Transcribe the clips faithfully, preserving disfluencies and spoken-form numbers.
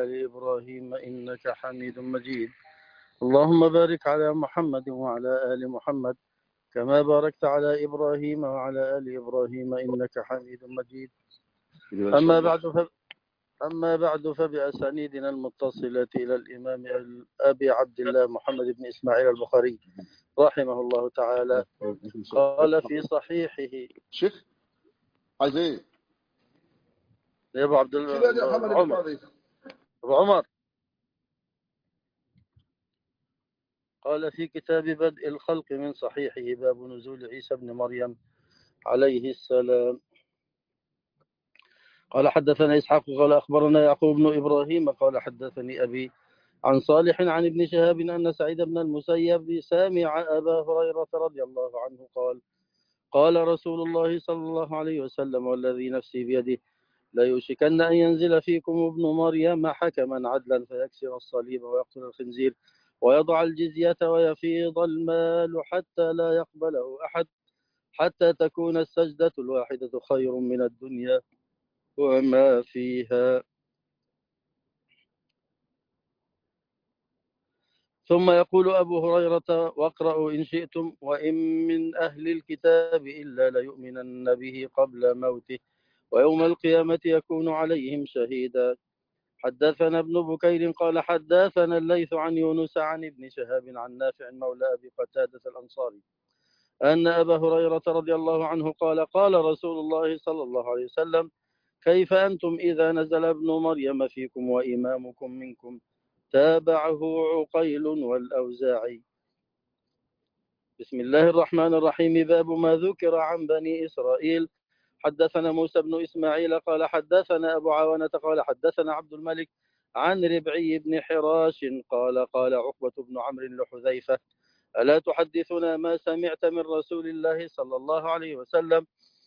آل إبراهيم إنك حميد مجيد. اللهم بارك على محمد وعلى آل محمد كما باركت على إبراهيم وعلى آل إبراهيم إنك حميد مجيد. أما بعد ف... أما بعد فبأسانيدنا المتصلة إلى الإمام أبي عبد الله محمد بن إسماعيل البخاري رحمه الله تعالى قال في صحيحه. شيخ عايز ايه يا أبو عبد الله عمر أبو عمر قال في كتاب بدء الخلق من صحيحه باب نزول عيسى بن مريم عليه السلام. قال حدثنا إسحاق قال أخبرنا يعقوب بن إبراهيم قال حدثني أبي عن صالح عن ابن شهاب أن سعيد بن المسيب سامع أبا هريرة رضي الله عنه قال قال رسول الله صلى الله عليه وسلم والذي نفسي بيده لا يوشكن أن ينزل فيكم ابن مريم حكما عدلا فيكسر الصليب ويقتل الخنزير ويضع الجزية ويفيض المال حتى لا يقبله أحد حتى تكون السجدة الواحدة خير من الدنيا وما فيها. ثم يقول أبو هريرة واقرأوا إن شئتم وإن من أهل الكتاب إلا ليؤمنن به قبل موته ويوم القيامة يكون عليهم شهيدا. حدثنا ابن بكير قال حدثنا الليث عن يونس عن ابن شهاب عن نافع مولى أبي قتادة الأنصاري أن أبا هريرة رضي الله عنه قال قال رسول الله صلى الله عليه وسلم كيف أنتم إذا نزل ابن مريم فيكم وإمامكم منكم تابعه عقيل والأوزاعي. بسم الله الرحمن الرحيم. باب ما ذكر عن بني إسرائيل. حدثنا موسى بن إسماعيل قال حدثنا أبو عوانة قال حدثنا عبد الملك عن ربعي بن حراش قال قال عقبة بن عمرو لحذيفة ألا تحدثنا ما سمعت من رسول الله صلى الله عليه وسلم؟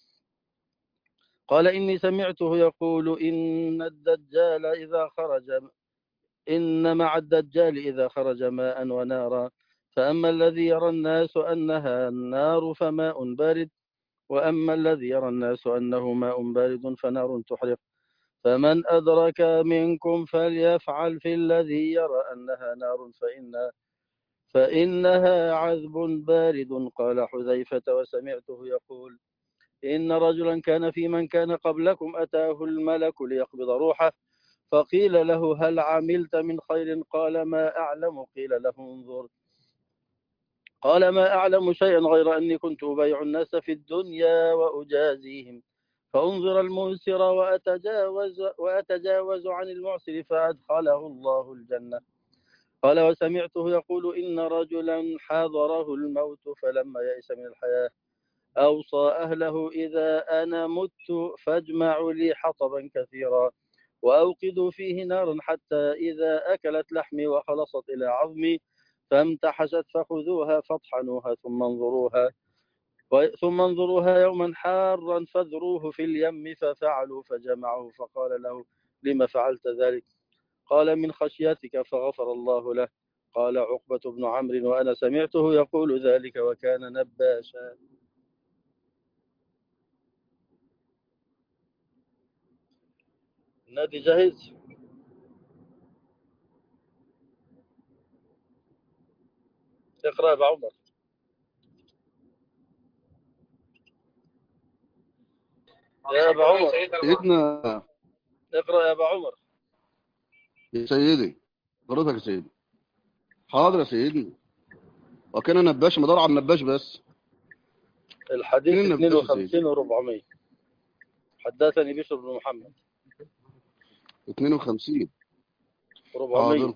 قال إني سمعته يقول إن الدجال إذا خرج إن مع الدجال إذا خرج ماء ونارا فأما الذي يرى الناس أنها النار فماء بارد وأما الذي يرى الناس أنه ماء بارد فنار تحرق فمن أدرك منكم فليفعل في الذي يرى أنها نار فإن فإنها عذب بارد. قال حذيفة وسمعته يقول إن رجلا كان في من كان قبلكم أتاه الملك ليقبض روحه فقيل له هل عملت من خير؟ قال ما أعلم. قيل له انظر قال ما أعلم شيئا غير أني كنت أبايع الناس في الدنيا وأجازيهم فأنظر المنسر وأتجاوز, وأتجاوز عن المعسر فأدخله الله الجنة. قال وسمعته يقول إن رجلا حاضره الموت فلما يئس من الحياة أوصى أهله إذا أنا مت فاجمعوا لي حطبا كثيرا وأوقدوا فيه نارا حتى إذا أكلت لحمي وخلصت إلى عظمي فامتحشت فخذوها فاطحنوها ثم انظروها ثم انظروها يوما حارا فاذروه في اليم ففعلوا فجمعوا فقال له لما فعلت ذلك؟ قال من خشيتك فغفر الله له. قال عقبة بن عمرو وأنا سمعته يقول ذلك وكان نباشا. نادي جاهز. اقرأ يا أبا عمر. يا أبا عمر سيدنا اقرأ يا أبا عمر. يا سيدي حضرتك يا سيدي. حاضر يا سيدي. وكان نباش مدار على النباش بس. الحديث اثنين وخمسين وأربعمائة. حدثني بشر بن محمد اثنين وخمسين وأربعمائة.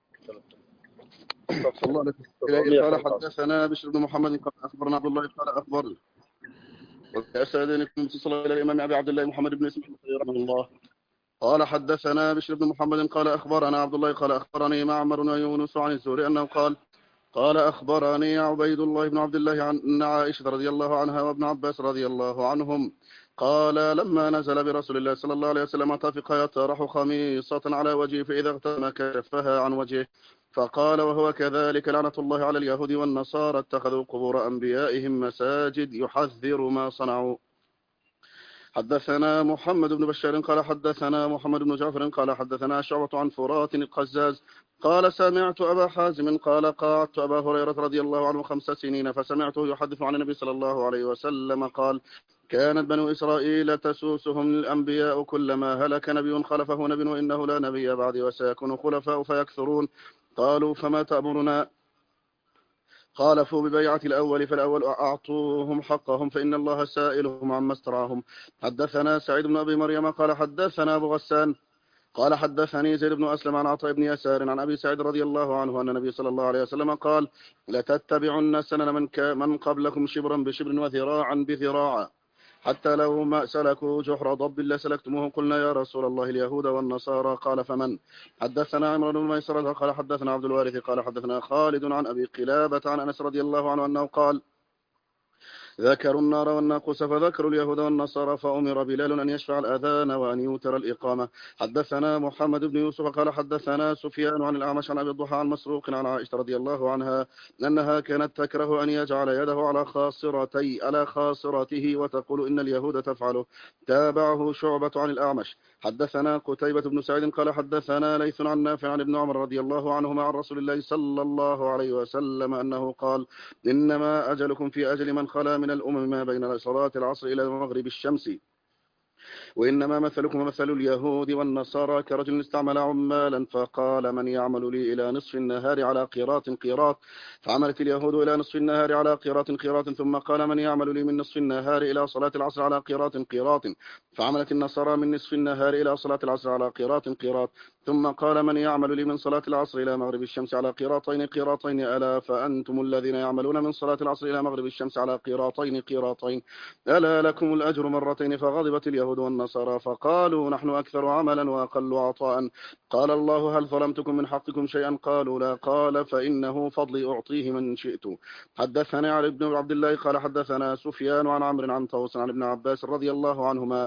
صلى الله عليه وسلم. قال حدثنا بشر بن محمد قال أخبرنا عبد الله قال أخبرنا وأسألني صلى الله إلى الإمام أبي عبد الله محمد بن إسماعيل رحمه الله قال حدثنا بشر بن محمد قال أخبرنا عبد الله قال أخبرني معمر ويونس عن الزهري أنه قال قال أخبرني عبيد الله بن عبد الله عن عائشة رضي الله عنها وابن عباس رضي الله عنهم قال لما نزل برسول الله صلى الله عليه وسلم طفق يطرح خميصة على وجهه فإذا اغتم كفها عن وجهه فقال وهو كذلك لعنة الله على اليهود والنصارى اتخذوا قبور أنبيائهم مساجد يحذر ما صنعوا. حدثنا محمد بن بشار قال حدثنا محمد بن جعفر قال حدثنا شعبة عن فرات القزاز قال سمعت أبا حازم قال قعدت أبا هريرة رضي الله عنه خمس سنين فسمعته يحدث عن النبي صلى الله عليه وسلم قال كانت بنو إسرائيل تسوسهم الأنبياء كلما هلك نبي خلفه نبي وإنه لا نبي بعدي وسيكون خلفاء فيكثرون. قالوا فما تأمرنا؟ قال فوا ببيعة الأول فالأول أعطوهم حقهم فإن الله سائلهم عما استرعاهم. حدثنا سعيد بن أبي مريم قال حدثنا أبو غسان قال حدثني زيد بن أسلم عن عطاء بن يسار عن أبي سعيد رضي الله عنه أن النبي صلى الله عليه وسلم قال لتتبعن سنن من, من قبلكم شبرا بشبر وذراعا بذراع حتى لو ما سلكوا جحر ضب لسلكتموه. قلنا يا رسول الله اليهود والنصارى قال فمن؟ حدثنا عمرو بن ميسرة قال حدثنا عبد الوارث قال حدثنا خالد عن أبي قلابة عن أنس رضي الله عنه أنه قال ذكروا النار والناقوس فذكروا اليهود والنصارى فأمر بلال أن يشفع الأذان وأن يوتر الإقامة. حدثنا محمد بن يوسف قال حدثنا سفيان عن الأعمش عن أبي الضحى عن مسروق عن عائشة رضي الله عنها أنها كانت تكره أن يجعل يده على خاصرتي على خاصرته وتقول إن اليهود تفعله. تابعه شعبة عن الأعمش. حدثنا قتيبة بن سعيد قال حدثنا ليث عن نافع عن ابن عمر رضي الله عنهما عن رسول الله صلى الله عليه وسلم أنه قال إنما أجلكم في أجل من خلا من الأمم ما بين صلاة العصر إلى مغرب الشمس وإنما مثلكم مثل اليهود والنصارى كرجل استعمل عمالا فقال من يعمل لي إلى نصف النهار على قيراط قيراط فعملت اليهود إلى نصف النهار على قيراط قيراط ثم قال من يعمل لي من نصف النهار إلى صلاة العصر على قيراط قيراط فعملت النصارى من نصف النهار إلى صلاة العصر على قيراط قيراط ثم قال من يعمل لي من صلاة العصر إلى مغرب الشمس على قيراطين قيراطين ألا فأنتم الذين يعملون من صلاة العصر إلى مغرب الشمس على قيراطين قيراطين ألا لكم الأجر مرتين. فغضبت اليهود والنصارى فقالوا نحن أكثر عملا وأقل عطاء. قال الله هل ظلمتكم من حقكم شيئا؟ قالوا لا. قال فإنه فضلي أعطيه من شئت. حدثني علي بن عبد الله قال حدثنا سفيان عن عمرو عن طوس عن ابن عباس رضي الله عنهما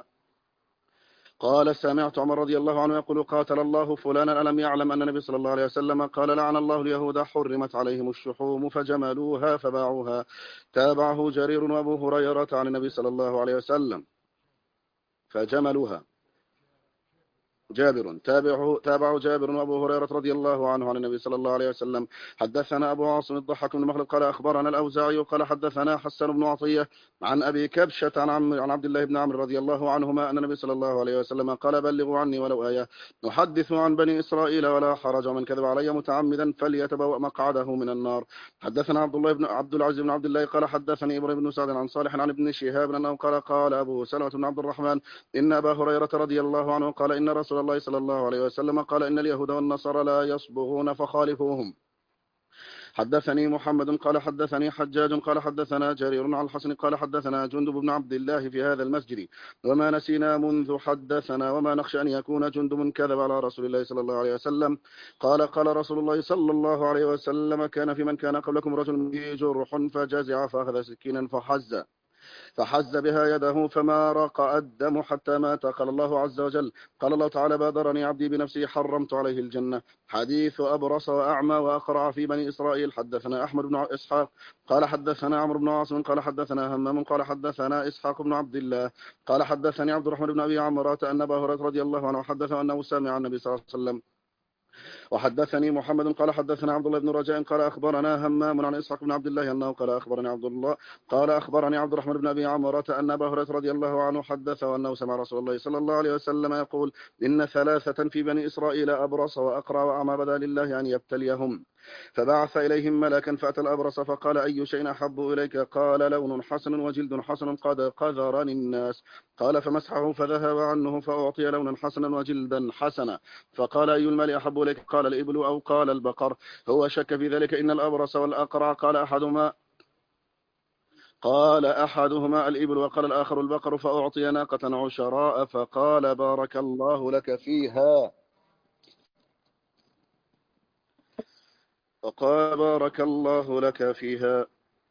قال سمعت عمر رضي الله عنه يقول قاتل الله فلانا ألم يعلم أن النبي صلى الله عليه وسلم قال لعن الله اليهود حرمت عليهم الشحوم فجملوها فباعوها. تابعه جرير وأبو هريرة عن النبي صلى الله عليه وسلم فجملوها. جابر تابعه تابعه جابر وابو هريره رضي الله عنه عن النبي صلى الله عليه وسلم. حدثنا ابو عاصم الضحاك بن مخلد قال اخبرنا الاوزاعي قال حدثنا حسن بن عطيه عن ابي كبشه عن عن عبد الله بن عمرو رضي الله عنهما ان النبي صلى الله عليه وسلم قال بلغوا عني ولو ايه نحدث عن بني اسرائيل ولا حرج ومن كذب علي متعمدا فليتبوأ مقعده من النار. حدثنا عبد الله بن عبد العزيز بن عبد الله قال حدثني ابراهيم بن سعد عن صالح عن ابن شهاب انه قال قال ابو سلمة بن عبد الرحمن ان ابا هريره رضي الله عنه قال ان رسول الله صلى الله عليه وسلم قال إن اليهود والنصارى لا يصبغون فخالفوهم. حدثني محمد قال حدثني حجاج قال حدثنا جرير عن الحسن قال حدثنا جندب بن عبد الله في هذا المسجد وما نسينا منذ حدثنا وما نخشى أن يكون جندب كذب على رسول الله صلى الله عليه وسلم. قال قال رسول الله صلى الله عليه وسلم كان في من كان قبلكم رجل به جرح فجزع فأخذ سكينا فحز فحز بها يده فما رق الدم حتى مات. قال الله عز وجل قال الله تعالى بادرني عبدي بنفسه حرمت عليه الجنة. حديث أبرص وأعمى وأقرع في بني إسرائيل. حدثنا أحمد بن إسحاق قال حدثنا عمرو بن عاصم قال حدثنا همام قال حدثنا إسحاق بن عبد الله قال حدثني عبد الرحمن بن أبي عمرة أن أبا هريرة رضي الله عنه حدثه أنه سمع النبي صلى الله عليه وسلم. وحدثني محمد قال حدثنا عبد الله بن رجاء قال أخبرنا همام عن إسحاق بن عبد الله أنه قال أخبرني عبد الله قال أخبرني عبد الرحمن بن أبي عمرة أن أبا هريرة رضي الله عنه حدثه أنه سمع رسول الله صلى الله عليه وسلم يقول إن ثلاثة في بني إسرائيل أبرص وأقرع وأعمى بدا لله أن يبتليهم فبعث إليهم ملكا فأتى الأبرص فقال أي شيء أحب إليك؟ قال لون حسن وجلد حسن قد قذرني الناس. قال فمسحه فذهب عنه فأعطي لونا حسنا وجلدا حسنا. فقال أي المال أحب إليك؟ قال الإبل أو قال البقر. هو شك في ذلك إن الأبرص والأقرع قال أحدهما قال أحدهما الإبل وقال الآخر البقر فأعطي ناقة عشراء فقال بارك الله لك فيها فقال بارك الله لك فيها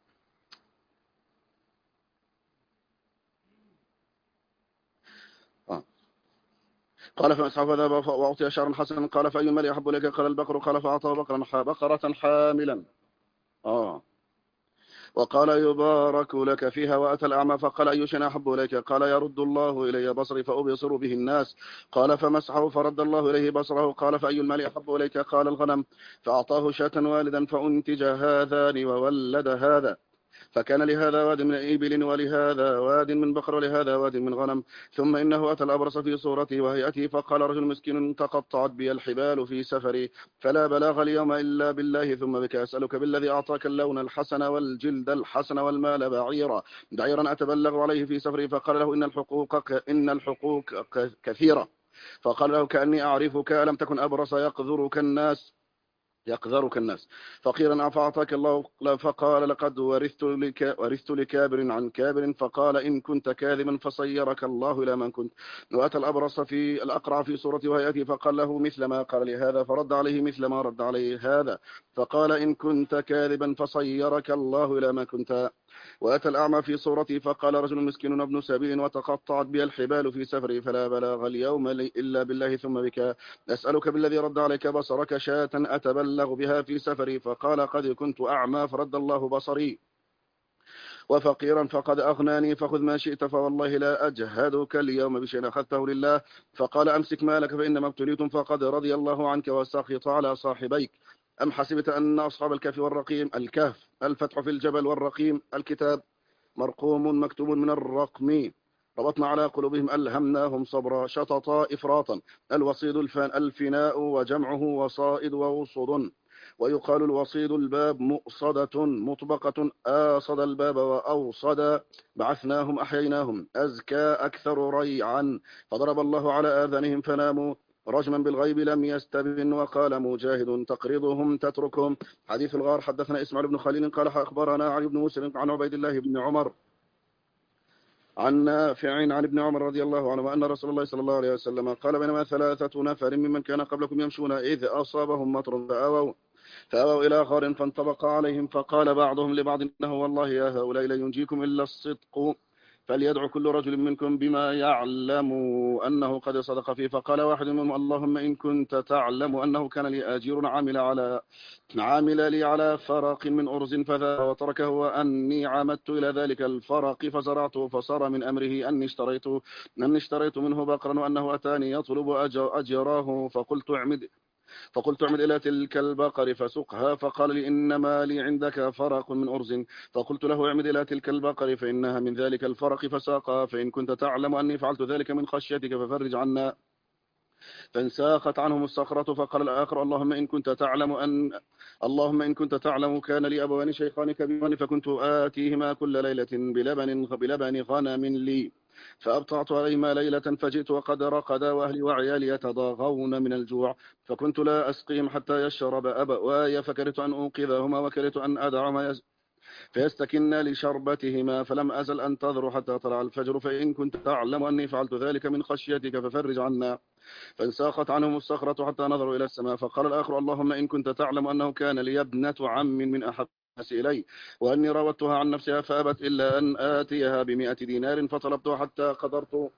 آه. قال فمسحه فذهب وأعطي شعرا حسنا. قال فأي المال أحب لك؟ قال البقر. قال فأعطى بقرا بقرة حاملا آه وقال يبارك لك فيها. وأتى الأعمى فقال أي شيء أحب إليك؟ قال يرد الله إلي بصري فأبصر به الناس. قال فمسحه فرد الله إليه بصره. قال فأي المال أحب إليك؟ قال الغنم. فأعطاه شاة والدا فأنتج هذان وولد هذا، فكان لهذا واد من إبل ولهذا واد من بقر ولهذا واد من غنم. ثم إنه أتى الأبرص في صورته وهيئته فقال رجل مسكين تقطعت بي الحبال في سفري فلا بلاغ اليوم إلا بالله ثم بك أسألك بالذي أعطاك اللون الحسن والجلد الحسن والمال بعيرا بعيرا أتبلغ عليه في سفري. فقال له إن الحقوق إن الحقوق كثيرة. فقال له كأني أعرفك ألم تكن أبرص يقذرك الناس يقذرك الناس فقيرا فأعطاك الله. فقال لقد ورثت لك ورثت لكابر عن كابر. فقال إن كنت كاذبا فصيرك الله إلى من كنت. وأتى الأبرص في الأقرع في صورة وهيئته فقال له مثل ما قال لهذا فرد عليه مثل ما رد عليه هذا. فقال إن كنت كاذبا فصيرك الله إلى ما كنت. وأتى الأعمى في صورته فقال رجل مسكين ابن سبيل وتقطعت بي الحبال في سفري فلا بلاغ اليوم إلا بالله ثم بك أسألك بالذي رد عليك بصرك شاة أتبلغ بها في سفري. فقال قد كنت أعمى فرد الله بصري. وفقيرا فقد أغناني فخذ ما شئت فوالله لا أجهدك اليوم بشيء أخذته لله. فقال أمسك مالك فإنما ابتليتم فقد رضي الله عنك وسخط على صاحبيك. أم حسبت أن أصحاب الكهف والرقيم الكهف الفتح في الجبل والرقيم الكتاب مرقوم مكتوب من الرقم ربطنا على قلوبهم ألهمناهم صبرا شططا إفراطا. الوصيد الفناء وجمعه وصائد ووصد. ويقال الوصيد الباب مؤصدة مطبقة آصد الباب وأوصد بعثناهم أحييناهم أزكى أكثر ريعا. فضرب الله على آذانهم فناموا رجما بالغيب لم يستبن. وقال مجاهد تقرضهم تتركهم. حديث الغار. حدثنا إسماعيل بن خليل قال أخبرنا علي بن مسلم عن عبيد الله بن عمر عن نافع عن ابن عمر رضي الله عنه أن رسول الله صلى الله عليه وسلم قال بينما ثلاثة نفر ممن كان قبلكم يمشون إذ أصابهم مطر فأووا فأووا إلى غار فانطبق عليهم فقال بعضهم لبعض إنه والله يا هؤلاء لا ينجيكم إلا الصدق فليدعو كل رجل منكم بما يعلم أنه قد صدق فيه. فقال واحد منهم اللهم إن كنت تعلم أنه كان لي أجير عامل على عامل لي على فرق من أرز فذا وتركه وأني عمدت إلى ذلك الفرق فزرعته فصار من أمره أني اشتريت أني اشتريت منه بقرا وأنه أتاني يطلب أجراه فقلت اعمد فقلت اعمد إلى تلك البقر فسقها. فقال لي إنما لي عندك فرق من أرز. فقلت له اعمد إلى تلك البقر فإنها من ذلك الفرق فساقها. فإن كنت تعلم أني فعلت ذلك من خشيتك ففرج عنا. فانساخت عنهم الصخرة. فقال الآخر اللهم إن كنت تعلم أن اللهم إن كنت تعلم كان لي أبوان شيخان كبيران فكنت آتيهما كل ليلة بلبن بلبن غنم لي فأبطعت عليهما ليلة فجئت وقد رقدا وأهلي وعيالي يتضاغون من الجوع فكنت لا أسقيهم حتى يشرب أبواي فكرت أن أوقظهما وكرت أن أدعهما يس فيستكن لشربتهما فلم أزل أنتظر حتى طلع الفجر. فإن كنت تعلم أني فعلت ذلك من خشيتك ففرج عنا. فانساقت عنهم الصخرة حتى نظروا إلى السماء. فقال الآخر اللهم إن كنت تعلم أنه كان لي ابنة عم من أحب إلي وأني راودتها عن نفسها فأبت إلا أن آتيها بمئة دينار فطلبتها حتى قدرت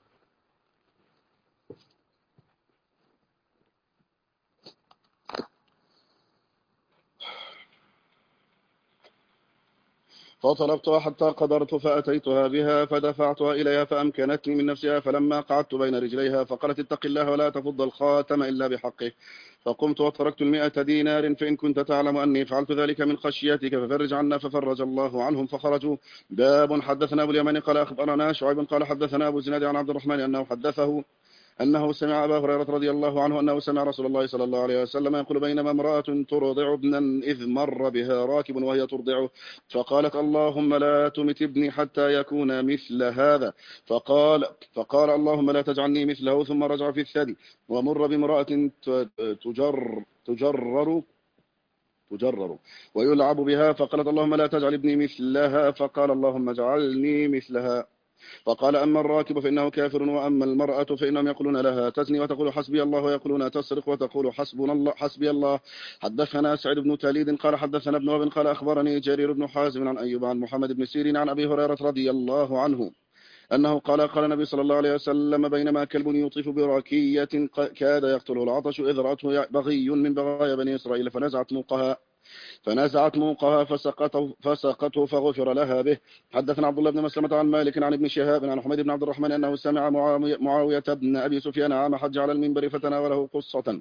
فطلبتها حتى قدرت فأتيتها بها فدفعتها إليها فأمكنتني من نفسها. فلما قعدت بين رجليها فقالت اتق الله ولا تفض الخاتم إلا بحقه. فقمت وتركت المئة دينار. فإن كنت تعلم أني فعلت ذلك من خشيتك ففرج عنا. ففرج الله عنهم فخرجوا. باب. حدثنا أبو اليمن قال أخبرنا شعيب قال حدثنا أبو زناد عن عبد الرحمن أنه حدثه أنه سمع أبا هريرة رضي الله عنه أنه سمع رسول الله صلى الله عليه وسلم يقول بينما امرأة ترضع ابنا إذ مر بها راكب وهي ترضعه فقالت اللهم لا تمت ابني حتى يكون مثل هذا. فقال فقال اللهم لا تجعلني مثله. ثم رجع في الثدي ومر بامرأة تجر تجرر تجرر ويلعب بها فقالت اللهم لا تجعل ابني مثلها. فقال اللهم اجعلني مثلها. فقال أما الراكب فإنه كافر وأما المرأة فإنهم يقولون لها تزني وتقول حسبي الله ويقولون تسرق وتقول حسبنا الله حسبي الله. حدثنا سعيد بن تليد قال حدثنا ابن وهب قال أخبرني جرير بن حازم عن أيوب عن محمد بن سيرين عن أبي هريرة رضي الله عنه أنه قال قال النبي صلى الله عليه وسلم بينما كلب يطيف براكية كاد يقتله العطش إذ رأته بغي من بغايا بني إسرائيل فنزعت موقها فنزعت موقها فسقطه, فسقطه فغفر لها به. حدثنا عبد الله بن مسلمة عن مالك عن ابن شهاب عن حميد بن عبد الرحمن أنه سمع معاوية بن أبي سفيان عام حج على المنبر فتناوله قصة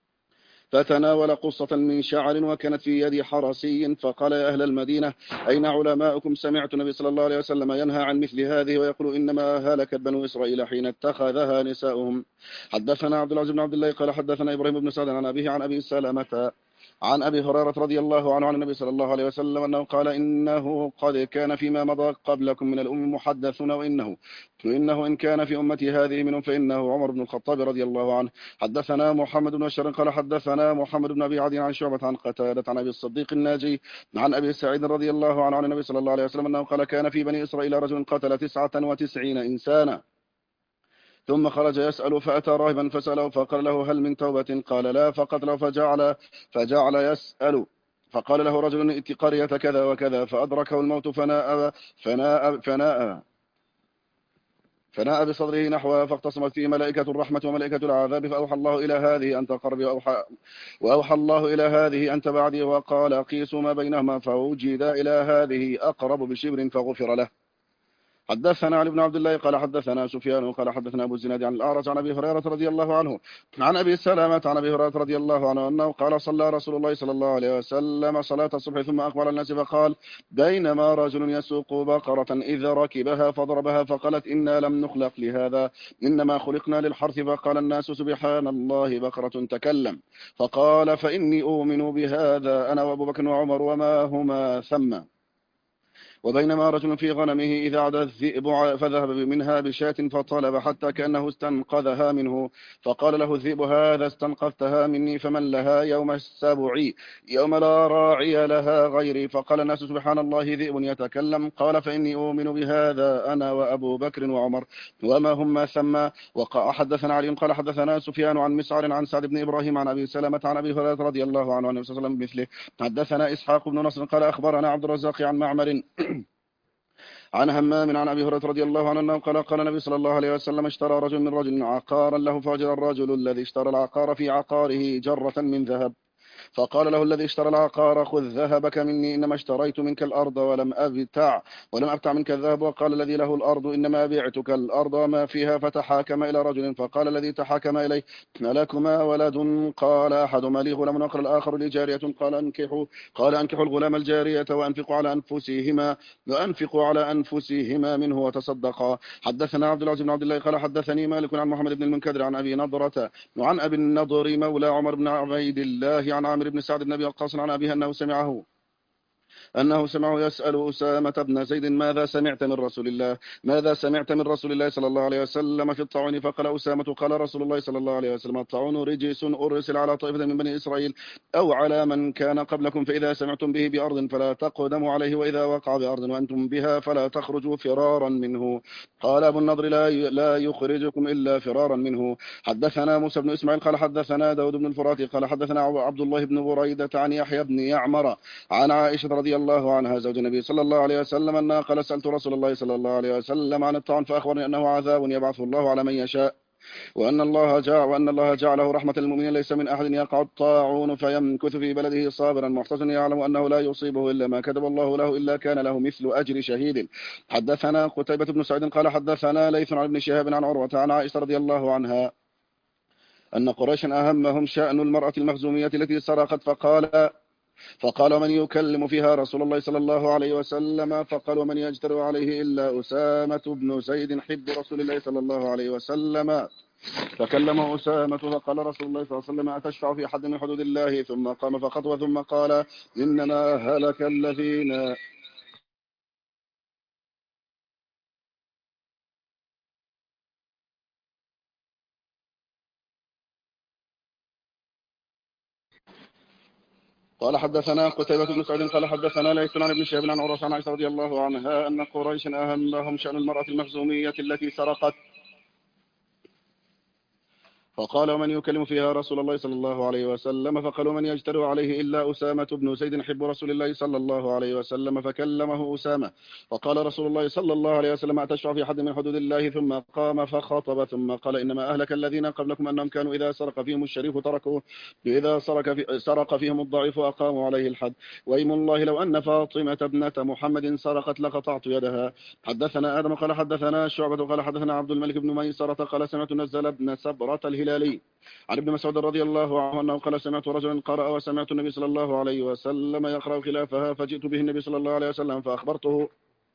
فتناول قصة من شعر وكانت في يد حرسي فقال: يا أهل المدينة، أين علماؤكم؟ سمعت النبي صلى الله عليه وسلم ينهى عن مثل هذه ويقول إنما هلكت بنو إسرائيل حين اتخذها نساؤهم. حدثنا عبد العزيز بن عبد الله قال حدثنا إبراهيم بن سعد عن أبيه عن أبي سلمة عن أبي هريرة رضي الله عنه عن النبي صلى الله عليه وسلم أنه قال: إنه قد كان فيما مضى قبلكم من الأمم محدثون، وإنه وإنه إن كان في أمتي هذه منهم فإنه عمر بن الخطاب رضي الله عنه. حدثنا محمد بن بشار قال حدثنا محمد بن أبي عدي عن شعبة عن قتادة عن أبي الصديق الناجي عن أبي سعيد رضي الله عنه عن النبي صلى الله عليه وسلم أنه قال: كان في بني إسرائيل رجل قتل تسعة وتسعين إنسانا ثم خرج يسأل فأتى راهبا فسأله فقال له: هل من توبة؟ قال: لا. فقتله فجعل, فجعل يسأل فقال له رجل: ائت قرية كذا وكذا، فأدركه الموت فناء فناء فناء فناء بصدره نحوها، فاختصمت فيه ملائكة الرحمة وملائكة العذاب، فأوحى الله إلى هذه أنت قربي وأوحى, وأوحى الله إلى هذه أنت بعدي، وقال: قيسوا ما بينهما، فوجد إلى هذه أقرب بشبر فغفر له. حدثنا علي بن عبد الله قال حدثنا سفيان قال حدثنا أبو الزناد عن الأعرج عن أبي هريرة رضي الله عنه عن أبي سلمة عن أبي هريرة رضي الله عنه أنه قال: صلى رسول الله صلى الله عليه وسلم صلاة الصبح ثم أقبل الناس فقال: بينما رجل يسوق بقرة إذا ركبها فضربها فقالت: إنا لم نخلق لهذا، إنما خلقنا للحرث. فقال الناس: سبحان الله، بقرة تكلم. فقال: فإني أؤمن بهذا أنا وأبو بكر وعمر وما هما ثم. وبينما رجل في غنمه إذا عدا الذئب فذهب منها بشاة فطلب حتى كأنه استنقذها منه، فقال له الذئب: هذا استنقذتها مني، فمن لها يوم السبع يوم لا راعي لها غيري. فقال الناس: سبحان الله، ذئب يتكلم. قال: فإني أؤمن بهذا أنا وأبو بكر وعمر وما هم ثم. وحدثنا علي قال حدثنا سفيان عن مسعر عن سعد بن إبراهيم عن أبي سلمة عن أبي هريرة رضي الله عنه عن النبي صلى الله عليه وسلم مثله. حدثنا إسحاق بن نصر قال أخبرنا عبد الرزاق عن معمر عن همام عن أبي هريرة رضي الله عنه أنه قال: قال النبي صلى الله عليه وسلم: اشترى رجل من رجل عقارا له، فوجد الرجل الذي اشترى العقار في عقاره جرة من ذهب، فقال له الذي اشترى العقار: خذ ذهبك مني، إنما اشتريت منك الأرض ولم أبتع ولم أبتع منك الذهب. وقال الذي له الأرض: إنما بعتك الأرض وما فيها. فتحاكم إلى رجل، فقال الذي تحاكم إليه: لكما ولد؟ قال أحدهما: لي غلام، وقال الآخر: لي جارية. قال أنكحوا قال أنكحوا الغلام الجارية وأنفقوا على أنفسهما وأنفقوا على أنفسهما منه وتصدقا. حدثنا عبد العزيز بن عبد الله قال حدثني مالك عن محمد بن المنكدر عن أبي نضرة وعن أبي النضر مولى عمر بن عبيد الله عن عامر بن سعد بن أبي وقاص عن أبيه أنه سمعه أنه سمعه يسأل أسامة بن زيد: ماذا سمعت من رسول الله ماذا سمعت من رسول الله صلى الله عليه وسلم في الطاعون؟ فقال أسامة: قال رسول الله صلى الله عليه وسلم: الطاعون رجس أرسل على طائفة من بني إسرائيل أو على من كان قبلكم، فإذا سمعتم به بأرض فلا تقدموا عليه، وإذا وقع بأرض وأنتم بها فلا تخرجوا فرارا منه. قال أبو النضر: لا لا يخرجكم إلا فرارا منه. حدثنا موسى بن إسماعيل قال حدثنا داود بن الفرات قال حدثنا عبد الله بن بريدة عن يحيى بن يعمر عن عائشة رضي الله عنها زوج النبي صلى الله عليه وسلم أنها قال: سألت رسول الله صلى الله عليه وسلم عن الطاعون فأخبرني أنه عذاب يبعثه الله على من يشاء، وأن الله جعل وأن الله جعله رحمة للمؤمنين، ليس من أحد يقع الطاعون فيمكث في بلده صابرا محتسبا يعلم أنه لا يصيبه إلا ما كتب الله له، إلا كان له مثل أجر شهيد. حدثنا قتيبة بن سعيد قال حدثنا ليث عن ابن شهاب عن عروة عن عائشة رضي الله عنها أن قريشا أهمهم شأن المرأة المخزومية التي سرقت، فقال فقال: من يكلم فيها رسول الله صلى الله عليه وسلم؟ فقال: ومن يجترئ عليه إلا أسامة بن زيد حب رسول الله صلى الله عليه وسلم. فكلم أسامة فقال رسول الله صلى الله عليه وسلم: أتشفع في حد من حدود الله؟ ثم قام فخطوة ثم قال: إنما هلك الذين قال حدثنا قتيبة بن سعيد قال حدثنا ليث عن ابن شهاب عن عروة عن عائشة رضي الله عنها أن قريشا أهمهم شأن المرأة المخزومية التي سرقت فقال ومن يكلم فيها رسول الله صلى الله عليه وسلم؟ فقال ومن يجترئ عليه إلا أسامة بن زيد حب رسول الله صلى الله عليه وسلم، فكلمه أسامة. فقال رسول الله صلى الله عليه وسلم أتشفع في حد من حدود الله؟ ثم قام فخطب ثم قال إنما أهلك الذين قبلكم أنهم كانوا إذا سرق فيهم الشريف تركوه، إذا سرق, في سرق فيهم الضعيف أقاموا عليه الحد. وإيم الله لو أن فاطمة ابنة محمد سرقت لقطعت يدها. حدثنا آدم قال حدثنا شعبة قال حدثنا عبد الملك بن ميسرة قال سمعت نزل بن سبرة الهلالي عن ابن مسعود رضي الله عنه أنه قال سمعت رجلا قرأ وسمعت النبي صلى الله عليه وسلم يقرأ خلافها، فجئت به النبي صلى الله عليه وسلم فأخبرته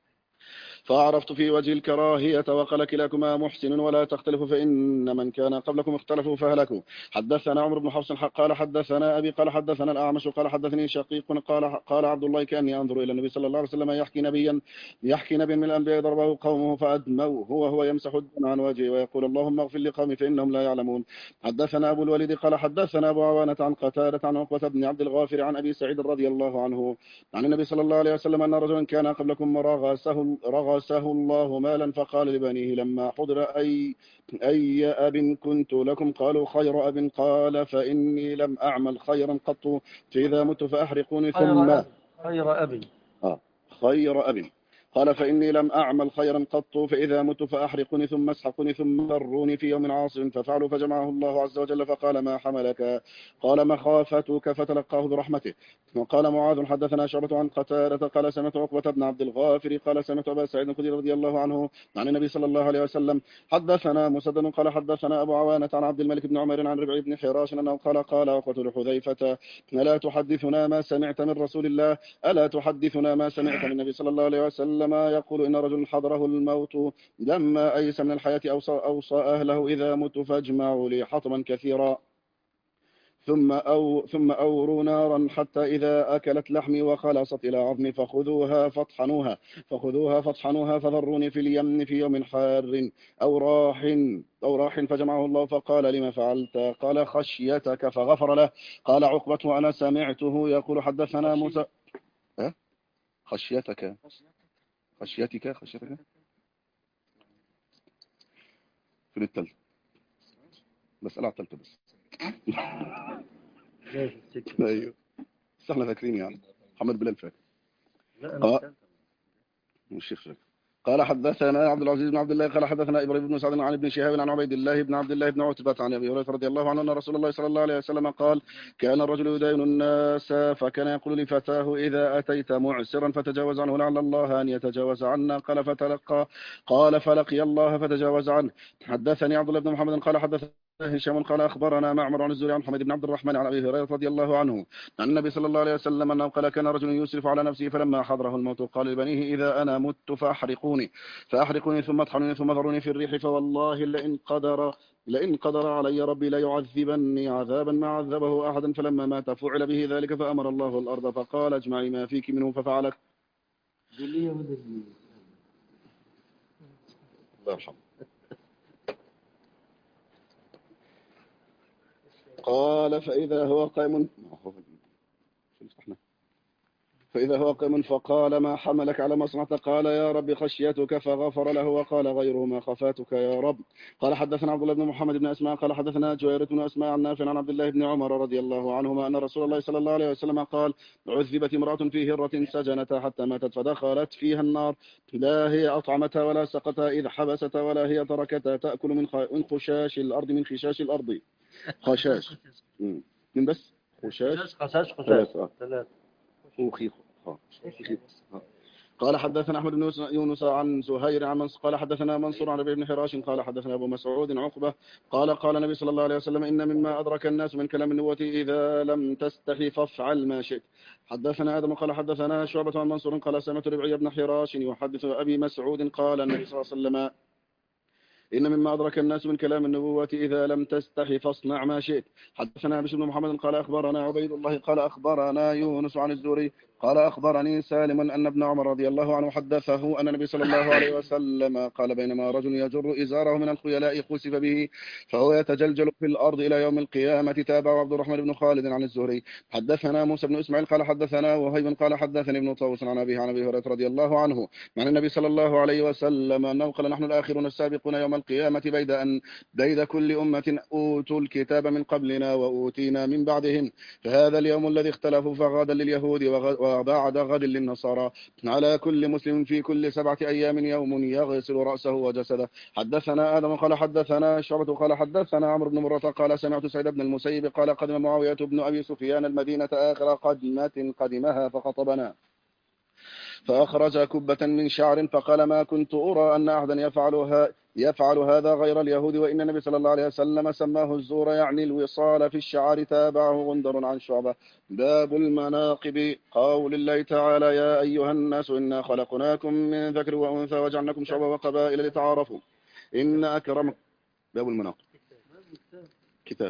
فعرفت في وجه الكراهية، وقال كلاكما محسن ولا تختلف فإن من كان قبلكم اختلفوا فهلكوا. حدثنا عمرو بن حفص قال حدثنا أبي قال حدثنا الأعمش قال حدثني شقيق قال قال عبد الله كأني أنظر إلى النبي صلى الله عليه وسلم يحكي نبيا يحكي نبيا من الأنبياء ضربه قومه فأدموا هو هو يمسح الدم عن وجهه ويقول اللهم اغفر لقومي فإنهم لا يعلمون. حدثنا أبو الوليد قال حدثنا أبو عوانة عن قتادة عن عقبة بن عبد الغافر عن أبي سعيد رضي الله عنه عن النبي صلى الله عليه وسلم أن رجلا كان قبلكم رغسه رغسه الله مالا فقال لبنيه لما حضر أي أي أب كنت لكم؟ قالوا خير أب. قال فإني لم أعمل خيرا قط فإذا مت فأحرقوني ثم خير أب آه خير أب قال فإني لم أعمل خيرا قط فإذا مت فأحرقني ثم اسحقني ثم ذروني في يوم عاصف. ففعلوا فجمعه الله عز وجل فقال ما حملك؟ قال مخافتك فتلقاه برحمته. وقال معاذ حدثنا شعبة عن قتادة قال سمعت عقبة بن عبد الغافر قال سمعت أبا سعيد الخدري رضي الله عنه عن النبي صلى الله عليه وسلم. حدثنا مسدد قال حدثنا أبو عوانة عن عبد الملك بن عمر عن ربعي بن حراش أنه قال قال عقبة لحذيفة ألا تحدثنا ما سمعت من رسول الله؟ ألا تحدثنا ما سمعت من النبي صلى الله عليه وسلم يقول إن رجل حضره الموت لما أيس من الحياة أوصى, أوصى أهله إذا مت فاجمعوا لي حطبا كثيرا ثم أو ثم أوروا نارا حتى إذا أكلت لحمي وخلصت إلى عظمي فخذوها فاطحنوها فخذوها فاطحنوها فذروني في اليمن في يوم حار أو راح أو راح فجمعه الله فقال لما فعلت؟ قال خشيتك فغفر له. قال عقبة وأنا سمعته يقول حدثنا موسى أه؟ خشيتك خشيتك خشيتك في التالت بس على التالت بس ايوه بس احنا فاكرين يعني محمد بلال فاكر اه والشيخ فاكر. قال حدثنا عبد العزيز بن عبد الله قال حدثنا ابراهيم بن سعد عن ابن شهاب عن عبيد الله بن عبد الله بن عتبة عن ابي هريرة رضي الله عنه ان رسول الله صلى الله عليه وسلم قال كان الرجل يدين الناس فكان يقول لفتاه اذا اتيت معسرا فتجاوز عنه لعل الله ان يتجاوز عنا. قال فتلقى قال فلقي الله فتجاوز عنه. حدثني عبد الله بن محمد قال حدثنا هشام قال اخبرنا معمر عن الزهري عن محمد بن عبد الرحمن عن ابي هريره رضي الله عنه عن النبي صلى الله عليه وسلم انه قال كان رجل يسرف على نفسه فلما حضره الموت قال لبنيه اذا انا مت فاحرقوني فاحرقوني ثم اطحنوني ثم ذروني في الريح فوالله لئن قدر لئن قدر علي ربي ليعذبني عذابا ما عذبه احدا. فلما مات فعل به ذلك فامر الله الارض فقال اجمعي ما فيك منه ففعلت. الله يرحمه. قال فإذا هو قائم فإذا هو قائم فقال ما حملك على ما صنعت؟ قال يا رب خشيتك فغفر له. وقال غيره ما خفاتك يا رب. قال حدثنا عبد الله بن محمد بن أسماء قال حدثنا جويرة بن أسماء عن نافع عن عبد الله بن عمر رضي الله عنهما أن رسول الله صلى الله عليه وسلم قال عذبت امرأة في هرة سجنتها حتى ماتت فدخلت فيها النار لا هي أطعمتها ولا سقتها إذ حبستها ولا هي تركتها تأكل من خشاش الأرض من خشاش الأرض خشاش من بس خشاش خشاش خشاش ثلاثة وخيخ. قال حدثنا أحمد بن يونس عن زهير عن منصور قال حدثنا منصور عن ربيع بن حراش قال حدثنا أبو مسعود عقبة قال قال النبي صلى الله عليه وسلم إن مما أدرك الناس من كلام النبوة إذا لم تستحي فافعل ما شئت. حدثنا آدم قال حدثنا شعبة عن منصور قال سمعت ربيع بن حراش يحدث أبي مسعود قال النبي صلى الله عليه وسلم إن مما أدرك الناس من كلام النبوة إذا لم تستحي فاصنع ما شئت. حدثنا بشر بن محمد قال أخبرنا عبيد الله قال أخبرنا يونس عن الزهري قال أخبرني سالم أن ابن عمر رضي الله عنه حدثه أن النبي صلى الله عليه وسلم قال بينما رجل يجر إزاره من الخيلاء خسف به فهو يتجلجل في الأرض إلى يوم القيامة. تابع عبد الرحمن بن خالد عن الزهري. حدثنا موسى بن إسماعيل قال حدثنا وهيب قال حدثني ابن طاووس عن أبيه عن أبي هريرة رضي الله عنه عن النبي صلى الله عليه وسلم أنه قال نحن الآخرون السابقون يوم القيامة بيد أن بيد كل أمة أوتوا الكتاب من قبلنا وأوتينا من بعدهم، فهذا اليوم الذي اختلفوا فغدا لليهود وبعد غد للنصارى، على كل مسلم في كل سبعة أيام يوم يغسل رأسه وجسده. حدثنا آدم قال حدثنا شعبة قال حدثنا عمرو بن مرة قال سمعت سعيد بن المسيب قال قدم معاوية بن أبي سفيان المدينة آخر قدمة قدمها فخطبنا، فأخرج كبة من شعر فقال ما كنت أرى أن أحدا يفعلها يفعل هذا غير اليهود، وإن النبي صلى الله عليه وسلم سماه الزور يعني الوصال في الشعر. تابعه غندر عن شعبة. باب المناقب. قول الله تعالى يا أيها الناس إنا خلقناكم من ذكر وأنثى وجعلناكم شعوبا وقبائل لتعارفوا إن أكرمكم. باب المناقب كتاب.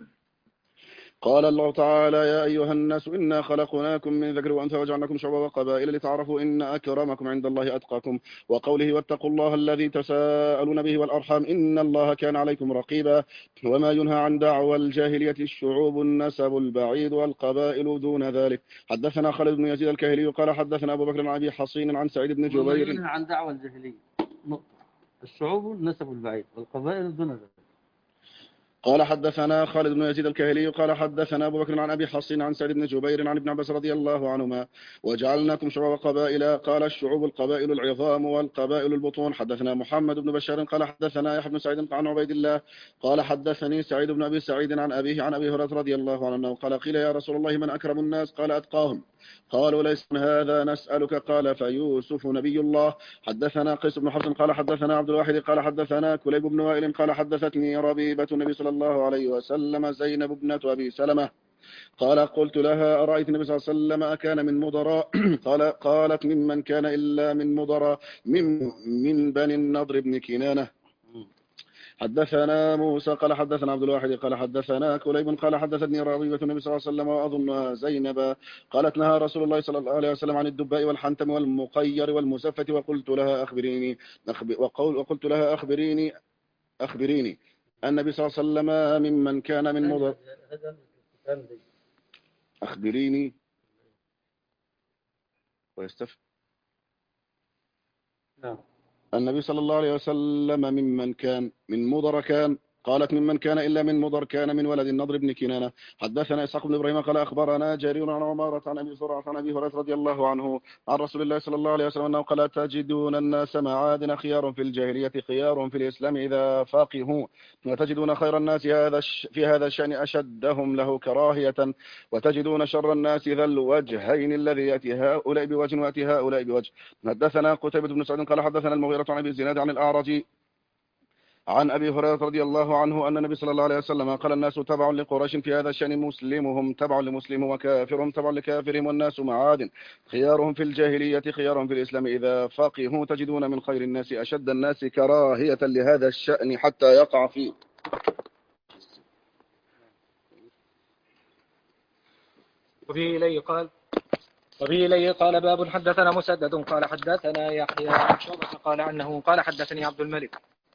قال الله تعالى يا أيها الناس إنا خلقناكم من ذكر وأنثى وجعلناكم شعوبا وقبائل لتعارفوا إن أكرمكم عند الله أتقاكم، وقوله واتقوا الله الذي تساءلون به والأرحام إن الله كان عليكم رقيبا. وما ينهى عن دعوى الجاهلية الشعوب النسب البعيد والقبائل دون ذلك. حدثنا خالد بن يزيد الكاهلي قال حدثنا أبو بكر بن أبي حصين عن سعيد بن جبير. وما ينهى عن دعوى الجاهلية نقطة. الشعوب النسب البعيد والقبائل دون ذلك. قال حدثنا خالد بن يزيد الكاهلي قال حدثنا أبو بكر عن أبي حصين عن سعيد بن جبير عن ابن عباس رضي الله عنهما وجعلناكم شعوبا وقبائل. قال الشعوب القبائل العظام والقبائل البطون. حدثنا محمد بن بشار قال حدثنا يحيى بن سعيد عن عبيد الله قال حدثني سعيد بن أبي سعيد عن أبيه عن أبي هريرة رضي الله عنه قال قيل يا رسول الله من أكرم الناس؟ قال أتقاهم. قالوا ليس هذا نسألك؟ قال فيوسف نبي الله. حدثنا قيس بن حفص قال حدثنا عبد الواحد قال حدثنا كليب بن وائل قال حدثتني ربيبة النبي صلى الله عليه وسلم زينب ابنة أبي سلمة قال قلت لها أرأيت النبي صلى الله عليه وسلم أكان من مضراء؟ قال قالت ممن كان إلا من مضراء من, من بني النضر بن كنانة. حدثنا موسى قال حدثنا عبد الواحد قال حدثنا كليب قال حدثتني ربيبة النبي صلى الله عليه وسلم وأظنها زينب قالت نهى رسول الله صلى الله عليه وسلم عن الدباء والحنتم والمقير والمسفة وقلت لها أخبريني وقول وقلت لها أخبريني أخبريني النبي صلى الله عليه وسلم ممن كان من مضر. أخبريني ويستفد. نعم. النبي صلى الله عليه وسلم ممن كان من مضر كان. قالت ممن كان إلا من مضر كان من ولد النضر بن كنانة. حدثنا إسحاق بن إبراهيم قال أخبرنا جرير عن عمارة عن أبي زرعة عن أبي هريرة رضي الله عنه عن رسول الله صلى الله عليه وسلم أنه قال تجدون الناس معادن خيار في الجاهلية خيار في الإسلام إذا فاقهوا، وتجدون خير الناس هذا في هذا الشأن أشدهم له كراهية، وتجدون شر الناس ذا الوجهين الذي يأتي هؤلاء بوجه ويأتي هؤلاء بوجه. حدثنا قتيبة بن سعيد قال حدثنا المغيرة عن أبي الزناد عن الأعرج عن أبي هريرة رضي الله عنه أن النبي صلى الله عليه وسلم قال الناس تبع لقريش في هذا الشأن مسلمهم تبع لمسلم وكافرهم تبع لكافرهم والناس معادن خيارهم في الجاهلية خيارهم في الإسلام إذا فقهوا تجدون من خير الناس أشد الناس كراهية لهذا الشأن حتى يقع فيه. وفيه إليه قال وفيه إليه قال باب حدثنا مسدد قال حدثنا يحيى عن شعبة قال عنه قال حدثني عبد الملك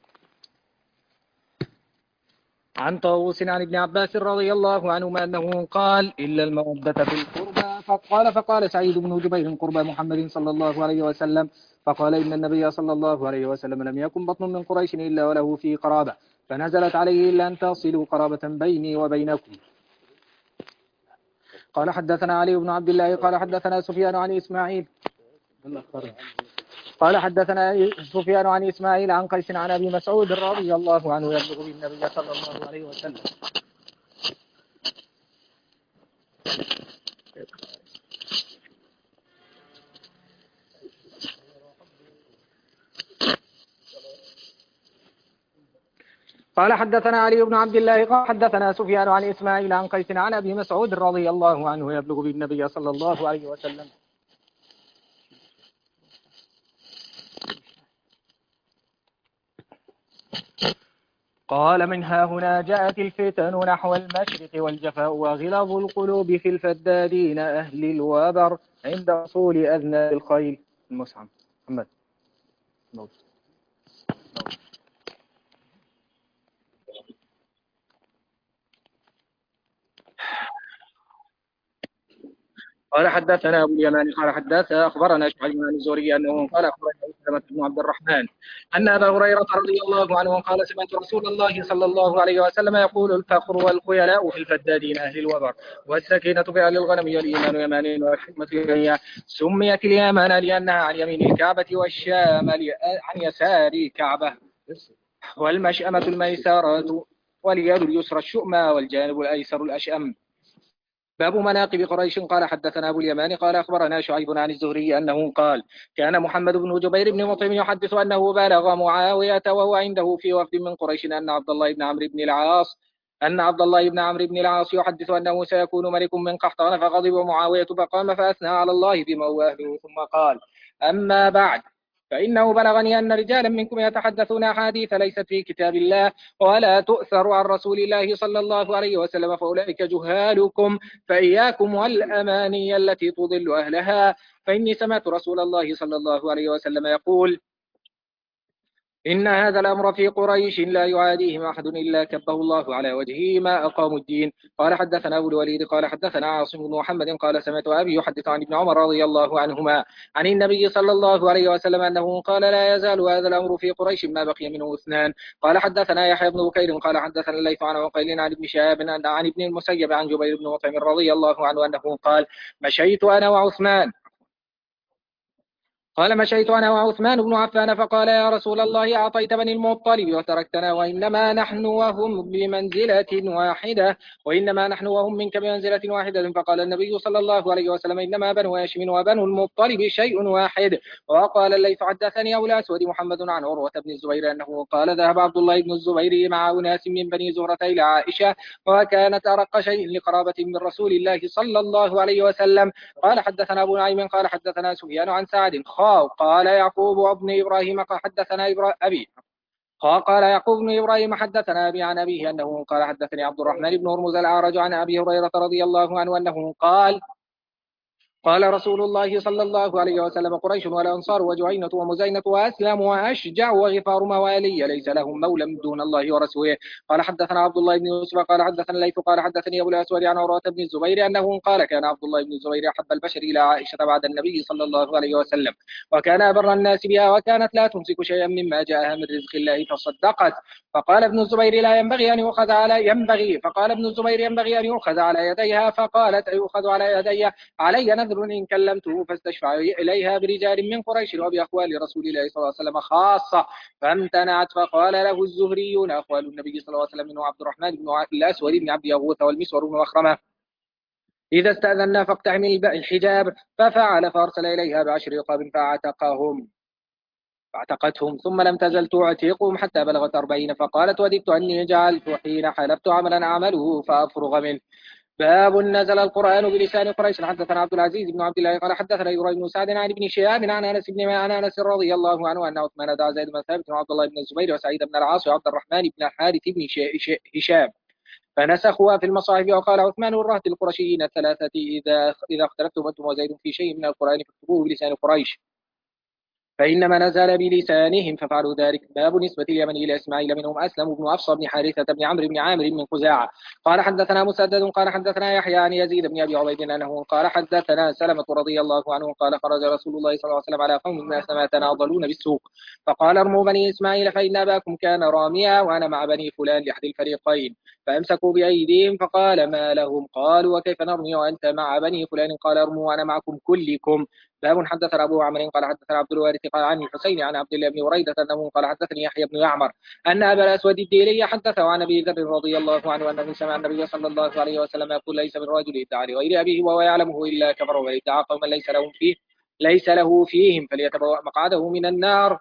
عن طاووس عن ابن عباس رضي الله عنهما أنه قال إلا المودة في القربى. فقال فقال سعيد بن جبير قربى محمد صلى الله عليه وسلم فقال إن النبي صلى الله عليه وسلم لم يكن بطن من قريش إلا وله في قرابة، فنزلت عليه إلا أن تصلوا قرابة بيني وبينكم. قال حدثنا علي بن عبد الله قال حدثنا سفيان عن إسماعيل قال حدثنا سفيان عن إسماعيل عن قيس عن أبي مسعود رضي الله عنه يبلغ بالنبي صلى الله عليه وسلم. قال حدثنا علي بن عبد الله قال حدثنا سفيان عن إسماعيل عن قيس عن أبي مسعود رضي الله عنه يبلغ بالنبي صلى الله عليه وسلم. قال منها هنا جاءت الفتن نحو المشرق والجفاء وغلظ القلوب في الفدادين أهل الوبر عند أصول أذناب الخيل. المصعب محمد نوت. قال حدثنا أبو اليمان قال حدث أخبرنا شعيب عن الزهري أنه قال أخبرنا سلمة بن عبد الرحمن أن أبا هريرة رضي الله عنه قال سمعت رسول الله صلى الله عليه وسلم يقول الفخر والخيلاء في الفدادين أهل الوبر والسكينة في أهل الغنم والإيمان يمان والحكمة يمانية. سميت اليمن لأنها عن يمين الكعبة والشام عن يسار الكعبة والمشأمة الميسرة واليد اليسرى الشؤمى والجانب الأيسر الأشأم. باب مناقب قريش. قال حدثنا أبو اليمان قال أخبرنا شعيب عن الزهري أنه قال كان محمد بن جبير بن مطعم يحدث أنه بلغ معاوية وهو عنده في وفد من قريش أن عبد الله بن عمرو بن العاص أن عبد الله بن عمرو بن العاص يحدث أنه سيكون ملك من قحطان فغضب معاوية فقام فأثنى على الله بما هو أهله ثم قال أما بعد فإنه بلغني أن رجالا منكم يتحدثون أحاديث ليست في كتاب الله ولا تؤثر عن رسول الله صلى الله عليه وسلم فأولئك جهالكم فإياكم والأماني التي تضل أهلها فإني سمعت رسول الله صلى الله عليه وسلم يقول إن هذا الأمر في قريش لا يعاديهم أحد إلا كبه الله على وجهه ما أقاموا الدين. قال حدثنا أبو الوليد قال حدثنا عاصم بن محمد قال سمعت أبي يحدث عن ابن عمر رضي الله عنهما عن النبي صلى الله عليه وسلم أنه قال لا يزال هذا الأمر في قريش ما بقي منه اثنان. قال حدثنا يحيى بن بكير قال حدثنا الليث عن عقيل عن ابن شهاب عن ابن المسيب عن جبير بن مطعم رضي الله عنه أنه قال مشيت أنا وعثمان قال مشيت أنا وعثمان بن عفان فقال يا رسول الله أعطيت بني المطلب وتركتنا وإنما نحن وهم بمنزلة واحدة وإنما نحن وهم منك بمنزلة واحدة. فقال النبي صلى الله عليه وسلم إنما بنو هاشم وبنو المطلب شيء واحد. وقال الليث حدثني أبو الأسود محمد عن عروة بن الزبير أنه قال ذهب عبد الله بن الزبير مع أناس من بني زهرة إلى عائشة وكانت أرق شيء لقرابة من رسول الله صلى الله عليه وسلم. قال حدثنا أبو نعيم قال حدثنا سفيان عن سعد قال يعقوب بن إبراهيم قال حدثنا أبي قال يعقوب بن إبراهيم حدثنا أبي عن أبيه أنه قال حدثني عبد الرحمن بن هرمز الأعرج عن أبي هريرة رضي الله عنه أنه قال قال رسول الله صلى الله عليه وسلم قريش والأنصار وجعينة ومزينة وأسلم وأشجع وغفار موالي ليس لهم مولى دون الله ورسوله. قال حدثنا عبد الله بن يوسف قال حدثنا الليث قال حدثني أبو الأسود عن عروة بن الزبير أنه قال كان عبد الله بن الزبير أحب البشر إلى عائشة بعد النبي صلى الله عليه وسلم وكان أبر الناس بها وكانت لا تمسك شيئا مما جاءها من رزق الله فصدقت. فقال ابن الزبير لا ينبغي أن يؤخذ على ينبغي فقال ابن الزبير ينبغي أن يؤخذ على يديها فقالت يؤخذ على يدي علي نذر إن كلمته فاستشفع إليها برجال من قريش وبأخوال رسول الله صلى الله عليه وسلم خاصة فامتنعت. فقال له الزهريون أخوال النبي صلى الله عليه وسلم منه عبد الرحمن بن الأسود بن عبد يغوث والمسور بن مخرمة إذا استأذنا فاقتحم الحجاب ففعل فأرسل إليها بعشر رقاب فاعتقهم فاعتقتهم ثم لم تزل تعتقهم حتى بلغت أربعين. فقالت وددت أني جعلت حين حلبت عملا أعمله فأفرغ منه. باب نزل القرآن بلسان قريش. حدثنا عبد العزيز بن عبد الله قال حدثنا إبراهيم بن سعد عن ابن شهاب عن أنس بن عن أنس رضي الله عنه أن عثمان دعا زيد بن ثابت وعبد الله بن الزبير وسعيد بن العاص وعبد الرحمن بن الحارث بن هشام فنسخوها في المصاحف. وقال عثمان الرهط القرشيين الثلاثة إذا إذا اختلفتم أنتم وزيد في شيء من القرآن فاكتبوه بلسان قريش فإنما نزل بلسانهم ففعلوا ذلك. باب نسبة اليمن إلى إسماعيل منهم أسلم بن أفصى بن حارثة بن عمرو بن عامر من خزاعة قال حدثنا مسدد قال حدثنا يحيى عن يزيد بن أبي عبيد أنه قال حدثنا سلمة رضي الله عنه قال خرج رسول الله صلى الله عليه وسلم على قوم من السماء تناضلون بالسوق فقال ارموا بني إسماعيل فإن أباكم كان راميا وأنا مع بني فلان لأحد الفريقين فأمسكوا بأيديهم فقال ما لهم قالوا وكيف نرمي وأنت مع بني فلان قال ارموا وأنا معكم كلكم. باب حدثنا أبو عمرو قال حدثنا عبد الوارث قال عن الحسين عن عبد الله بن بريدة أنه قال حدثني يحيى بن يعمر أن أبا الأسود الديلي حدثه عن أبي ذر رضي الله عنه أنه سمع النبي صلى الله عليه وسلم يقول ليس من رجل ادعى لغير أبيه وهو يعلمه إلا كفر ومن ادعى قوما ليس لهم فيه ليس له فيهم فليتبوأ مقعده من النار.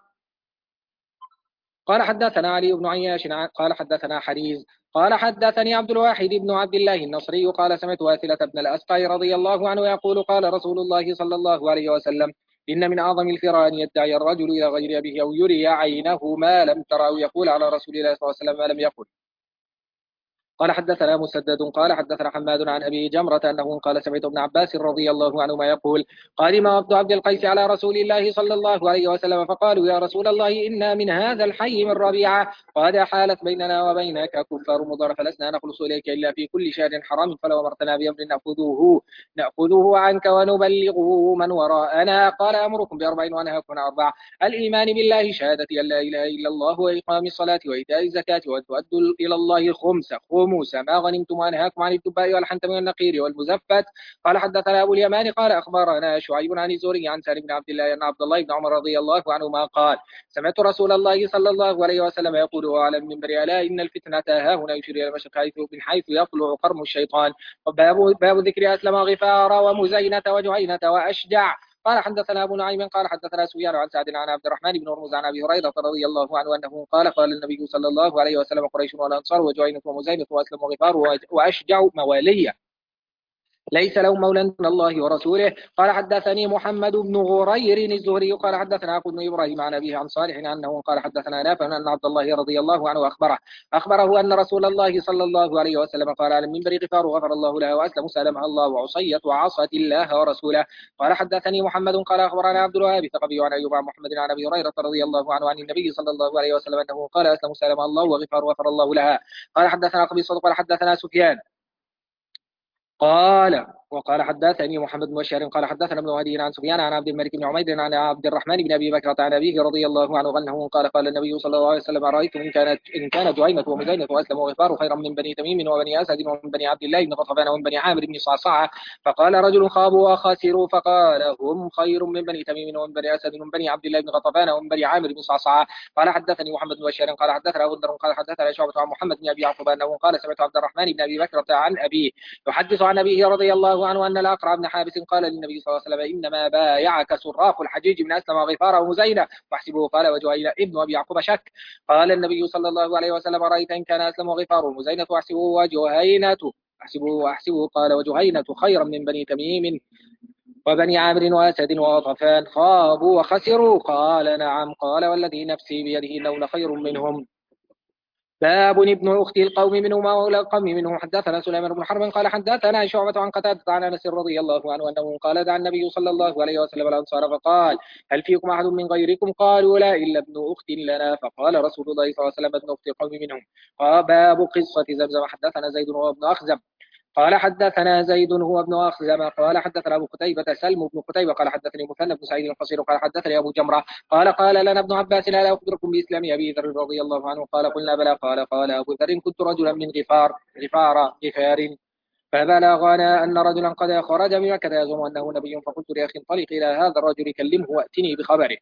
قال حدثنا علي بن عياش قال حدثنا حريز قال حدثني عبد الواحد بن عبد الله النصري قال سمعت واثلة بن الأسقى رضي الله عنه يقول قال رسول الله صلى الله عليه وسلم إن من أعظم الفرار أن يدعي الرجل إلى غير أبيه أو يري عينه ما لم ترى أو يقول على رسول الله صلى الله عليه وسلم ما لم يقل. قال حدثنا مسدد قال حدثنا حماد عن أبي جمرة أنه قال سمعت ابن عباس رضي الله عنهما يقول قادم عبد عبد القيس على رسول الله صلى الله عليه وسلم فقالوا يا رسول الله إنا من هذا الحي من ربيعة قد حالت بيننا وبينك كفار مضر فلسنا نخلص إليك إلا في كل شهر حرام فلو أمرتنا بأمر نأخذوه نأخذوه عنك ونبلغه من وراءنا قال أمركم بأربع وأنهاكم عن أربع الإيمان بالله شهادة أن لا إله إلا الله وإقام الصلاة وإيتاء الزكاة وأن تؤدوا إلى الله خمس خموس ما غنمتم وأنهاكم عن الدباء والحنتم والنقير والمزفت قال حدثنا أبو اليمان قال أخبرنا شعيب عن الزهري عن سالم بن عبد الله أن عبد الله بن عمر رضي الله عنهما قال سمعت رسول الله صلى الله عليه وسلم يقول على المنبر ألا إن الفتنة ها هنا يشير إلى المشرق حيث من حيث يطلع قرم الشيطان باب باب ذكر أسلم غفار ومزينة وجهينة وأشجع قال حدثنا أبو نعيم قال حدثنا سفيان عن سعد عن عبد الرحمن بن هرمز عن أبي هريرة رضي الله عنه أنه قال قال النبي صلى الله عليه وسلم قريش والأنصار وجهينة ومزينة وأسلم وغفار وأشجع موالية ليس لهم مولى من الله ورسوله قال حدثني محمد بن غرير الزهري قال حدثنا عبد بن إبراهيم عن أبيه عن صالح أنه قال حدثنا نافع أن عبد الله رضي الله عنه أخبره أخبره أن رسول الله صلى الله عليه وسلم قال على المنبر غفار غفر الله له وأسلم سلمها الله وعصيت وعصت الله ورسوله قال حدثني محمد قال أخبرنا عبد الوهاب الثقفي عن أيوب عن محمد عن أبي هريرة رضي الله عنه عن النبي صلى الله عليه وسلم أنه قال أسلم سلمها الله وغفار غفر الله لها قال حدثنا قبيصة قال حدثنا سفيان قال وقال حدثني محمد بن بشار قال حدثنا ابن هدي عن سفيان عن عبد الملك بن عمير عن عبد الرحمن بن ابي بكر عن ابيه رضي الله عنه انه قال قال النبي صلى الله عليه وسلم رايتم ان كانت ان كانت جهينة ومزينة واسلم وغفار خيرا من بني تميم وبني اسد ومن بني عبد الله بن غطفان ومن بني عامر بن صعصعة فقال رجل خابوا وخسروا فقال هم خير من بني تميم ومن بني اسد ومن بني عبد الله بن غطفان ومن بني عامر بن صعصعة قال حدثني محمد بن بشار قال حدثنا غندر قال حدثنا شعبة عن محمد بن ابي يعقوب انه قال سمعت عبد الرحمن بن ابي بكر عن ابيه يحدث عن ابيه رضي الله عنه ان الاقرع بن حابس قال للنبي صلى الله عليه وسلم إنما بايعك سراق الحجيج من أسلم وغفار ومزينة واحسبه قال وجهينة ابن أبي يعقوب شك قال النبي صلى الله عليه وسلم رأيت إن كان أسلم وغفار ومزينة واحسبه وجهينة واحسبه واحسبه قال وجهينة خيرا من بني تميم وبني عامر وأسد وغطفان خابوا وخسروا قال نعم قال والذي نفسي بيده إنه لخير منهم باب ابن أخت القوم منهم وأولى القوم منهم حدثنا سليمان بن حرب قال حدثنا شعبة عن قتادة عن أنس رضي الله عنه أنه قال دعا النبي صلى الله عليه وسلم الأنصار فقال هل فيكم أحد من غيركم قالوا لا إلا ابن أخت لنا فقال رسول الله صلى الله عليه وسلم ابن أخت القوم منهم قال باب قصة زمزم حدثنا زيد وابن أخزم قال حدثنا زيد هو ابن أخزم قال حدثنا أبو قتيبة سلم بن قتيبة قال حدثني مثنى بن سعيد القصير قال حدثني أبو جمرة قال قال لنا ابن عباس لا أخبركم بإسلام أبي ذر رضي الله عنه قال قلنا بلى قال قال أبو ذر كنت رجلا من غفار غفار غفار فبلغنا أن رجلا قد خرج من مكة يزعم أنه نبي فقلت لأخي انطلق إلى هذا الرجل كلمه وأتني بخبره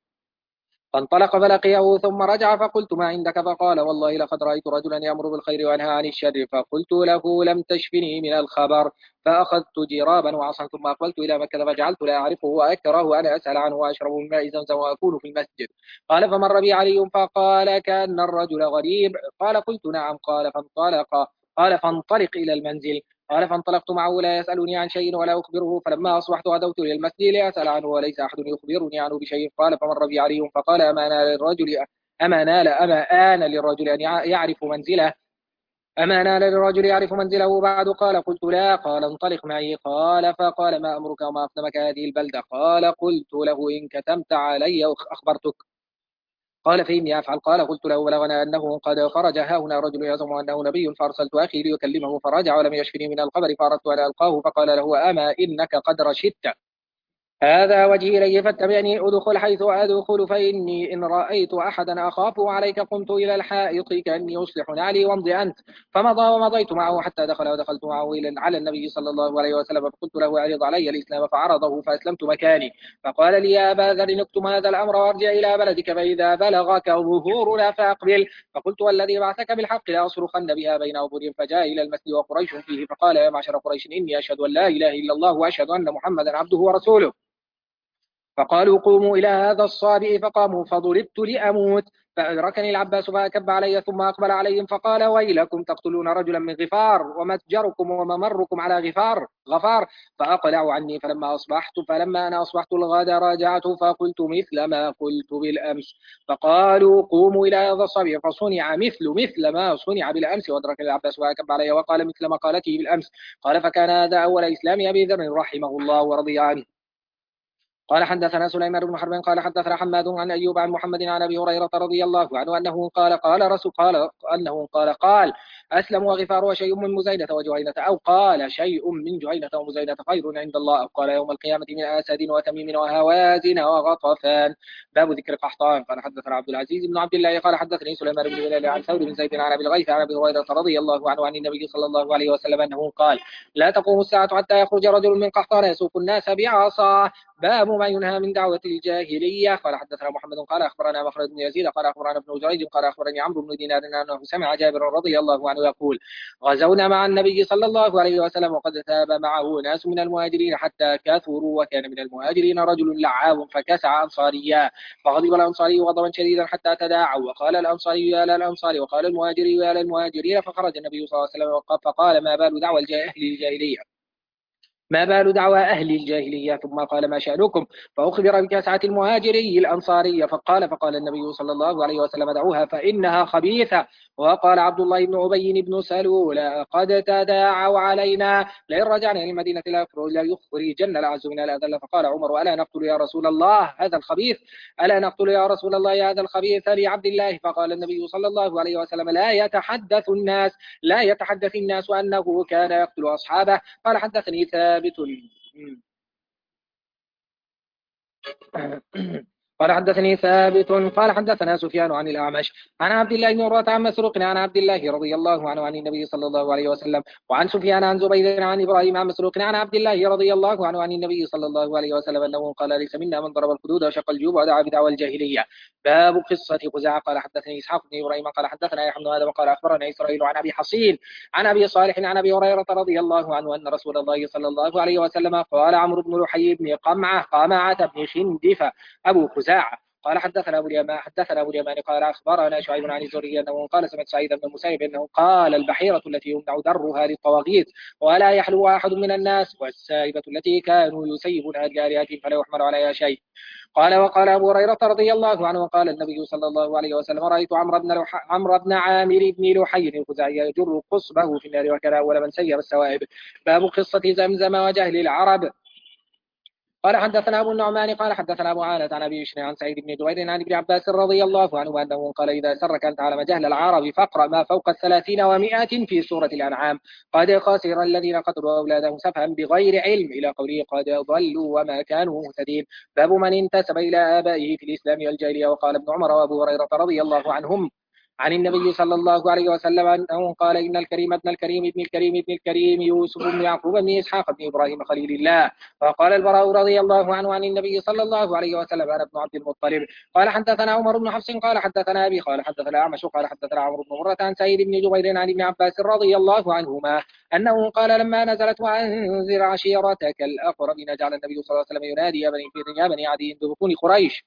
فانطلق فلقيه ثم رجع فقلت ما عندك فقال والله لقد رأيت رجلا يأمر بالخير وينهى عن الشر فقلت له لم تشفني من الخبر فأخذت جرابا وعصا ثم أقبلت إلى مكة فجعلت لا أعرفه وأكره أن أسأل عنه وأشرب من ماء زمزم وأكون في المسجد قال فمر بي علي فقال كأن الرجل غريب قال قلت نعم قال فانطلق قال فانطلق إلى المنزل قال فانطلقت معه لا يسألني عن شيء ولا أخبره فلما أصبحت غدوت إلى المسجد لأسأل عنه وليس أحد يخبرني عنه بشيء قال فمر بي علي فقال أما نال للرجل أما نال أما آن للرجل أن يعرف منزله أما نال للرجل يعرف منزله بعد قال قلت لا قال انطلق معي قال فقال ما أمرك وما أقدمك هذه البلدة قال قلت له إن كتمت علي أخبرتك قال فإني أفعل قال قلت له بلغنا أنه قد خرج ها هنا رجل يزعم أنه نبي فأرسلت أخي ليكلمه فرجع ولم يشفني من الخبر فأردت أن ألقاه فقال له أما إنك قد رشدت هذا وجهي إليه فاتبعني أدخل حيث أدخل فإني إن رأيت أحدا أخافه عليك قمت إلى الحائط كأني أصلح نعلي وامضي أنت فمضى ومضيت معه حتى دخل ودخلت معه على النبي صلى الله عليه وسلم فقلت له أعرض علي الإسلام فعرضه فأسلمت مكاني فقال لي يا أبا ذر نكتم هذا الأمر وارجع إلى بلدك فإذا بلغك ظهورنا فأقبل فقلت والذي بعثك بالحق لأصرخن بها بين أظهرهم فجاء إلى المسجد وقريش فيه فقال يا معشر قريش إني أشهد أن لا إله إلا الله وأشهد أن محمدا عبده ورسوله فقالوا قوموا إلى هذا الصابئ فقاموا فضربت لأموت فأدركني العباس فأكب علي ثم أقبل عليهم فقال ويلكم تقتلون رجلا من غفار ومتجركم وممركم على غفار غفار فأقلعوا عني فلما أصبحت فلما أنا أصبحت الغد راجعت فقلت مثل ما قلت بالأمس فقالوا قوموا إلى هذا الصبي فصنع مثل مثل ما صنع بالأمس وأدركني العباس فأكب علي وقال مثل ما قالته بالأمس قال فكان هذا أول إسلام أبي ذر رحمه الله ورضي عنه. قال حدثنا سليمان بن حرب قال حدثنا حماد عن أيوب عن محمد عن أبي هريرة رضي الله عنه أنه قال قال رسول قال أنه قال قال أسلم وغفار وشيء من مزينة وجهينة أو قال شيء من جهينة ومزينة خير عند الله أو قال يوم القيامة من أسد وتميم وهوازن وغطفان. باب ذكر قحطان. قال حدثنا عبد العزيز بن عبد الله قال حدثني سليمان بن بلال عن ثور بن زيد عن أبي الغيث عن أبي هريرة رضي الله عنه عن النبي صلى الله عليه وسلم أنه قال لا تقوم الساعة حتى يخرج رجل من قحطان يسوق الناس بعصاه. باب ما ينهى من دعوة الجاهلية. قال حدثنا محمد قال أخبرنا مخلد بن يزيد قال أخبرنا ابن جريج قال أخبرني عمرو بن دينار أنه سمع جابر رضي الله عنه يقول غزونا مع النبي صلى الله عليه وسلم وقد ثاب معه ناس من المهاجرين حتى كثروا وكان من المهاجرين رجل لعاب فكسع أنصاريا فغضب الأنصاري غضبا شديدا حتى تداعوا وقال الأنصاري يا للأنصار وقال المهاجري يا للمهاجرين فخرج النبي صلى الله عليه وسلم فقال ما بال دعوى أهل الجاهلية ما بال دعوى أهل الجاهلية ثم قال ما شأنكم فأخبر بكسعة المهاجري الأنصاري فقال فقال النبي صلى الله عليه وسلم دعوها فإنها خبيثة. وقال عبد الله بن أبي بن سلول قد تداعوا علينا لئن رجعنا إلى المدينة لا يخرجن الأعز من الأذل. فقال عمر ألا نقتل يا رسول الله هذا الخبيث ألا نقتل يا رسول الله هذا الخبيث لعبد الله. فقال النبي صلى الله عليه وسلم لا يتحدث الناس لا يتحدث الناس أنه كان يقتل أصحابه. قال حدثني ثابت قال حدثني ثابت قال حدثنا سفيان عن الأعمش عن عبد الله بن عروة عن مسروق عن عبد الله رضي الله عنه عن النبي صلى الله عليه وسلم وعن سفيان عن زبير عن إبراهيم عن مسروق عن عبد الله رضي الله عنه عن النبي صلى الله عليه وسلم أنه قال ليس منا من ضرب الخدود وشق الجيوب ودعا بدعوى الجاهلية. باب قصة خزاعة. قال حدثني إسحاق بن إبراهيم قال حدثنا يحيى بن آدم قال أخبرنا إسرائيل عن أبي حصين عن أبي صالح عن أبي هريرة رضي الله عنه أن رسول الله صلى الله عليه وسلم قال عمرو بن لحي بن قمعة قمعة بن خندفة أبو خزاعة قال حدثنا أبو اليمان حدثنا أبو اليمان قال أخبرنا شعيب عن الزهري أنه قال سمعت سعيد بن المسيب أنه قال البحيرة التي يمنع درها للطواغيت ولا يحلو أحد من الناس والسائبة التي كانوا يسيبونها لآلهتهم فلا يحمل عليها شيء. قال وقال أبو هريرة رضي الله عنه وقال النبي صلى الله عليه وسلم رأيت عمرو بن عمرو بن عامر بن لحي الخزاعي يجر قصبه في النار وكذا أول من سير السوائب. باب قصة زمزم وجهل العرب. قال حدثنا أبو النعمان قال حدثنا أبو عانة عن أبي بشر عن سعيد بن جبير عن ابن عباس رضي الله عنه أنه قال إذا سرك أن تعلم جهل العرب فاقرأ ما فوق الثلاثين ومائة في سورة الأنعام قد خسر الذين قتلوا أولادهم سفها بغير علم إلى قوله قد ضلوا وما كانوا مهتدين. باب من انتسب إلى آبائه في الإسلام والجاهلية. وقال ابن عمر وأبو هريرة رضي الله عنهم عن النبي صلى الله عليه وسلم أنه قال إن الكريم ابن الكريم ابن الكريم ابن الكريم يوسف بن يعقوب بن إسحاق بن إبراهيم خليل الله. وقال البراء رضي الله عنه عن النبي صلى الله عليه وسلم أنا ابن عبد المطلب. قال حدثنا عمر بن حفص قال حدثنا أبي قال حدثنا أعمش قال حدثنا عمرو بن مرة عن سعيد بن جبير عن ابن عباس رضي الله عنهما أنه قال لما نزلت وأنذر عشيرتك الأقربين جعل النبي صلى الله عليه وسلم ينادي يا بني فير يا بني عدي دبكون قريش.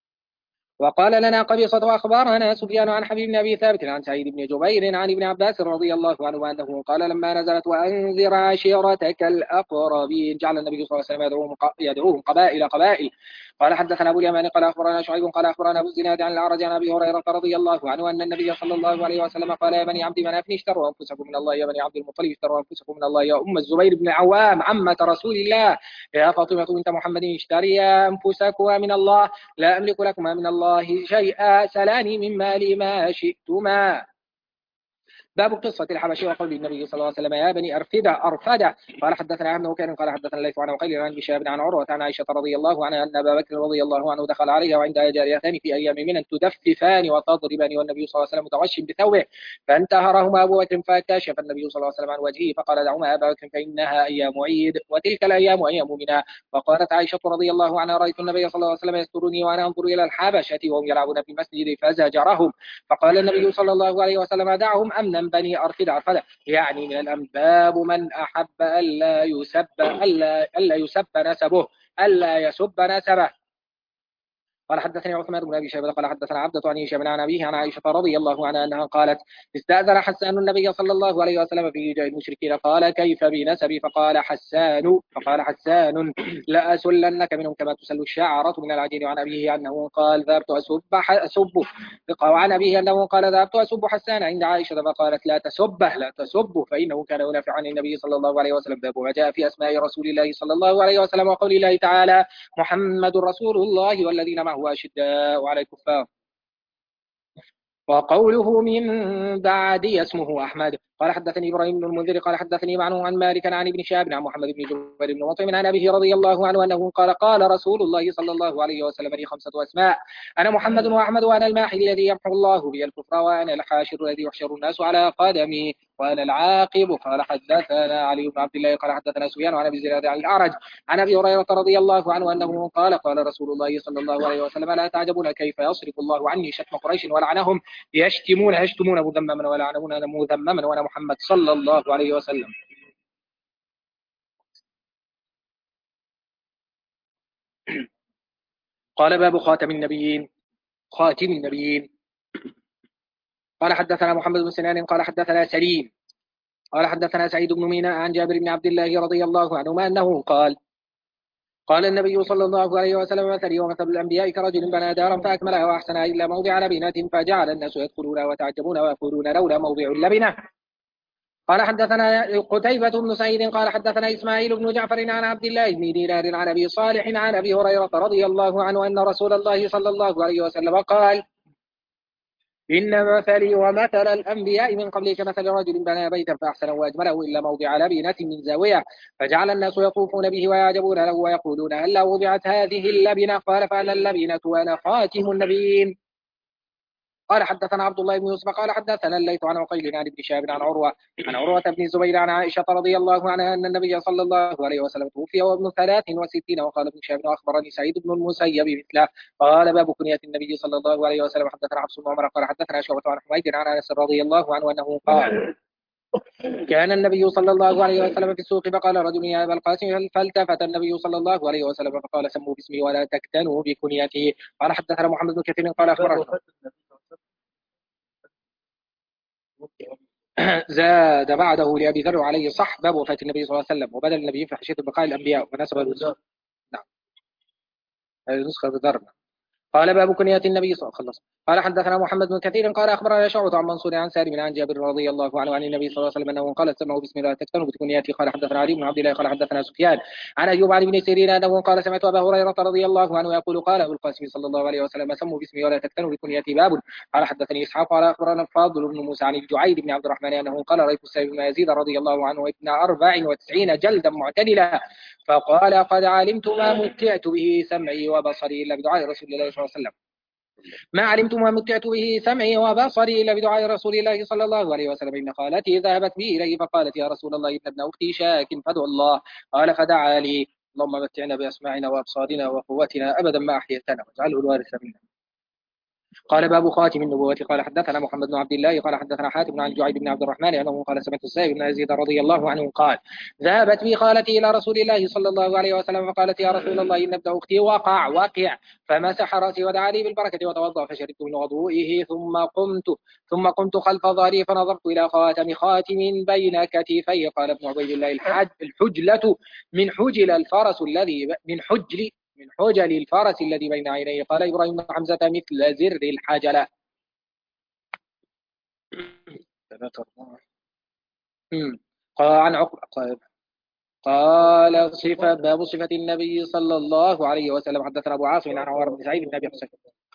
وقال لنا قبيصة وأخبارنا سفيان عن حبيب بن أبي ثابت عن سعيد بن جبير عن ابن عباس رضي الله عنه أنه قال لما نزلت وأنذر عشيرتك الأقربين جعل النبي صلى الله عليه وسلم يدعوهم, يدعوهم قبائل قبائل. قال حدثنا أبو اليمان قال أخبرنا شعيب قال أخبرنا أبو الزناد عن الأعرج عن أبي هريرة رضي الله عنه أن النبي صلى الله عليه وسلم قال يا بني عبد مناف اشتروا أنفسكم من الله يا بني عبد المطلب اشتروا أنفسكم من الله يا أم الزبير بن العوام عمة رسول الله يا فاطمة بنت محمد اشتريا أنفسكما من الله لا أملك لكما من الله شيئا سلاني من مالي ما شئتما. باب قصة الحبشي وقول النبي صلى الله عليه وسلم يا بني أرفدة أرفدة. قال حدثنا ابن وكيع قال حدثنا ليث عن عقيل عن بشاب عن عروة عن عائشة رضي الله عنها أن أبا بكر رضي الله عنه دخل عليها وعندها جاريتان في أيام منى تدففان وتضربان والنبي صلى الله عليه وسلم متغش بثوبه فانتهرهما أبو بكر فكشف النبي صلى الله عليه وسلم عن وجهه فقال دعوما أبا بكر فإنها أيام عيد وتلك الأيام أيام منى. وقالت عائشة رضي الله عنها رأيت النبي صلى الله عليه وسلم يسترني وأنا أنظر إلى الحبشة وهم يلعبون في المسجد فزجرهم فقال النبي صلى الله عليه وسلم دعهم أمنا بني أرفدة يعني من الأنباب من أحب ألا يسب ألا, ألا يسب نسبه ألا يسب نسبه. قال حدثني عثمان بن ابي شيبه قال حدثنا عبدة عن هشام عن ابيه عن عائشه رضي الله عنها انها قالت استاذن حسان النبي صلى الله عليه وسلم في هجاء المشركين قال كيف بنسبي فقال حسان فقال حسان لا اسلنك منهم كما تسل الشعره من العجين. وعن ابيه انه قال ذهبت اسب اسب وعن ابيه انه قال ذهبت اسب حسان عند عائشه فقالت لا تسبه لا تسبه فانه كان ينافع عن النبي صلى الله عليه وسلم. باب ما جاء في اسماء رسول الله صلى الله عليه وسلم وقول الله تعالى محمد رسول الله والذين معه أشداء على الكفار وقوله من بعد اسمه أحمد. قال حدثني إبراهيم بن المنذر قال حدثني معه عن مالك عن ابن شهاب عن محمد بن جبير بن مطعم عن أبيه رضي الله عنه أنه قال قال رسول الله صلى الله عليه وسلم لي خمسة أسماء أنا محمد وأحمد وأنا الماحي الذي يمحو الله بي الكفر وأنا الحاشر الذي يحشر الناس على قدمي وأنا العاقب. قال حدثنا علي بن عبد الله قال حدثنا سفيان عن أبي الزناد عن الأعرج عن أبي هريرة رضي الله عنه أنه قال قال رسول الله صلى الله عليه وسلم لا تعجبون كيف يصرف الله عني شتم قريش ولعنهم يشتمون يشتمون مذمما ولعنون مذمما وأنا محمد صلى الله عليه وسلم. قال باب خاتم النبيين خاتم النبيين. قال حدثنا محمد بن سنان قال حدثنا سليم قال حدثنا سعيد بن ميناء عن جابر بن عبد الله رضي الله عنهما أنه قال قال النبي صلى الله عليه وسلم مثلي ومثل الأنبياء كرجل بنى دارا فأكملها وأحسنها إلا موضع لبنة فجعل الناس يدخلون ويتعجبون ويقولون لولا موضع اللبنة. قال حدثنا قتيبة بن سعيد قال حدثنا إسماعيل بن جعفر عن عبد الله بن دينار عن أبي صالح عن أبي هريرة رضي الله عنه أن رسول الله صلى الله عليه وسلم قال إن مثلي ومثل الأنبياء من قبلي كمثل رجل بنى بيتا فأحسنه وأجمله إلا موضع لبنة من زاوية فجعل الناس يطوفون به ويعجبون له ويقولون هلا وضعت هذه اللبنة قال فأنا اللبنة وأنا خاتم النبيين. قال حدثنا عبد الله بن يوسف قال حدثنا الليث عن عقيل عن ابن شهاب عن عروة عن عروة بن الزبير عن عائشة رضي الله عنها أن النبي صلى الله عليه وسلم توفي وابن ثلاث وستين. وقال ابن شهاب أخبرني سعيد بن المسيب مثله. قال باب كنية النبي صلى الله عليه وسلم. حدثنا حفص بن عمر قال حدثنا شعبة عن حميد عن أنس رضي الله عنه أنه قال كان النبي صلى الله عليه وسلم في السوق فقال رجل يا أبا القاسم فالتفت النبي صلى الله عليه وسلم فقال سموا باسمي ولا تكتنوا بكنيته. قال حدثنا محمد بن كثير قال أخبرنا زاد بعده لأبي ذر عليه صح باب وفاة النبي صلى الله عليه وسلم وبدل النبي في حشية بقاء الأنبياء ونسب الوزن. نعم النسخة بذرنا. قال باب كنية النبي صلى الله عليه وسلم. قال حدثنا محمد بن كثير قال أخبرنا شعبة عن منصور عن سالم عن جابر رضي الله عنه عن النبي صلى الله عليه وسلم أنه قال سمعوا بسم الله تكتنوا بكنيته. قال حدثنا علي بن عبد الله قال حدثنا سفيان عن أيوب عن ابن سيرين أنه قال سمعت أبا هريرة رضي الله عنه يقول قال أبو القاسم صلى الله عليه وسلم سموا باسمي ولا تكتنوا بكنيته باب. قال حدثني إسحاق قال أخبرنا الفاضل بن موسى عن الجعيد بن عبد الرحمن أنه قال رأيت السائب بن يزيد رضي الله عنه ابن أربع وتسعين جلدا معتدلا فقال قد علمت ما متعت به سمعي وبصري إلا بدعاء رسول الله صلى الله عليه وسلم ما علمت ما متعت به سمعي وبصري إلا بدعاء رسول الله صلى الله عليه وسلم إن خالتي ذهبت بي إليه فقالت يا رسول الله إن ابن أختي شاك فادعو الله. قال فدعا لي اللهم متعنا بأسماعنا وأبصارنا وقوتنا أبدا ما أحييتنا واجعله الوارث منا. قال باب خاتم النبوة. قال حدثنا محمد بن عبد الله قال حدثنا حاتم عن جعيد بن عبد الرحمن أنه قال سمعت السائب بن يزيد رضي الله عنه قال ذهبت بي خالتي إلى رسول الله صلى الله عليه وسلم فقالت يا رسول الله إن ابن أختي وقع وقع فمسح رأسي ودعا لي بالبركة وتوضأ فشربت من وضوئه ثم قمت ثم قمت خلف ظهري فنظرت إلى خاتم خاتم بين كتفي. قال ابن عبيد الله الحج الحجلة من حجل الفرس الذي من حجل من حجل الفرس الذي بين عينيه. قال إبراهيم بن حمزة مثل زر الحجلة. قال عن عقبة قال صفة باب صفة النبي صلى الله عليه وسلم. حدثنا أبو عاصم عن عمر بن سعيد بن أبي حسين.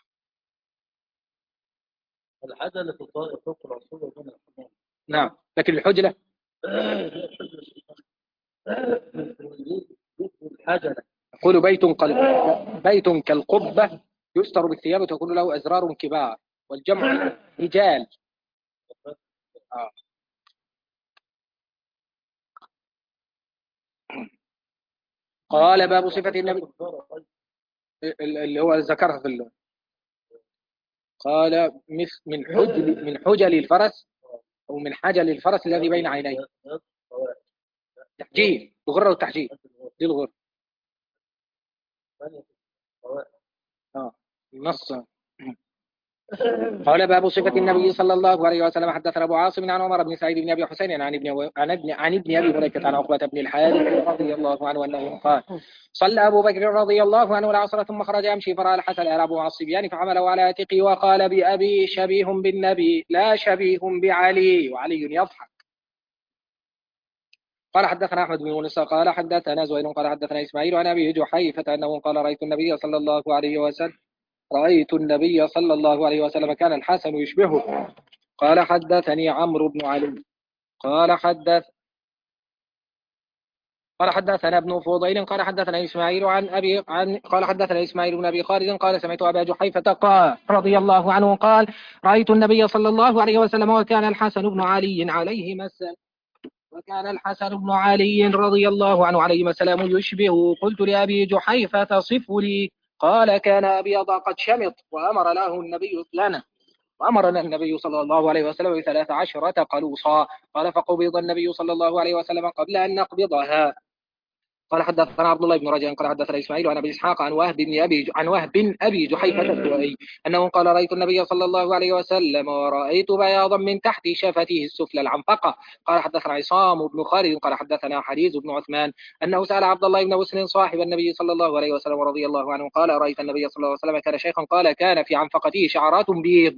الحجلة فوق الرسول وبين الحمام. نعم لكن الحجلة الحجلة يقول بيت بيت كالقبة يستر بالثياب وتكون له أزرار كبار والجمع رجال. آه. قال باب صفة النبي اللي هو ذكرها في اللون. قال من حجل من حجل الفرس أو من حجل الفرس الذي بين عينيه. تحجيل الغرة والتحجيل دي الغرة. آه. نص. قال باب صفة النبي صلى الله عليه وسلم. حدثنا أبو عاصم عن عمر بن سعيد بن أبي حسين عن ابن عن ابن عن ابن أبي مليكة عن عقبة بن الحارث رضي الله عنه أنه قال صلى أبو بكر رضي الله عنه العصر ثم خرج يمشي فرأى الحسن الأراب مع الصبيان فحمله على عاتقه وقال بأبي شبيه بالنبي لا شبيه بعلي، وعلي يضحك. قال حدثنا أحمد بن يونس قال حدثنا زهير قال حدثنا إسماعيل عن أبي جحيفة أنه قال رأيت النبي صلى الله عليه وسلم رأيت النبي صلى الله عليه وسلم كان الحسن يشبهه. قال حدثني عمرو بن علي قال حدث قال حدثنا ابن فضيل قال حدثنا إسماعيل عن أبي عن قال حدثنا إسماعيل بن أبي خالد قال سمعت أبا جحيفة قال رضي الله عنه قال رأيت النبي صلى الله عليه وسلم وكان الحسن بن علي عليهما السلام وكان الحسن بن علي رضي الله عنه عليهما السلام يشبهه. قلت لأبي جحيفة تصف لي قال كان أبيض قد شمط وأمر له النبي لنا وأمرنا النبي صلى الله عليه وسلم بثلاث عشرة قلوصا. قال فقبض النبي صلى الله عليه وسلم قبل أن نقبضها. قال حدثنا عبد الله بن رجاء قال حدثنا اسماعيل عن ابي اسحاق عن وهب بن ابي عن وهب بن ابي جحيفه الدؤي انه قال رايت النبي صلى الله عليه وسلم ورايت بياضا من تحت شفتيه السفلى العنفقه. قال حدثنا عصام بن خالد قال حدثنا حريز بن عثمان انه سال عبد الله بن مسلم صاحب النبي صلى الله عليه وسلم رضي الله عنه قال رايت النبي صلى الله عليه وسلم كان شيخا قال كان في عنفقته شعرات بيض.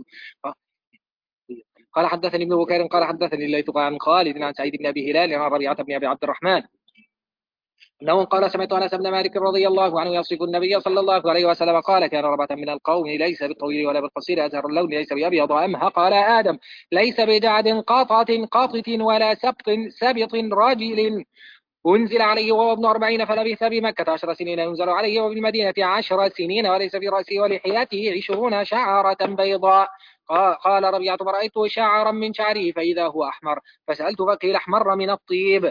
قال حدثني ابن بكير قال حدثني الليث عن خالد عن سعيد بن ابي هلال عن ربيعه بن ابي عبد الرحمن أنه قال سمعت أنس بن مالك رضي الله عنه يصف النبي صلى الله عليه وسلم قال كان ربة من القوم ليس بالطويل ولا بالقصير أزهر اللون ليس بأبيض أمهق قال آدم ليس بجعد قاطعة قاطط ولا سبط سبط رجل أنزل عليه وهو ابن أربعين فلبث بمكة عشر سنين ينزل عليه وبالمدينة عشر سنين وليس في رأسه ولحياته عشرون شعرة بيضاء. قال ربيعة فرأيت شعرا من شعره فإذا هو أحمر فسألت فقيل أحمر من الطيب.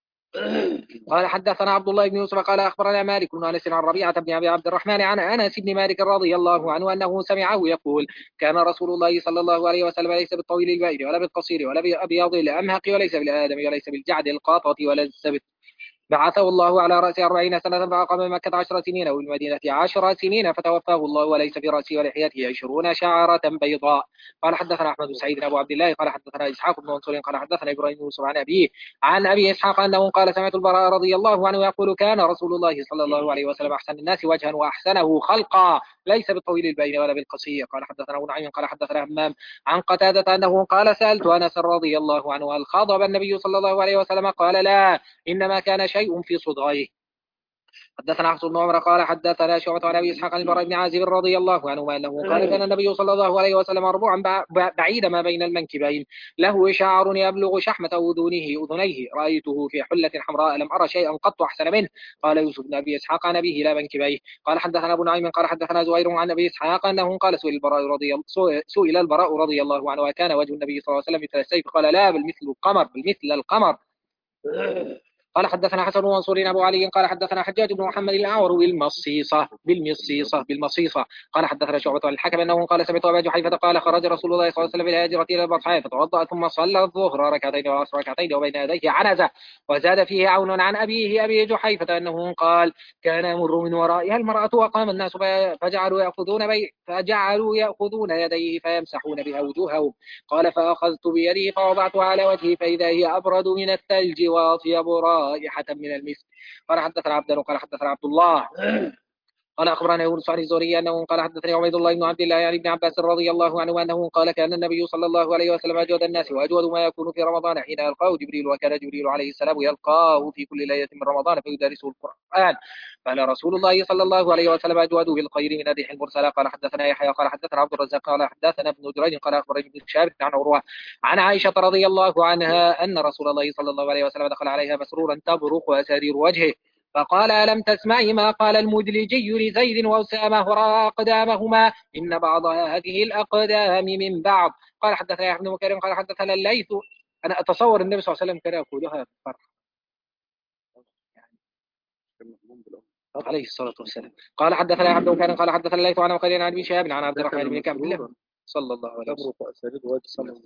قال حدثنا عبد الله بن يوسف قال أخبرنا مالك بن أنس عن ربيعة بن أبي عبد الرحمن عن أنس بن مالك رضي الله عنه أنه سمعه يقول كان رسول الله صلى الله عليه وسلم ليس بالطويل البين ولا بالقصير ولا بالأبيض الأمهق وليس بالآدم وليس بالجعد القاطة ولا السبت بعثه الله على رأس أربعين سنة فأقام مكة عشر سنين والمدينة عشر سنين فتوفاه الله وليس في رأسه ولحياته عشرون شعرة بيضاء. قال حدثنا أحمد بن سعيد أبو عبد الله قال حدثنا إسحاق بن منصور قال حدثنا إبراهيم بن يوسف عن أبيه عن أبي إسحاق أنه قال سمعت البراء رضي الله عنه يقول كان رسول الله صلى الله عليه وسلم أحسن الناس وجها وأحسنه خلقا ليس بالطويل البين ولا بالقصير. قال حدثنا أبو نعيم قال حدثنا همام عن قتادة أنه قال سألت أنس رضي الله عنه هل خاضب النبي صلى الله عليه وسلم قال لا إنما كان شيء في صدغيه. حدثنا حفص بن عمر قال حدثنا شعبة عن ابي اسحاق عن البراء بن عازب رضي الله عنه انه قال كان النبي صلى الله عليه وسلم مربوعا بعيد ما بين المنكبين له شعر يبلغ شحمة اذنيه اذنيه رايته في حلة حمراء لم ارى شيئا قط احسن منه. قال يوسف بن ابي اسحاق عن ابيه لا منكبيه. قال حدثنا ابو نعيم قال حدثنا زهير عن ابي اسحاق انه قال سئل البراء رضي سئل البراء رضي الله عنه وكان وجه النبي صلى الله عليه وسلم مثل السيف قال لا بل مثل القمر بل مثل القمر. قال حدثنا حسن بن منصور أبو علي قال حدثنا حجاج بن محمد الأعور بالمصيصة بالمصيصة بالمصيصة قال حدثنا شعبة عن الحكم أنه قال سمعت أبا جحيفة قال خرج رسول الله صلى الله عليه وسلم إلى الهاجرة إلى البطحاء فتوضأ ثم صلى الظهر ركعتين والعصر ركعتين وبين يديه عنزة وزاد فيه عون عن أبيه أبي جحيفة أنه قال كان يمر من ورائها المرأة وقام الناس فجعلوا يأخذون بي فجعلوا يأخذون يديه فيمسحون بها وجوههم. قال فأخذت بيده فوضعتها على وجهي فإذا هي أبرد من الثلج وأطيب رائحة من المسك. قال حدثنا عبد قال حدثنا عبد الله قال أخبرنا يونس عن الزهري أنه قال حدثني عبيد الله بن عبد الله عن ابن عباس رضي الله عنه أنه قال كان النبي صلى الله عليه وسلم أجود الناس وأجود ما يكون في رمضان حين يلقاه جبريل وكان جبريل عليه السلام يلقاه في كل ليلة من رمضان فيدرسه القرآن. قال رسول الله صلى الله عليه وسلم أجود بالخير من الريح المرسلة. قال حدثنا يحيى قال حدثنا عبد الرزاق قال حدثنا ابن جريج قال أخبرني ابن شهاب عن عروة عن عائشة رضي الله عنها أن رسول الله صلى الله عليه وسلم دخل عليها مسرورا تبرق أسارير وجهه فقال ألم تسمعي ما قال المدلجي لزيد وأسامة وراء أقدامهما إن بعض هذه الأقدام من بعض. قال حدثنا يحيى بن بكير قال حدثنا الليث أنا أتصور النبي صلى الله عليه وسلم كان يقولها بالفرح عليه الصلاة والسلام. قال حدثنا عبد الكريم قال حدثنا الليث عن وقيل عن ابن شهاب عن عبد الرحمن بن كعب صلى الله عليه وسلم.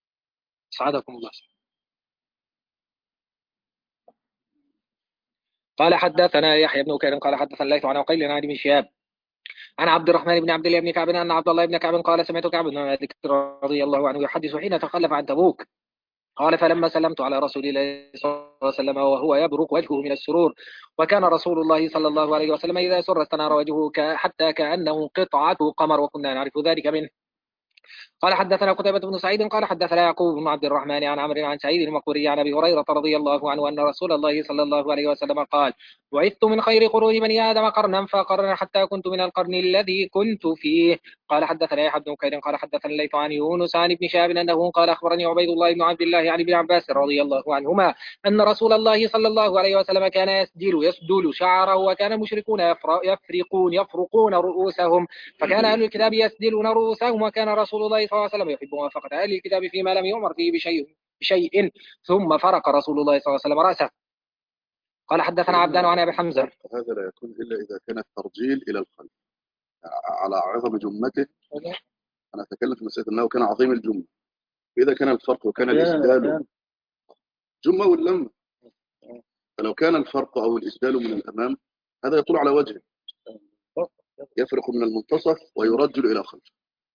سعدكم الله. قال حدثنا يحيى بن بكير قال حدثنا الليث عن عقيل عن ابن شهاب عن عبد الرحمن بن عبد الله بن كعب أن عبد الله بن كعب قال سمعت كعب بن مالك رضي الله عنه يحدث حين تخلف عن تبوك قال فلما سلمت على رسول الله صلى الله عليه وسلم وهو يبرق وجهه من السرور وكان رسول الله صلى الله عليه وسلم إذا سر استنار وجهه حتى كأنه قطعة قمر وكنا نعرف ذلك منه. قال حدثنا قتيبة بن سعيد قال حدثنا يعقوب بن عبد الرحمن عن عمرو عن سعيد المقبوري عن ابي هريرة رضي الله عنه ان رسول الله صلى الله عليه وسلم قال بعثت من خير قرون بني ادم قرنا فقرنا حتى كنت من القرن الذي كنت فيه. قال حدثنا يحيى بن بكير قال حدثنا الليث عن يونس عن ابن شهاب انه قال اخبرني عبيد الله بن عبد الله عن ابن عباس رضي الله عنهما ان رسول الله صلى الله عليه وسلم كان يسدل يسدل شعره وكان المشركون يفرقون يفرقون رؤوسهم فكان اهل الكتاب يسدلون رؤوسهم وكان رسول الله صلى الله عليه وسلم يحب موافقة أهل الكتاب فيما لم يؤمر فيه بشيء بشيء ثم فرق رسول الله صلى الله عليه وسلم رأسه. قال حدثنا عبدان عن أبي حمزة. هذا لا يكون إلا إذا كان الترجيل إلى الخلف على عظم جمته. أنا أتكلم في مسألة أنه كان عظيم الجمة. إذا كان الفرق وكان الإسدال جمة واللمة، فلو كان الفرق أو الإسدال من الأمام هذا يطول على وجهه يفرق من المنتصف ويرجل إلى خلف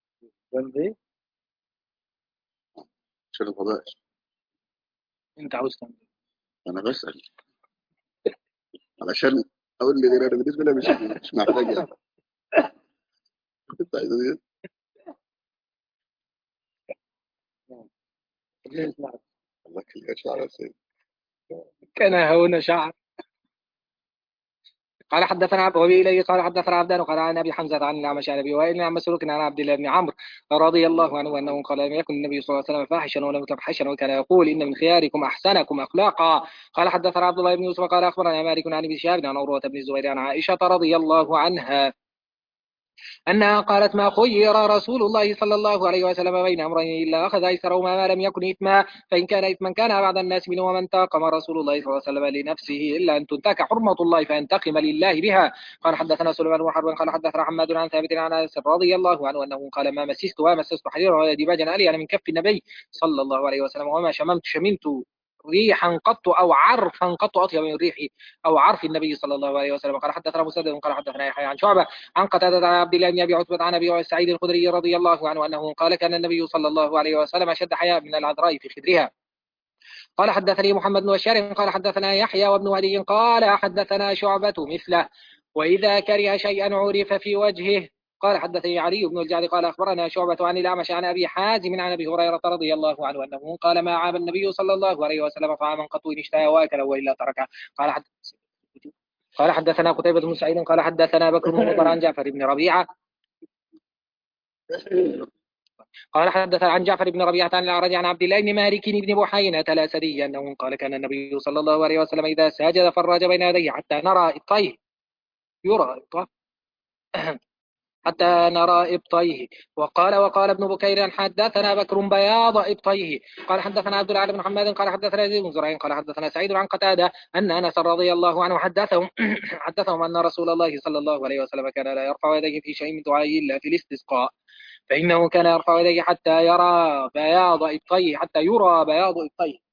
عشان الفضائش. انت عاوز تعمل انا بسأل علشان اقول لي غير بالنسبه لي مش مش محتاج يعني. كنت عايز ايه الله يخليك شعر سيد كان هنا شعر. قال حدثنا عبد وبه قال حدثنا عبدان قال عن ابي حمزه عن الاعمش عن ابي وائل عن مسروق عن عبد الله بن عمرو رضي الله عنه انه قال لم يكن النبي صلى الله عليه وسلم فاحشا ولا متفحشا وكان يقول ان من خياركم احسنكم اخلاقا. قال حدثنا عبد الله بن يوسف قال اخبرنا مالك عن ابي شهاب عن عروه بن الزبير عن عائشه رضي الله عنها أنها قالت ما خير رسول الله صلى الله عليه وسلم بين أمرين إلا أخذ أيسرهما ما لم يكن إثما فإن كان إثما كان بعد الناس منه ومن انتقم رسول الله صلى الله عليه وسلم لنفسه إلا أن تنتهك حرمة الله فينتقم لله بها. قال حدثنا سليمان بن حرب قال حدثنا حماد عن ثابت عن أنس رضي الله عنه أنه قال ما مسست وما مسست حريرا ولا ديباجا ألين من كف النبي صلى الله عليه وسلم وما شممت شممت ريحا قط أو عرفا قط أطيب من ريح أو عرف النبي صلى الله عليه وسلم. قال حدثنا مسدد قال حدثنا يحيى عن شعبة عن قتادة عن عبد الله بن أبي عتبة عن أبي سعيد الخدري رضي الله عنه أنه قال كان النبي صلى الله عليه وسلم أشد حياء من العذراء في خدرها. قال حدثني محمد بن بشار قال حدثنا يحيى وابن علي قال حدثنا شعبة مثله وإذا كره شيئا عرف في وجهه. قال حدثني علي بن الجعد قال أخبرنا شعبة عن الأعمش عن أبي حازم عن أبي هريرة رضي الله عنه أنه قال ما عاب النبي صلى الله عليه وسلم طعاما قط إن اشتهى وأكله وإلا تركه. قال حد... قال حدثنا قتيبة بن سعيد قال حدثنا بكر بن مطر عن جعفر بن ربيعة قال حدثنا عن جعفر بن ربيعة عن الأعرج عن عبد الله بن مالك بن بحينة الأسدي أنه قال كان النبي صلى الله عليه وسلم إذا سجد فرج بين يديه حتى نرى إبطيه يرى إبطيه حتى نرى إبطيه. وقال وقال ابن بكير حدثنا بكر بياض إبطيه. قال حدثنا عبد العال بن محمد قال حدثنا يزيد بن زرعين قال حدثنا سعيد عن قتادة أن أنس رضي الله عنه حدثهم حدثهم أن رسول الله صلى الله عليه وسلم كان لا يرفع يديه في شيء من دعائه إلا في الاستسقاء فإنه كان يرفع يديه حتى يرى بياض إبطيه حتى يرى بياض إبطيه.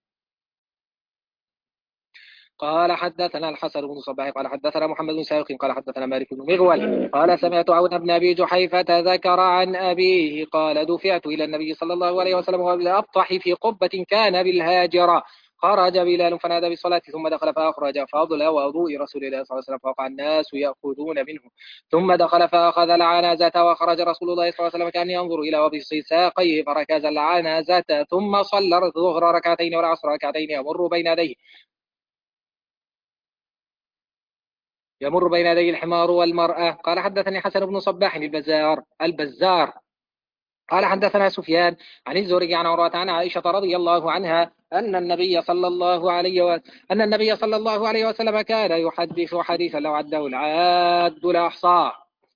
قال حدثنا الحسن بن صباح قال حدثنا محمد بن ساوق قال حدثنا مالك بن مغول قال سمعت عون بن أبي جحيفة ذكر عن أبيه قال دفعت إلى النبي صلى الله عليه وسلم وهو بالأبطح في قبة كان بالهاجرة خرج بلال فنادى بالصلاة ثم دخل فأخرج فضل وضوء رسول الله صلى الله عليه وسلم فوقع الناس يأخذون منه ثم دخل فأخذ العنازة وخرج رسول الله صلى الله عليه وسلم كان ينظر إلى وبص ساقيه فركز العنازة ثم صلى الظهر ركعتين والعصر ركعتين يمر بين يديه يمر بين يدي الحمار والمرأة. قال حدثني حسن بن صباح البزار البزار قال حدثنا سفيان عن الزهري عن عروة عن عائشة رضي الله عنها أن النبي صلى الله عليه و... أن النبي صلى الله عليه وسلم كان يحدث حديثا لو عده العاد لأحصاه.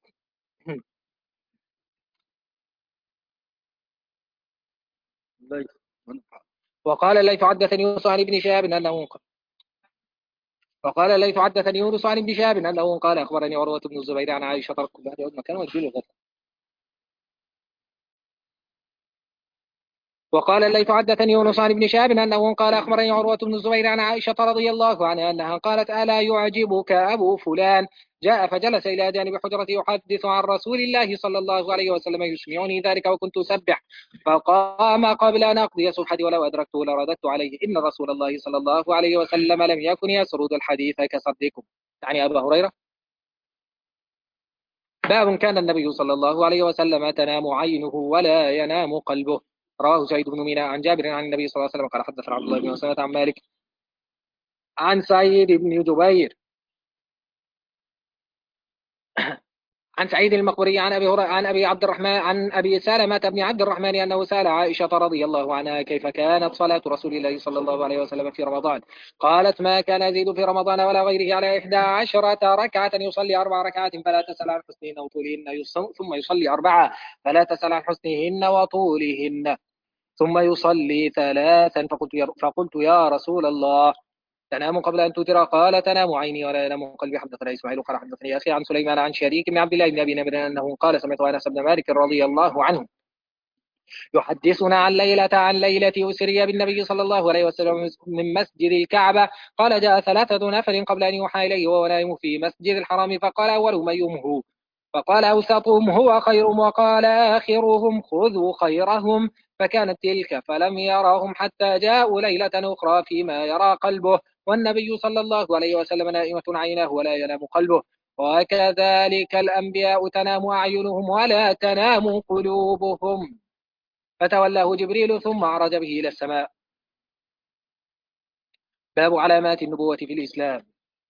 وقال الليث حدثني يونس عن ابن شهاب أنه وقال الليث حدثني يونس عن ابن شهاب أنه قال أخبرني عروة بن الزبير عن عائشة ترك بعد يوم مكان وجل غد. وقال الليث حدثني يونس عن ابن شهاب أنه قال أخبرني عروة بن الزبير عن عائشة رضي الله عنها أنها قالت ألا يعجبك أبو فلان جاء فجلس إلى جانب حجرتي يحدث عن رسول الله صلى الله عليه وسلم يسمعني ذلك وكنت أسبح فقام قبل أن أقضي صبحتي ولو أدركته لرددت عليه إن رسول الله صلى الله عليه وسلم لم يكن يسرد الحديث كصدكم. يعني أبا هريرة. باب كان النبي صلى الله عليه وسلم تنام عينه ولا ينام قلبه. رواه سعيد بن ميناء عن جابر عن النبي صلى الله عليه وسلم قال حدثنا عبد الله بن مسلمة عن مالك عن سعيد بن جبير عن سعيد المقبري عن ابي عن ابي عبد الرحمن عن ابي سلمة بن عبد الرحمن انه سال عائشة رضي الله عنها كيف كانت صلاة رسول الله صلى الله عليه وسلم في رمضان. قالت ما كان يزيد في رمضان ولا غيره على إحدى عشرة ركعة يصلي أربع ركعات فلا تسأل عن حسنهن وطولهن ثم يصلي أربعة فلا تسأل عن حسنهن وطولهن ثم يصلي ثلاثا فقلت يا, فقلت يا رسول الله تنام قبل أن توتر؟ قال تنام عيني ولا ينام قلبي. حدثنا إسماعيل قال حدثني أخي عن سليمان عن شريك بن عبد الله بن أبي نمر أنه قال سمعت أنس بن مالك رضي الله عنه يحدثنا عن ليلة عن ليلة أسري بالنبي صلى الله عليه وسلم من مسجد الكعبة قال جاء ثلاثة نفر قبل أن يوحى إليه وهو نائم في مسجد الحرام فقال أولهم أيهم فقال أوسطهم هو خيرهم وقال آخرهم خذوا خيرهم فكانت تلك فلم يراهم حتى جاءوا ليلة أخرى فيما يرى قلبه والنبي صلى الله عليه وسلم نائمة عيناه ولا ينام قلبه وكذلك الأنبياء تنام أعينهم ولا تنام قلوبهم. فتولاه جبريل ثم عرج به إلى السماء. باب علامات النبوة في الإسلام.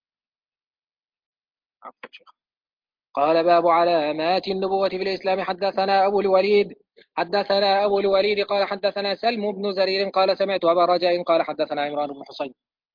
قال باب علامات النبوة في الإسلام. حدثنا أبو الوليد حدثنا أبو الوليد قال حدثنا سلم بن زرير قال سمعت أبا رجاء قال حدثنا عمران بن حسين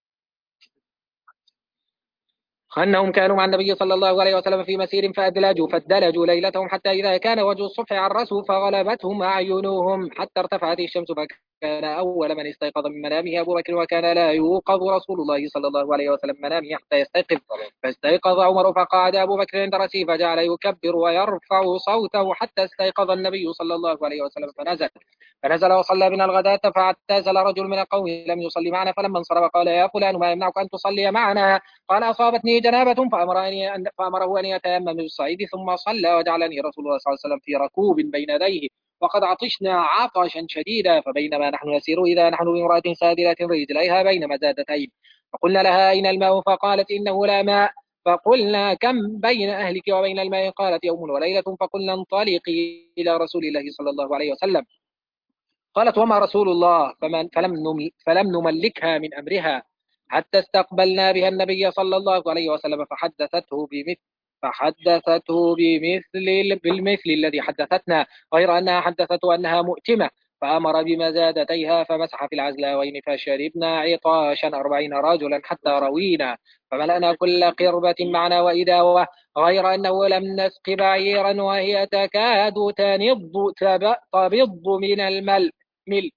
أنهم كانوا مع النبي صلى الله عليه وسلم في مسير فأدلجوا فادلجوا ليلتهم حتى إذا كان وجه الصبح عرسوا فغلبتهم أعينهم حتى ارتفعت الشمس فكان أول من استيقظ من منامه أبو بكر وكان لا يوقظ رسول الله صلى الله عليه وسلم منامه حتى يستيقظ فاستيقظ عمر فقعد أبو بكر عند رأسه فجعل يكبر ويرفع صوته حتى استيقظ النبي صلى الله عليه وسلم فنزل فنزل وصلى بنا الغداة فاعتزل رجل من القوم لم يصلي معنا فلما انصرف قال يا فلان ما يمنعك أن تصلي معنا؟ قال أصابتني جنابة فأمرني أن فأمره أن يتيمم بالصعيد ثم صلى وجعلني رسول الله صلى الله عليه وسلم في ركوب بين يديه وقد عطشنا عطشا شديدا فبينما نحن نسير إذا نحن بامرأة سادلة رجليها بين مزادتين فقلنا لها أين الماء؟ فقالت إنه لا ماء. فقلنا كم بين أهلك وبين الماء؟ قالت يوم وليلة. فقلنا انطلقي إلى رسول الله صلى الله عليه وسلم. قالت وما رسول الله؟ فمن فلم, نمل فلم نملكها من أمرها حتى استقبلنا بها النبي صلى الله عليه وسلم فحدثته بمثل فحدثته بمثل بالمثل الذي حدثتنا غير أنها حدثته أنها مؤتمة فأمر بمزادتيها فمسح في العزلاوين فشربنا عطاشا أربعين رجلا حتى روينا فملأنا كل قربة معنا وإداوة غير أنه لم نسق بعيرا وهي تكاد تنض تبض من المل مل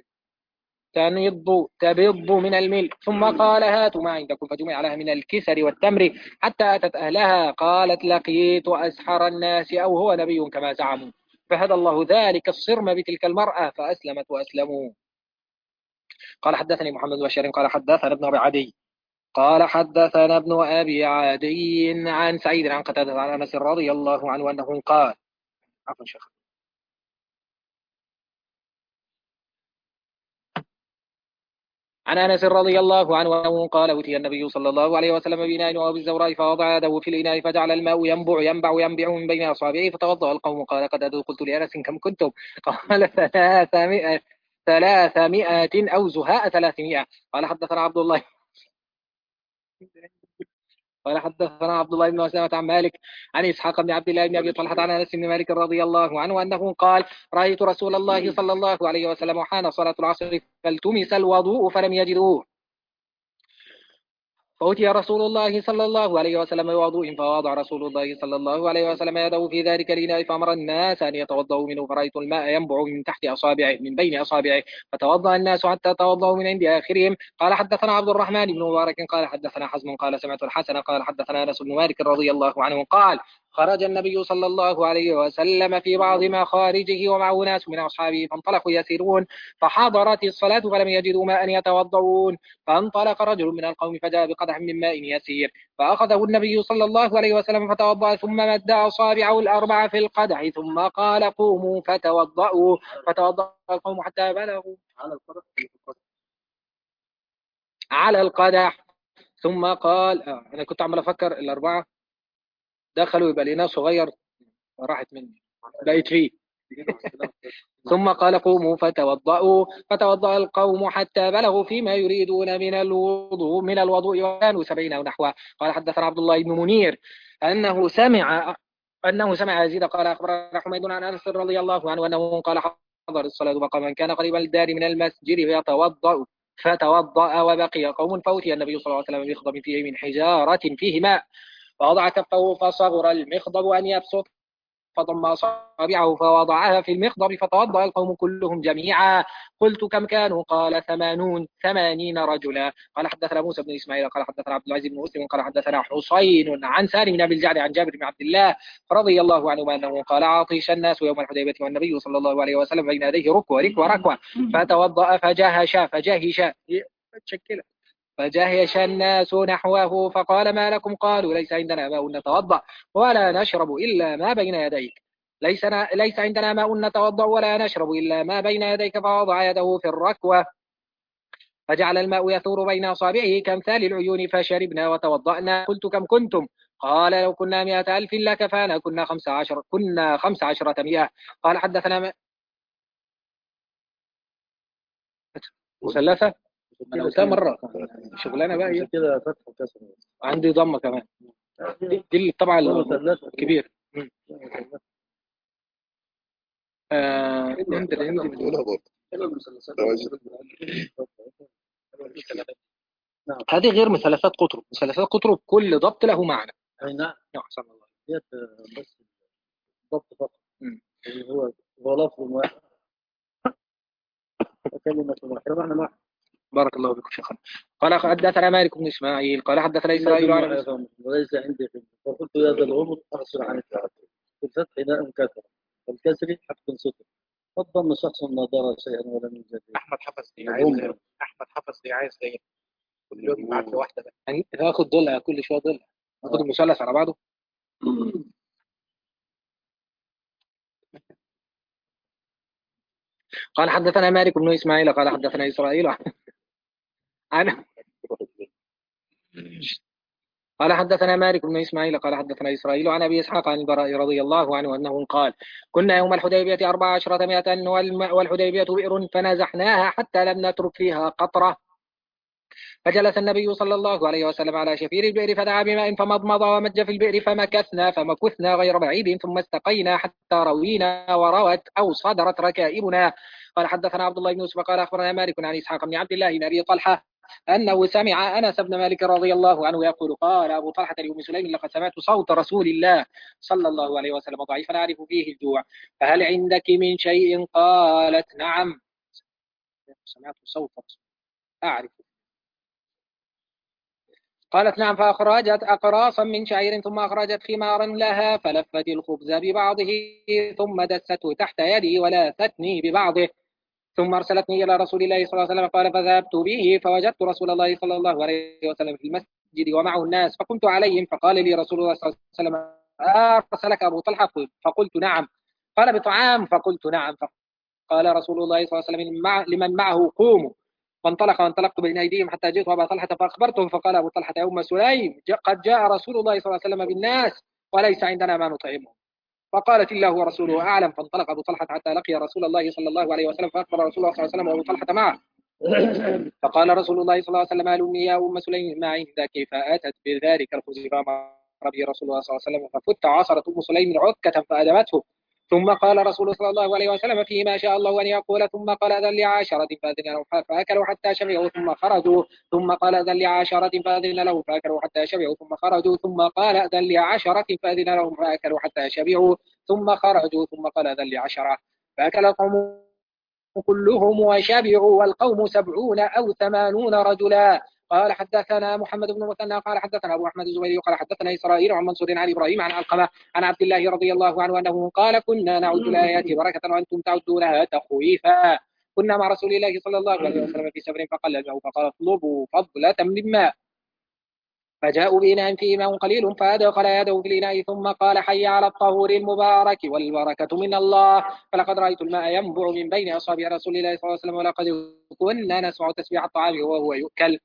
تنض تبض من الملء ثم قال هاتوا ما عندكم فجمع لها من الكسر والتمر حتى أتت أهلها قالت لقيت أسحر الناس أو هو نبي كما زعموا فهدى الله ذلك الصرم بتلك المرأة فأسلمت وأسلموا. قال حدثني محمد بن قال حدثنا ابن أبي عدي قال حدثنا ابن أبي عدي عن سعيد عن قتادة عن أنس رضي الله عنه أنه قال عفوا شيخ عن أنس رضي الله عنه أنه قال أتي النبي صلى الله عليه وسلم بإناء وهو بالزوراء فوضع يده في الإناء فجعل الماء ينبع ينبع ينبع من بين أصابعه فتوضأ القوم. قال قد قلت لأنس كم كنتم؟ قال ثلاثمائة ثلاثمائة أو زهاء ثلاثمائة. قال حدثنا عبد الله قال حدثنا عبد الله بن مسلمة عن مالك عن إسحاق بن عبد الله بن أبي طلحة عن أنس بن مالك رضي الله عنه أنه قال رأيت رسول الله صلى الله عليه وسلم وحان صلاة العصر فالتمس الوضوء فلم يجدوه فأتي رسول الله صلى الله عليه وسلم بوضوء فوضع رسول الله صلى الله عليه وسلم يده في ذلك الإناء فأمر الناس أن يتوضأوا منه فرأيت الماء ينبع من تحت أصابعه من بين أصابعه فتوضأ الناس حتى توضأوا من عند آخرهم. قال حدثنا عبد الرحمن بن مبارك قال حدثنا حزم قال سمعت الحسن قال حدثنا أنس بن مالك رضي الله عنه قال خرج النبي صلى الله عليه وسلم في بعض مخارجه ومعه ناس من أصحابه فانطلقوا يسيرون فحضرت الصلاة فلم يجدوا ماء يتوضؤون فانطلق رجل من القوم فجاء بقدح من ماء يسير فأخذه النبي صلى الله عليه وسلم فتوضأ ثم مد أصابعه الأربع في القدح ثم قال قوموا فتوضأوا فتوضأ القوم حتى بلغوا على القدح ثم قال آه أنا كنت عمال أفكر الأربعة دخلوا يبقى لنا صغير وراحت مني بقيت فيه ثم قال قوموا فتوضأوا فتوضأ القوم حتى بلغوا فيما يريدون من الوضوء من الوضوء وكانوا سبعين أو نحوه. قال حدثنا عبد الله بن منير أنه سمع أنه سمع يزيد قال أخبرنا حميد عن أنس رضي الله عنه أنه قال حضر الصلاة وقام من كان قريب الدار من المسجد يتوضأ فتوضأ وبقي قوم فأتي النبي صلى الله عليه وسلم بمخضب فيه من حجارة فيه ماء فوضع كفه فصغر المخضب أن يبسط فضم أصابعه فوضعها في المخضب فتوضأ القوم كلهم جميعا. قلت كم كانوا؟ قال ثمانون ثمانين رجلا. قال حدثنا موسى بن إسماعيل قال حدثنا عبد العزيز بن مسلم قال حدثنا حسين عن سالم بن أبي الجعد عن جابر بن عبد الله رضي الله عنه أنه قال عطش الناس يوم الحديبية والنبي صلى الله عليه وسلم بين يديه ركوة ركوة ركوة فتوضأ فجهش فجهش تشكله فجهش الناس نحوه فقال ما لكم؟ قالوا ليس عندنا ماء نتوضأ ولا نشرب إلا ما بين يديك ليس, ليس عندنا ماء نتوضأ ولا نشرب إلا ما بين يديك فوضع يده في الركوة فجعل الماء يثور بين أصابعه كامثال العيون فشربنا وتوضأنا. قلت كم كنتم؟ قال لو كنا مئة ألف لكفانا كنا خمس عشر كنا خمس عشرة مئة. قال حدثنا م... مثلثة أنا قلتها مرة شغلانة بقى إيه كده فتح وكسر عندي ضمة كمان دي, دي طبعا الكبير آه... هذه غير مثلثات قطرب. مثلثات قطرب كل ضبط له معنى. أي نعم. أحسن الله. ديت بس ضبط فقط. اللي هو هو لفظ واحد وكلمة واحدة معنى واحد. بارك الله بكم شيخنا. قال حدثنا مالك بن إسماعيل قال حدثنا إسرائيل عن وليس عندي فقلت يا ذا الغمض أغسل عن التعدد بالفتح ناء كثر والكسر حق ستر فضل شخص ما ضر شيئا ولم يجد. أحمد حفظ لي عايز أحمد حفظ لي عايز لي كل يوم معك واحدة يعني هاخد ضلع كل شوية ضلع ناخد المثلث على بعضه. قال حدثنا مالك بن إسماعيل قال حدثنا إسرائيل أنا قال حدثنا مالك بن إسماعيل قال حدثنا إسرائيل عن أبي إسحاق عن البراء رضي الله عنه أنه قال كنا يوم الحديبية أربع عشرة مئة والحديبية بئر فنزحناها حتى لم نترك فيها قطرة فجلس النبي صلى الله عليه وسلم على شفير البئر فدعا بماء فمضمض ومج في البئر فمكثنا فمكثنا غير بعيد ثم استقينا حتى روينا وروت أو صدرت ركائبنا. قال حدثنا عبد الله بن يوسف قال أخبرنا مالك عن إسحاق بن عبد الله بن أبي طلحة أنه سمع أنس بن مالك رضي الله عنه يقول قال أبو طلحة لأم سليم لقد سمعت صوت رسول الله صلى الله عليه وسلم ضعيفا أعرف فيه الجوع فهل عندك من شيء؟ قالت نعم سمعت صوت رسول أعرف. قالت نعم فأخرجت أقراصا من شعير ثم أخرجت خمارا لها فلفت الخبز ببعضه ثم دسته تحت يدي ولاثتني ببعضه ثم أرسلتني إلى رسول الله صلى الله عليه وسلم قال فذهبت به فوجدت رسول الله صلى الله عليه وسلم في المسجد ومعه الناس فقمت عليهم فقال لي رسول الله صلى الله عليه وسلم أرسلك أبو طلحة؟ فقلت نعم. قال بطعام؟ فقلت نعم. فقال رسول الله صلى الله عليه وسلم لمن معه قوموا فانطلق وانطلقت بين أيديهم حتى جئت أبا طلحة فأخبرتهم فقال أبو طلحة يا أم سليم قد جاء رسول الله صلى الله عليه وسلم بالناس وليس عندنا ما نطعمه. فقالت الله ورسوله أعلم. فانطلق أبو طلحة حتى لقي رسول الله صلى الله عليه وسلم فأخبر رسول الله صلى الله عليه وسلم وأبو طلحة معه فقال رسول الله صلى الله عليه وسلم ألمي يا أم سليم ما عندك؟ فأتت بذلك الخبز فأمر به رسول الله صلى الله عليه وسلم ففت عصرت أم سليم عكة فأدمته ثم قال رسول صلى الله عليه وسلم فيه ما شاء الله أن يقول ثم قال أذن لعشرة فأذن لهم فأكلوا حتى شبعوا ثم خرجوا ثم قال أذن لعشرة فأذن لهم فأكلوا حتى شبعوا ثم خرجوا ثم قال أذن لعشرة فأذن لهم فأكلوا حتى شبعوا ثم خرجوا ثم قال أذن لعشرة فأكل القوم كلهم وشبعوا والقوم سبعون أو ثمانون رجلا. قال حدثنا محمد بن مثنى قال حدثنا أبو أحمد الزبيري قال حدثنا إسرائيل عن منصور عن إبراهيم عن علقمة عن عبد الله رضي الله عنه أنه قال كنا نعد الآيات بركة وأنتم تعدونها تخويفا. كنا مع رسول الله صلى الله عليه وسلم في سفر فقال له فقال اطلبوا فضلة من ماء، فجاءوا بإناء فيه ماء قليل فأدخل يده في الإناء ثم قال حي على الطهور المبارك والبركة من الله، فلقد رأيت الماء ينبع من بين أصابع رسول الله صلى الله عليه وسلم ولقد كنا نسمع تسبيح الطعام وهو يؤكل.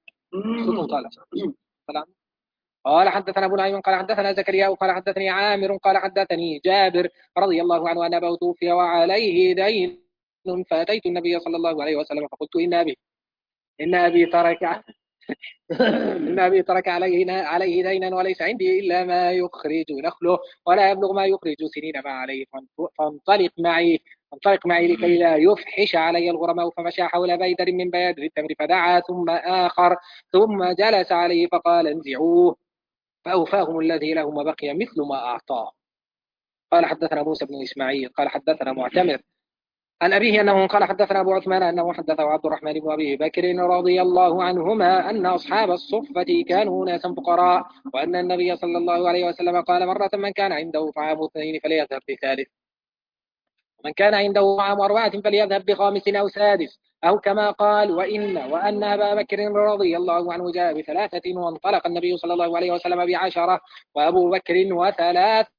قال حدثنا ابو نعيم قال حدثنا زكريا قال حدثني عامر قال حدثني جابر رضي الله عنه أن أباه توفي وعليه دين، فأتيت النبي صلى الله عليه وسلم فقلت إن أبي إن أبي ترك إن أبي ترك عليه عليه دينا وليس عندي إلا ما يخرج نخله ولا يبلغ ما يخرج سنين ما عليه، فانطلق معي فانطلق معي لكي لا يفحش علي الغرماء. فمشى حول بيدر من بيادر التمر فدعا ثم آخر ثم جلس عليه فقال انزعوه، فأوفاهم الذي لهم بقي مثل ما أعطاه. قال حدثنا موسى بن إسماعيل قال حدثنا معتمر عن أبيه أنه قال حدثنا أبو عثمان أنه حدثه عبد الرحمن بن أبي بكر رضي الله عنهما أن أصحاب الصفة كانوا ناسا فقراء، وأن النبي صلى الله عليه وسلم قال مرة من كان عنده طعام اثنين فليذهب بثالث، ومن كان عنده طعام أربعة فليذهب بخامس أو سادس، أو كما قال وإن وأن أبا بكر رضي الله عنه جاء بثلاثة وانطلق النبي صلى الله عليه وسلم بعشرة وأبو بكر وثلاثة.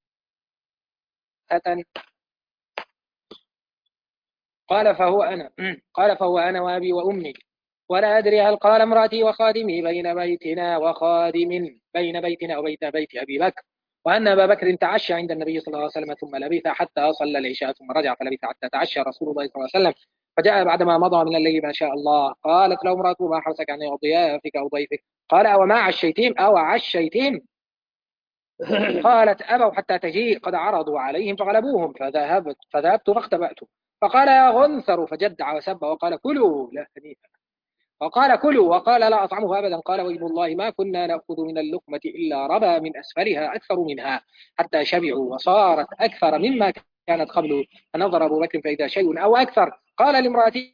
قال فهو أنا قال فهو أنا وأبي وأمي، ولا أدري هل قال امرأتي وخادمي بين بيتنا وخادم بين بيتنا وبيت بيت أبي بكر، وأن أبا بكر تعشى عند النبي صلى الله عليه وسلم ثم لبث حتى صلى العشاء ثم رجع فلبث حتى تعشى رسول الله صلى الله عليه وسلم، فجاء بعدما مضى من الليل ما شاء الله. قالت له امرأته ما حبسك عن ضيافك أو ضيفك؟ قال أو ما عشيتهم أو عشيتهم؟ قالت أبوا حتى تجيء قد عرضوا عليهم فغلبوهم فذهبت فذهبت فاختبأت، فقال يا غنثر فجدع وسب وقال كلوا لا حديث، وقال كلوا وقال لا أطعمه أبدا. قال ويل الله ما كنا نأخذ من اللقمة إلا ربى من أسفلها أكثر منها حتى شبعوا وصارت أكثر مما كانت قبله، فنظر أبو بكر فإذا شيء أو أكثر. قال لامرأته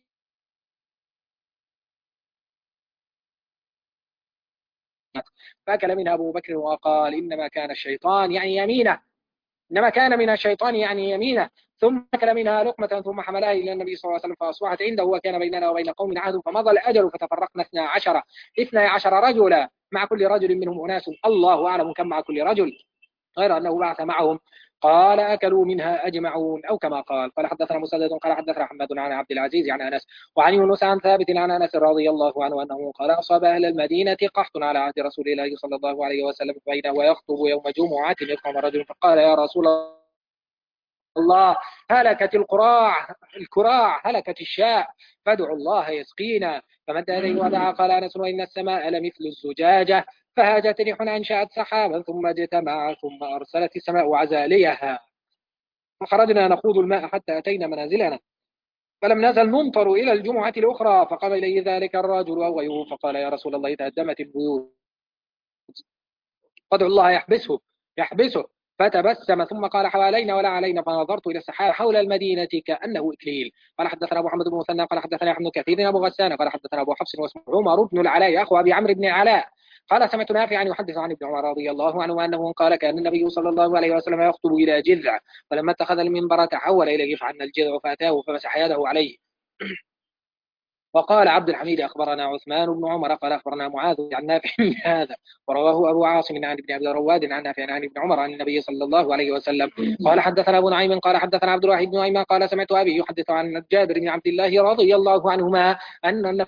فأكل منها أبو بكر وقال إنما كان الشيطان يعني يمينه إنما كان من الشيطان يعني يمينه، ثم أكل منها لقمة ثم حملها إلى النبي صلى الله عليه وسلم فأصبحت عنده وكان بيننا وبين قوم عهد، فمضى الأجل فتفرقنا اثنا عشر اثنا عشر رجلا مع كل رجل منهم أناس الله أعلم كم مع كل رجل، غير أنه بعث معهم. قال أكلوا منها أجمعون أو كما قال. قال حدثنا مسدد قال حدثنا حماد عن عبد العزيز عن أنس وعن يونس عن ثابت عن أنس رضي الله عنه أنه قال أصاب أهل المدينة قحط على عهد رسول الله صلى الله عليه وسلم بينه ويخطب يوم جمعة يقام رجل فقال يا رسول الله هلكت القراع الكراع هلكت الشاء فادعوا الله يسقينا، فمد يديه ودعا. قال أنس وإن السماء لمثل الزجاجة فهاجت ريح أنشأت سحابا ثم اجتمع ثم أرسلت السماء عزاليها، فخرجنا نخوض الماء حتى أتينا منازلنا فلم نزل نمطر إلى الجمعة الأخرى، فقام إليه ذلك الرجل وهو يوم فقال يا رسول الله تهدمت البيوت فادعوا الله يحبسه يحبسه فتبسم ثم قال حوالينا ولا علينا، فنظرت إلى السحاب حول المدينة كأنه إكليل. قال حدثنا أبو محمد بن مثنى قال حدثنا ابن كثير أبو غسان قال حدثنا أبو حفص واسمه عمر بن العلاء أخو أبي عمرو بن العلاء قال سمعت نافعا يحدث عن ابن عمر رضي الله عنه أنه قال كان النبي صلى الله عليه وسلم يخطب إلى جذع فلما اتخذ المنبر تحول إليه فعنا الجذع فأتاه فمسح يده عليه. وقال عبد الحميد أخبرنا عثمان بن عمر قال أخبرنا معاذ عن نافع هذا، ورواه أبو عاصم عن ابن أبي رواد عن نافع عن ابن عمر عن النبي صلى الله عليه وسلم. قال حدثنا أبو نعيم قال حدثنا عبد الواحد بن أيمن قال سمعت أبي يحدث عن جابر بن عبد الله رضي الله عنهما أن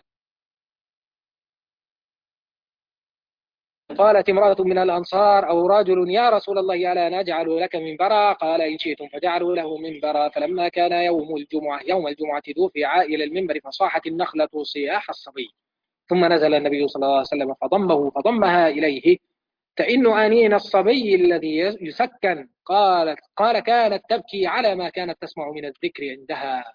قالت امرأة من الأنصار أو رجل يا رسول الله ألا نجعل لك منبرا؟ قال إن شئتم فجعلوا له منبرا. فلما كان يوم الجمعة يوم الجمعة دفع إلى المنبر فصاحت النخلة صياح الصبي، ثم نزل النبي صلى الله عليه وسلم فضمه فضمها إليه تئن أنين الصبي الذي يسكن. قالت قال كانت تبكي على ما كانت تسمع من الذكر عندها.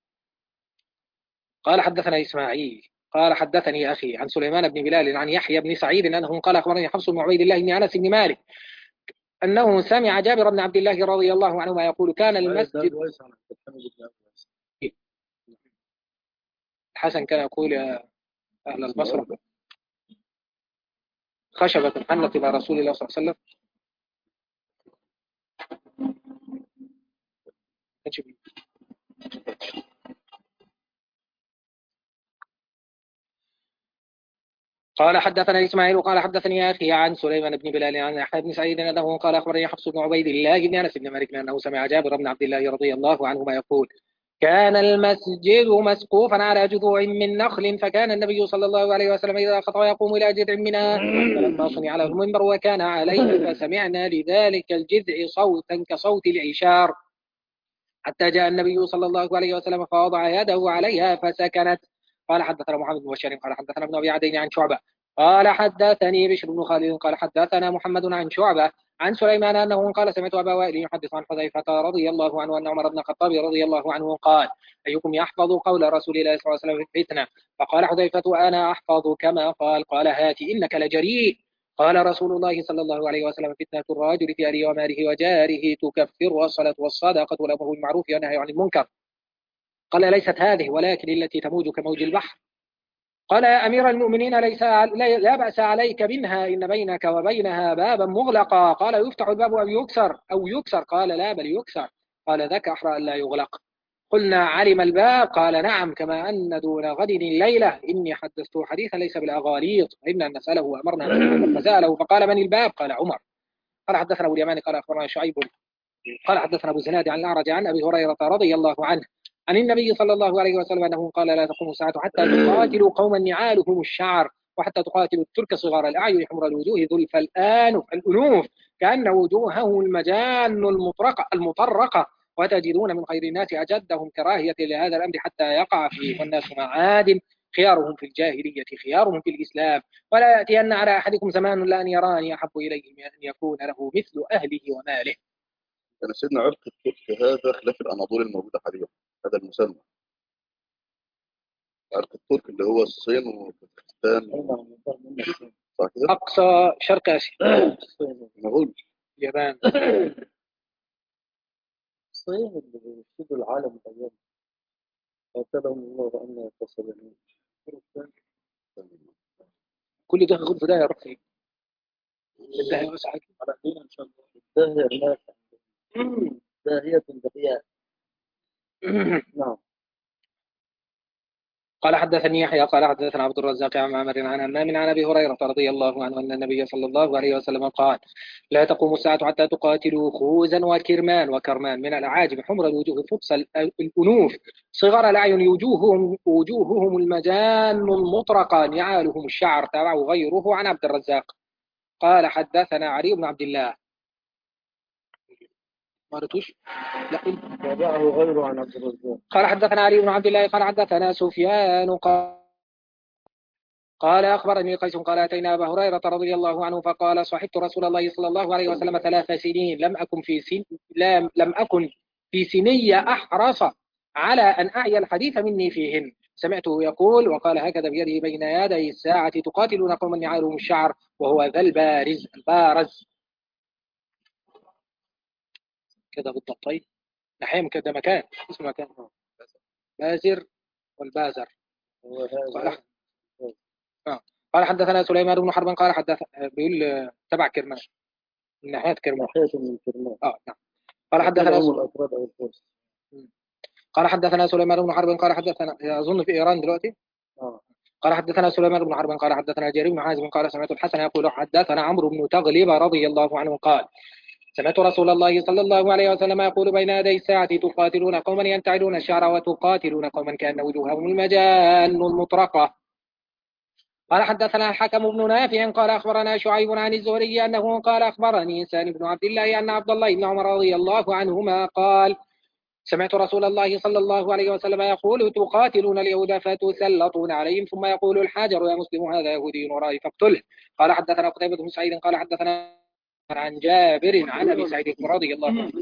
قال حدثنا إسماعيل قال حدثني أخي عن سليمان بن بلال عن يحيى بن سعيد أنه قال أخبرني حفص بن عبيد الله بن أنس بن مالك أنه سمع جابر بن عبد الله رضي الله عنهما يقول كان المسجد الحسن كان يقول يا أهل البصرة خشبة حنت إلى رسول الله صلى الله عليه وسلم. قال حدثنا إسماعيل قال حدثني أخي عن سليمان بن بلال عن يحيى بن سعيد أنه قال أخبرني حفص بن عبيد الله بن أنس بن مالك أنه سمع جابر بن عبد الله رضي الله عنهما يقول كان المسجد مسقوفا على جذوع من نخل فكان النبي صلى الله عليه وسلم إذا خطب يقوم إلى جذع منها فلما صنع له المنبر وكان عليه فسمعنا لذلك الجذع صوتا كصوت العشار حتى جاء النبي صلى الله عليه وسلم فوضع يده عليها فسكنت. قال حدثنا محمد بن بشار قال حدثنا ابن أبي عدي عن شعبة قال حدثني بشر بن خالد قال حدثنا محمد عن شعبة عن سليمان أنه قال سمعت أبا وائل يحدث عن حذيفة رضي الله عنه أن عمر بن الخطاب رضي الله عنه قال أيكم يحفظ قول رسول الله صلى الله عليه وسلم في الفتنة؟ فقال حذيفة أنا أحفظ كما قال. قال هات إنك لجريء. قال رسول الله صلى الله عليه وسلم فتنة الرجل في أهله وماله وجاره تكفر والصلاة والصدقة والأمر بالمعروف والنهي عن المنكر. قال ليست هذه ولكن التي تموج كموج البحر. قال يا أمير المؤمنين ليس لا بأس عليك منها إن بينك وبينها بابا مغلقا. قال يفتح الباب أو يكسر أو يكسر؟ قال لا بل يكسر. قال ذاك أحرى أن لا يغلق. قلنا علم الباب؟ قال نعم كما أن دون غد الليلة إني حدثته حديثا ليس بالأغاليط إن أن نسأله وأمرنا فسأله فقال من الباب؟ قال عمر. قال حدثنا أبو اليمان قال أخبرنا شعيب قال حدثنا أبو زناد عن الأعرج عن أبي هريرة رضي الله عنه عن النبي صلى الله عليه وسلم أنه قال لا تقوم الساعة حتى تقاتلوا قوما نعالهم الشعر وحتى تقاتلوا الترك صغار الأعين حمر الوجوه ذلف الآنف الأنوف كأن وجوههم المجان المطرقة المطرقة وتجدون من خير الناس أجدهم كراهية لهذا الأمر حتى يقع فيه والناس معاد خيارهم في الجاهلية خيارهم في الإسلام ولا يأتين على أحدكم زمان لا أن يراني أحب إليه من أن يكون له مثل أهله وماله. كان سيدنا عرق الترك هذا خلاف الأناضول الموجودة حاليا هذا المسمى عرق الترك اللي هو الصين وباكستان صح كده؟ أقصى شرق آسيا نقول اليابان الصين اللي بيفسدوا العالم الأيام قاتلهم الله أن يتصلون كل ده غرفة ده يا رفي الدهية وسعك على دين إن شاء الله الدهية الناس داهية دهية نعم. قال حدثني يحيى قال حدثنا عبد الرزاق عن معمر عن همام عن ابي هريره رضي الله عنه ان النبي صلى الله عليه وسلم قال لا تقوم الساعه حتى تقاتلوا خوزا وكرمان وكرمان من الاعاجم حمر الوجوه فطس الانوف صغر الاعين وجوههم وجوههم المجان المطرقه نعالهم الشعر تابعه غيره عن عبد الرزاق. قال حدثنا علي بن عبد الله ما رتوش لا تابعه غيره عن عبد الرزاق. قال حدثنا علي بن عبد الله قال حدثنا سفيان قال قال أخبرني قيس قال أتينا أبا هريرة رضي الله عنه فقال صحبت رسول الله صلى الله عليه وسلم ثلاث سنين لم أكن في سن لم, لم أكن في سنية أحرص على أن أعي الحديث مني فيهن. سمعته يقول وقال هكذا بيده بين يدي الساعة تقاتلون قوما نعالهم الشعر وهو ذا البارز البارز كذا بالضبط. طيب نحيم كذا مكان اسم مكان بازر والبازر. قال قال حدثنا سليمان بن حرب قال حدث بيقول تبع كرمان من ناحية كرمان من كرمان اه نعم. قال حدثنا الأفراد أو الفرس. قال حدثنا سليمان بن حرب قال حدثنا أظن في إيران دلوقتي آه. قال حدثنا سليمان بن حرب قال حدثنا جرير بن حازم قال سمعت الحسن يقول حدثنا عمرو بن تغلب رضي الله عنه قال سمعت رسول الله صلى الله عليه وسلم يقول بين يدي الساعة تقاتلون قوما ينتعلون الشعر وتقاتلون قوما كأن وجوههم المجان المطرقة. قال حدثنا الحكم بن نافع قال أخبرنا شعيب عن الزهري أنه قال أخبرني إنسان بن عبد الله أن عبد الله بن عمر رضي الله عنهما قال سمعت رسول الله صلى الله عليه وسلم يقول تقاتلون اليهود فتسلطون عليهم ثم يقول الحجر يا مسلم هذا يهودي ورائي فاقتله. قال حدثنا قتيبة بن سعيد قال حدثنا عن جابر عن أبي سعيد رضي الله عنه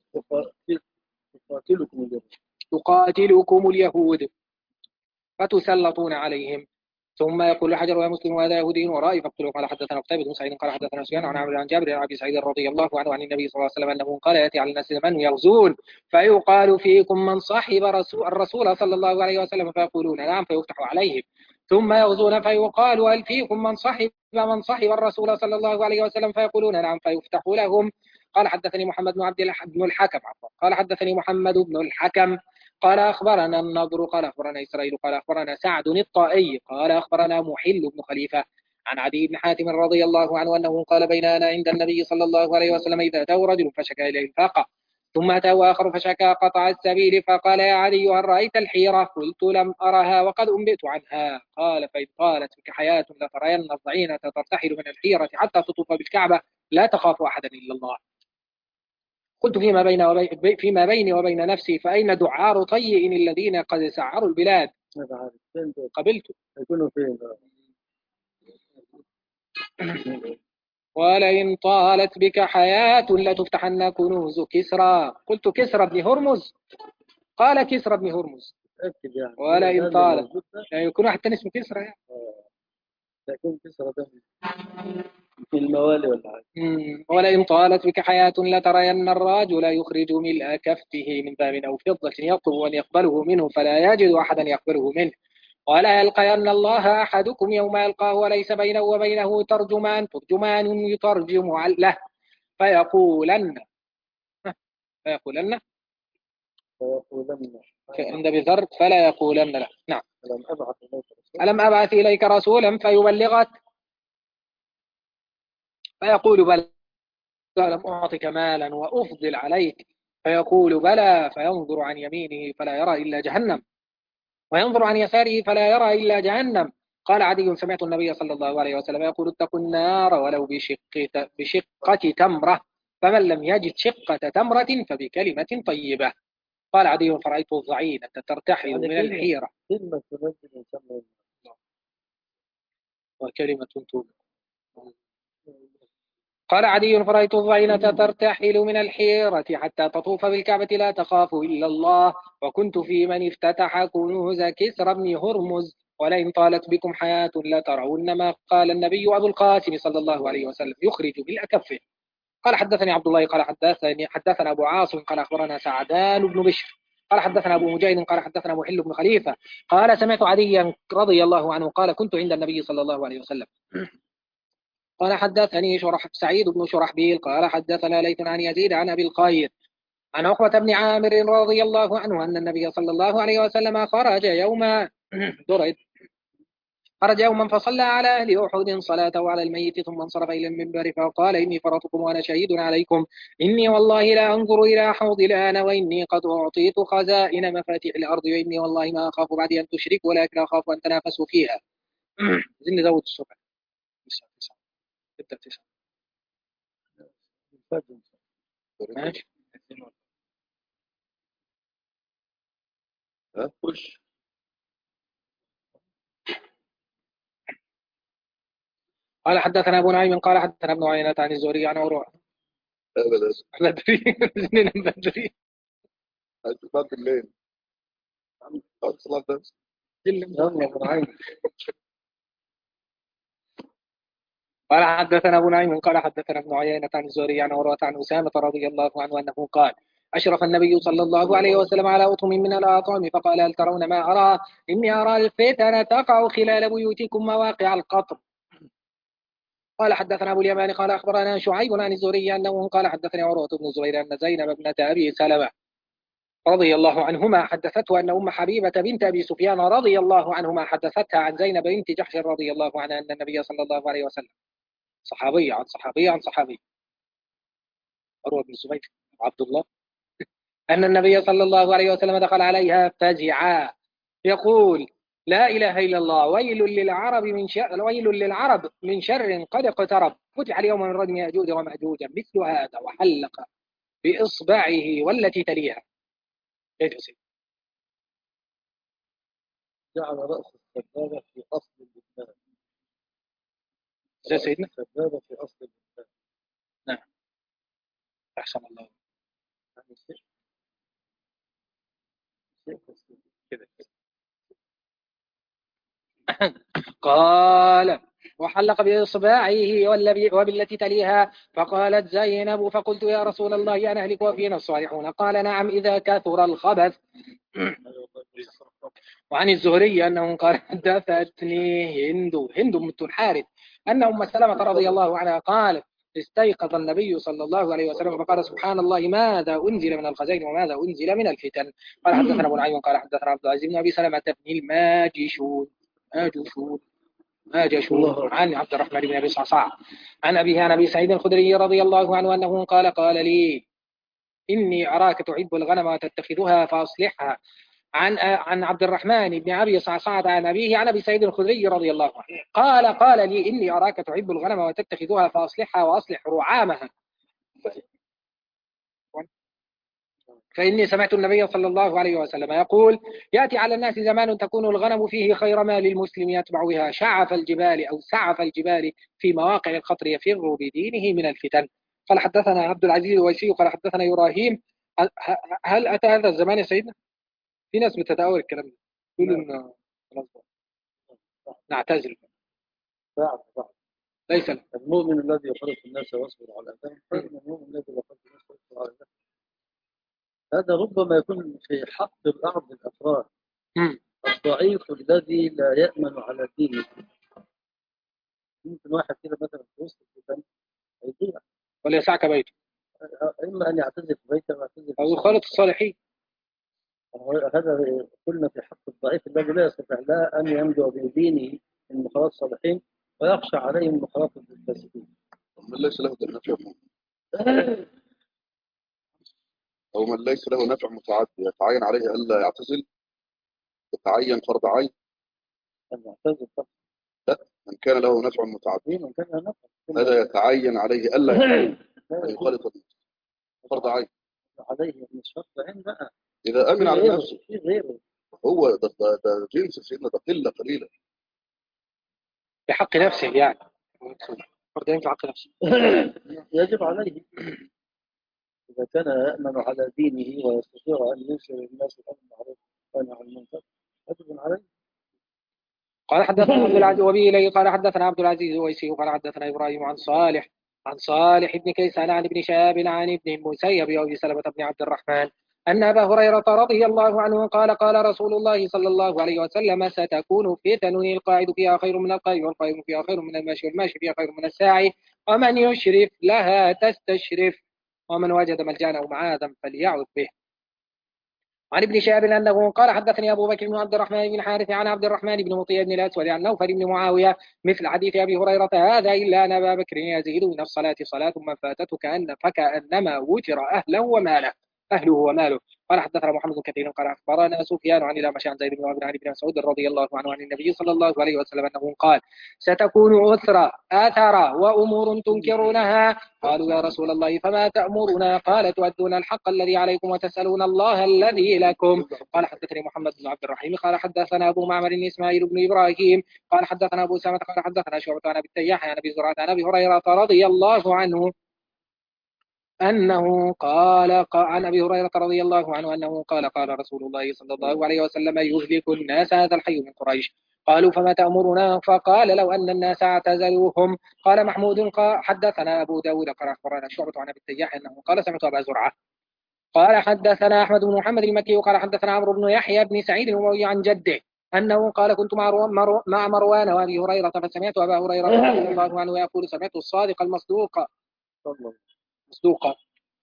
تقاتلكم اليهود تقاتلكم اليهود فتسلطون عليهم ثم يقول الحجر يا مسلم هذا يهودي ورائي فاقتلوه. قال حدثنا قتيبة بن سعيد قال حدثنا سفيان عن عمرو عن جابر عن ابي سعيد رضي الله عنه عن النبي صلى الله عليه وسلم انه قال ياتي على الناس من يغزون فيقال فيكم من صاحب رسول الرسول صلى الله عليه وسلم فيقولون نعم فيفتح عليهم ثم يغزون فيقال هل فيكم من صحب من صحب الرسول صلى الله عليه وسلم فيقولون نعم فيفتح لهم. قال حدثني محمد بن عبد بن الحكم عفوا قال حدثني محمد بن الحكم قال أخبرنا النضر قال أخبرنا إسرائيل قال أخبرنا سعد الطائي قال أخبرنا محل بن خليفة عن عدي بن حاتم رضي الله عنه أنه قال بين أنا عند النبي صلى الله عليه وسلم إذا أتاه رجل فشكى إليه الفاقة ثم أتاه آخر فشكى قطع السبيل فقال يا عدي هل رأيت الحيرة؟ قلت لم أرها وقد أنبئت عنها. قال فإن قالت بك حياة لترين الضعينة ترتحل من الحيرة حتى تطوف بالكعبة لا تخاف أحدا إلا الله. قلت فيما بين وبي... فيما بيني وبين نفسي فأين دعار طيء الذين قد سعروا البلاد؟ قبلت يكونوا فين؟ ولئن طالت بك حياة لتفتحن كنوز كسرى. قلت كسرى بن هرمز؟ قال كسرى بن هرمز. يعني. ولئن طالت يعني يكون حتى اسمه كسرى يعني. لكن كسرى ده في الموالي ولا حاجة. ولئن طالت بك حياة لترين الرجل يخرج ملء كفه من ذهب أو فضة يطلب أن يقبله منه فلا يجد أحدا يقبله منه. ولا يلقين الله أحدكم يوم يلقاه وليس بينه وبينه ترجمان ترجمان يترجم له فيقولن فيقولن فيقولن عند بذر فلا يقولن له نعم ألم أبعث إليك رسولا ألم أبعث إليك رسولا فيبلغك فيقول بلى لم أعطك مالا وأفضل عليك فيقول بلى فينظر عن يمينه فلا يرى إلا جهنم وينظر عن يساره فلا يرى إلا جهنم. قال عدي سمعت النبي صلى الله عليه وسلم يقول اتقوا النار ولو بشقة, بشقة تمرة فمن لم يجد شقة تمرة فبكلمة طيبة. قال عدي فرأيت الضعينة ترتحل من الحيرة كلمة تنزل يسمى وكلمة توب. قال عدي فرأيت الضعينة ترتحل من الحيرة حتى تطوف بالكعبة لا تخاف إلا الله وكنت في من افتتح كنوز كسرى بن هرمز. ولئن طالت بكم حياة لترون ما قال النبي أبو القاسم صلى الله عليه وسلم يخرج بالأكف. قال حدثني عبد الله قال حدثني حدثنا أبو عاصم قال أخبرنا سعدان بن بشر قال حدثنا أبو مجاهد قال حدثنا محل بن خليفة قال سمعت عديا رضي الله عنه قال كنت عند النبي صلى الله عليه وسلم. قال حدثني شرح سعيد بن شرحبيل قال حدثنا ليث عن يزيد عن أبي الخير عن عقبة بن عامر رضي الله عنه أن النبي صلى الله عليه وسلم خرج يوم درد خرج يوما فصلى على أهل أحد صلاته على الميت ثم انصرف إلى المنبر فقال إني فرطكم وأنا شهيد عليكم إني والله لا أنظر إلى حوض الآن وإني قد أعطيت خزائن مفاتيح الأرض وإني والله ما أخاف بعد أن تشركوا ولكن أخاف أن تنافسوا فيها. زين زود الصبح ماشي. خش. قال حدثنا أبو نعيم قال حدثنا ابن عيينة عن الزهري عن عروة ابدا بدري زين بدري بعد الليل بعد صلاة الدرس قال حدثنا أبو نعيم قال حدثنا ابن عيينة عن الزهري عن عروة عن أسامة رضي الله عنه أنه قال أشرف النبي صلى الله عليه وسلم على أطم من الأطعم فقال هل ترون ما أرى إني أرى الفتن تقع خلال بيوتكم مواقع القطر. قال حدثنا أبو اليمان قال أخبرنا شعيب عن الزهري أنه قال حدثني عروة بن الزبير أن زينب ابنة أبي سلمة رضي الله عنهما حدثته أن أم حبيبة بنت أبي سفيان رضي الله عنهما حدثتها عن زينب بنت جحش رضي الله عنها أن النبي صلى الله عليه وسلم صحابي عن صحابي عن صحابي عروة بن الزبير عبد الله أن النبي صلى الله عليه وسلم دخل عليها فزعا يقول لا إله إلا الله ويل للعرب من شر ويل للعرب من شر قد اقترب فتح اليوم من ردم يأجوج ومأجوج مثل هذا وحلق بإصبعه والتي تليها. كيف سيد؟ جعل رأس السبابة في أصل اللبنان. زي سيدنا السبابة في أصل اللبنان. نعم أحسن الله يعني شيء شيء كذا. قال وحلق بإصبعه وبالتي تليها فقالت زينب فقلت يا رسول الله أنا أهلك وفينا الصالحون قال نعم إذا كثر الخبث وعن الزهري أنه قال حدثتني هند هند بنت الحارث أن أم سلمة رضي الله عنها قالت استيقظ النبي صلى الله عليه وسلم فقال سبحان الله ماذا أنزل من الخزائن وماذا أنزل من الفتن. قال حدثنا أبو نعيم قال حدثنا عبد العزيز بن أبي سلمة بن الماجشون ماجشون ماجشون عن عبد الرحمن بن أبي صعصاع عن أبيه عن أبي سعيد الخدري رضي الله عنه أنه قال قال لي إني أراك تحب الغنم وتتخذها فأصلحها. عن عن عبد الرحمن بن أبي صعصاع عن أبيه عن أبي سعيد الخدري رضي الله عنه قال قال لي إني أراك تحب الغنم وتتخذها فأصلحها وأصلح رعامها فإني سمعت النبي صلى الله عليه وسلم يقول يأتي على الناس زمان تكون الغنم فيه خير ما للمسلم يتبع بها شعف الجبال أو سعف الجبال في مواقع الخطر يفر بدينه من الفتن. قال حدثنا عبد العزيز الويسي قال حدثنا إبراهيم. هل أتى هذا الزمان يا سيدنا؟ في ناس بتتأول الكلام ده يقولوا إنه نعتزل بعد بعد ليس له. المؤمن الذي يخالط الناس ويصبر على أذاهم خير من المؤمن الذي يخالط الناس ويصبر على أذاهم. هذا ربما يكون في حق بعض الأفراد الضعيف الذي لا يأمن على دينه. ممكن واحد كده مثلا في وسط الفتن يضيع ولا يسعك بيته إما أن يعتزل في بيته أو يعتزل أو يخالط الصالحين. هذا قلنا في حق الضعيف الذي لا يستطيع لا أن ينجو بدينه من مخالطة الصالحين ويخشى عليهم من مخالطة الفاسدين. من ليس له نفع أو من ليس له نفع متعدي يتعين عليه ألا يعتزل يتعين فرض عين أن يعتزل فقط. لا من كان له نفع متعدي من كان له نفع هذا يتعين عليه ألا يخالط الناس فرض عين عليه من شرط عين بقى إذا أمن على نفسه في غيره هو ده ده, ده جنس سيدنا ده قلة قليلة في حق نفسه يعني فرضين في حق نفسه يجب عليه إذا كان يأمن على دينه ويستطيع أن ينشر الناس الأمر المعروف والنهي عن المنكر يجب عليه. قال حدثنا عبد العزيز وبه إليه قال حدثنا عبد العزيز الويسي قال حدثنا إبراهيم عن صالح عن صالح بن كيسان عن ابن شهاب عن ابن المسيب وأبي سلمة بن عبد الرحمن أن أبا هريرة رضي الله عنه قال قال رسول الله صلى الله عليه وسلم ستكون فتن القاعد فيها خير من القائم والقائم فيها خير من الماشي والماشي فيها خير من الساعي ومن يشرف لها تستشرف ومن وجد ملجأ أو معاذا فليعذ به. عن ابن شهاب أنه قال حدثني أبو بكر بن عبد الرحمن بن حارث عن عبد الرحمن بن مطيع بن الأسود عن نوفل بن معاوية مثل حديث أبي هريرة هذا إلا أن أبا بكر يزيد من الصلاة صلاة من فاتته كأن فكأنما وتر أهله وماله أهله وماله. قال حدثنا محمد بن كثير قال أخبرنا سفيان عن الأعمش عن زيد بن وهب عن ابن مسعود رضي الله عنه عن النبي صلى الله عليه وسلم أنه قال ستكون عسرا آثرا وأمور تنكرونها قالوا يا رسول الله فما تأمرنا قال تؤدون الحق الذي عليكم وتسألون الله الذي لكم. قال حدثني محمد بن عبد الرحيم قال حدثنا أبو معمر إسماعيل بن إبراهيم قال حدثنا أبو سامة قال حدثنا شعبة عن أبي التياح عن أبي زرعة عن أبي هريرة رضي الله عنه أنه قال عن أبي هريرة رضي الله عنه أنه قال قال رسول الله صلى الله عليه وسلم يهلك الناس هذا الحي من قريش. قالوا فما تأمرنا فقال لو أن الناس اعتزلوهم. قال محمود قال حدثنا أبو داود قال أخبرنا شعبة عن أبي التياح أنه قال سمعت أبا زرعة قال حدثنا أحمد بن محمد المكي قال حدثنا عمرو بن يحيى بن سعيد الأموي عن جده أنه قال كنت مع مروان وأبي هريرة فسمعت أبا هريرة رضي الله عنه يقول سمعت الصادق المصدوق مصدوقا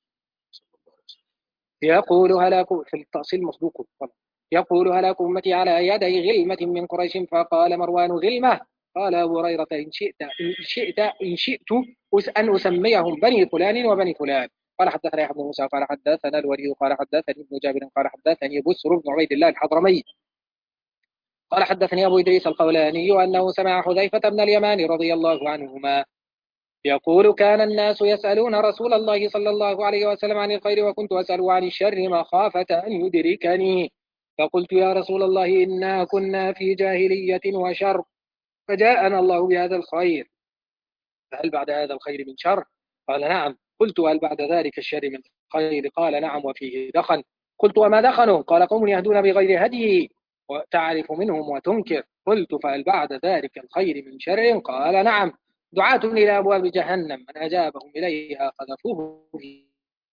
يقول هلاك في التأصيل مصدوق يقول هلاك أمتي على يدي غلمة من قريش. فقال مروان غلمة قال أبو هريرة إن شئت إن شئت إن شئت أن أسميهم بني فلان وبني فلان. قال حدثنا يحيى بن موسى قال حدثنا الوليد قال حدثني ابن جابر قال حدثني بسر بن عبيد الله الحضرمي قال حدثني أبو إدريس القولاني أنه سمع حذيفة بن اليمان رضي الله عنهما يقول كان الناس يسألون رسول الله صلى الله عليه وسلم عن الخير وكنت أسأل عن الشر مخافة أن يدركني فقلت يا رسول الله إنا كنا في جاهلية وشر فجاءنا الله بهذا الخير فهل بعد هذا الخير من شر؟ قال نعم. قلت هل بعد ذلك الشر من خير؟ قال نعم وفيه دخن. قلت وما دخنوا؟ قال قوم يهدون بغير هديه وتعرف منهم وتنكر. قلت فهل بعد ذلك الخير من شر؟ قال نعم دعاة إلى أبواب جهنم من أجابهم إليها قذفوه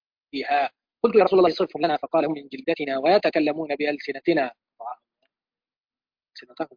فيها. قلت يا رسول الله صفهم لنا فقال هم من جلدتنا ويتكلمون بألسنتنا سنته.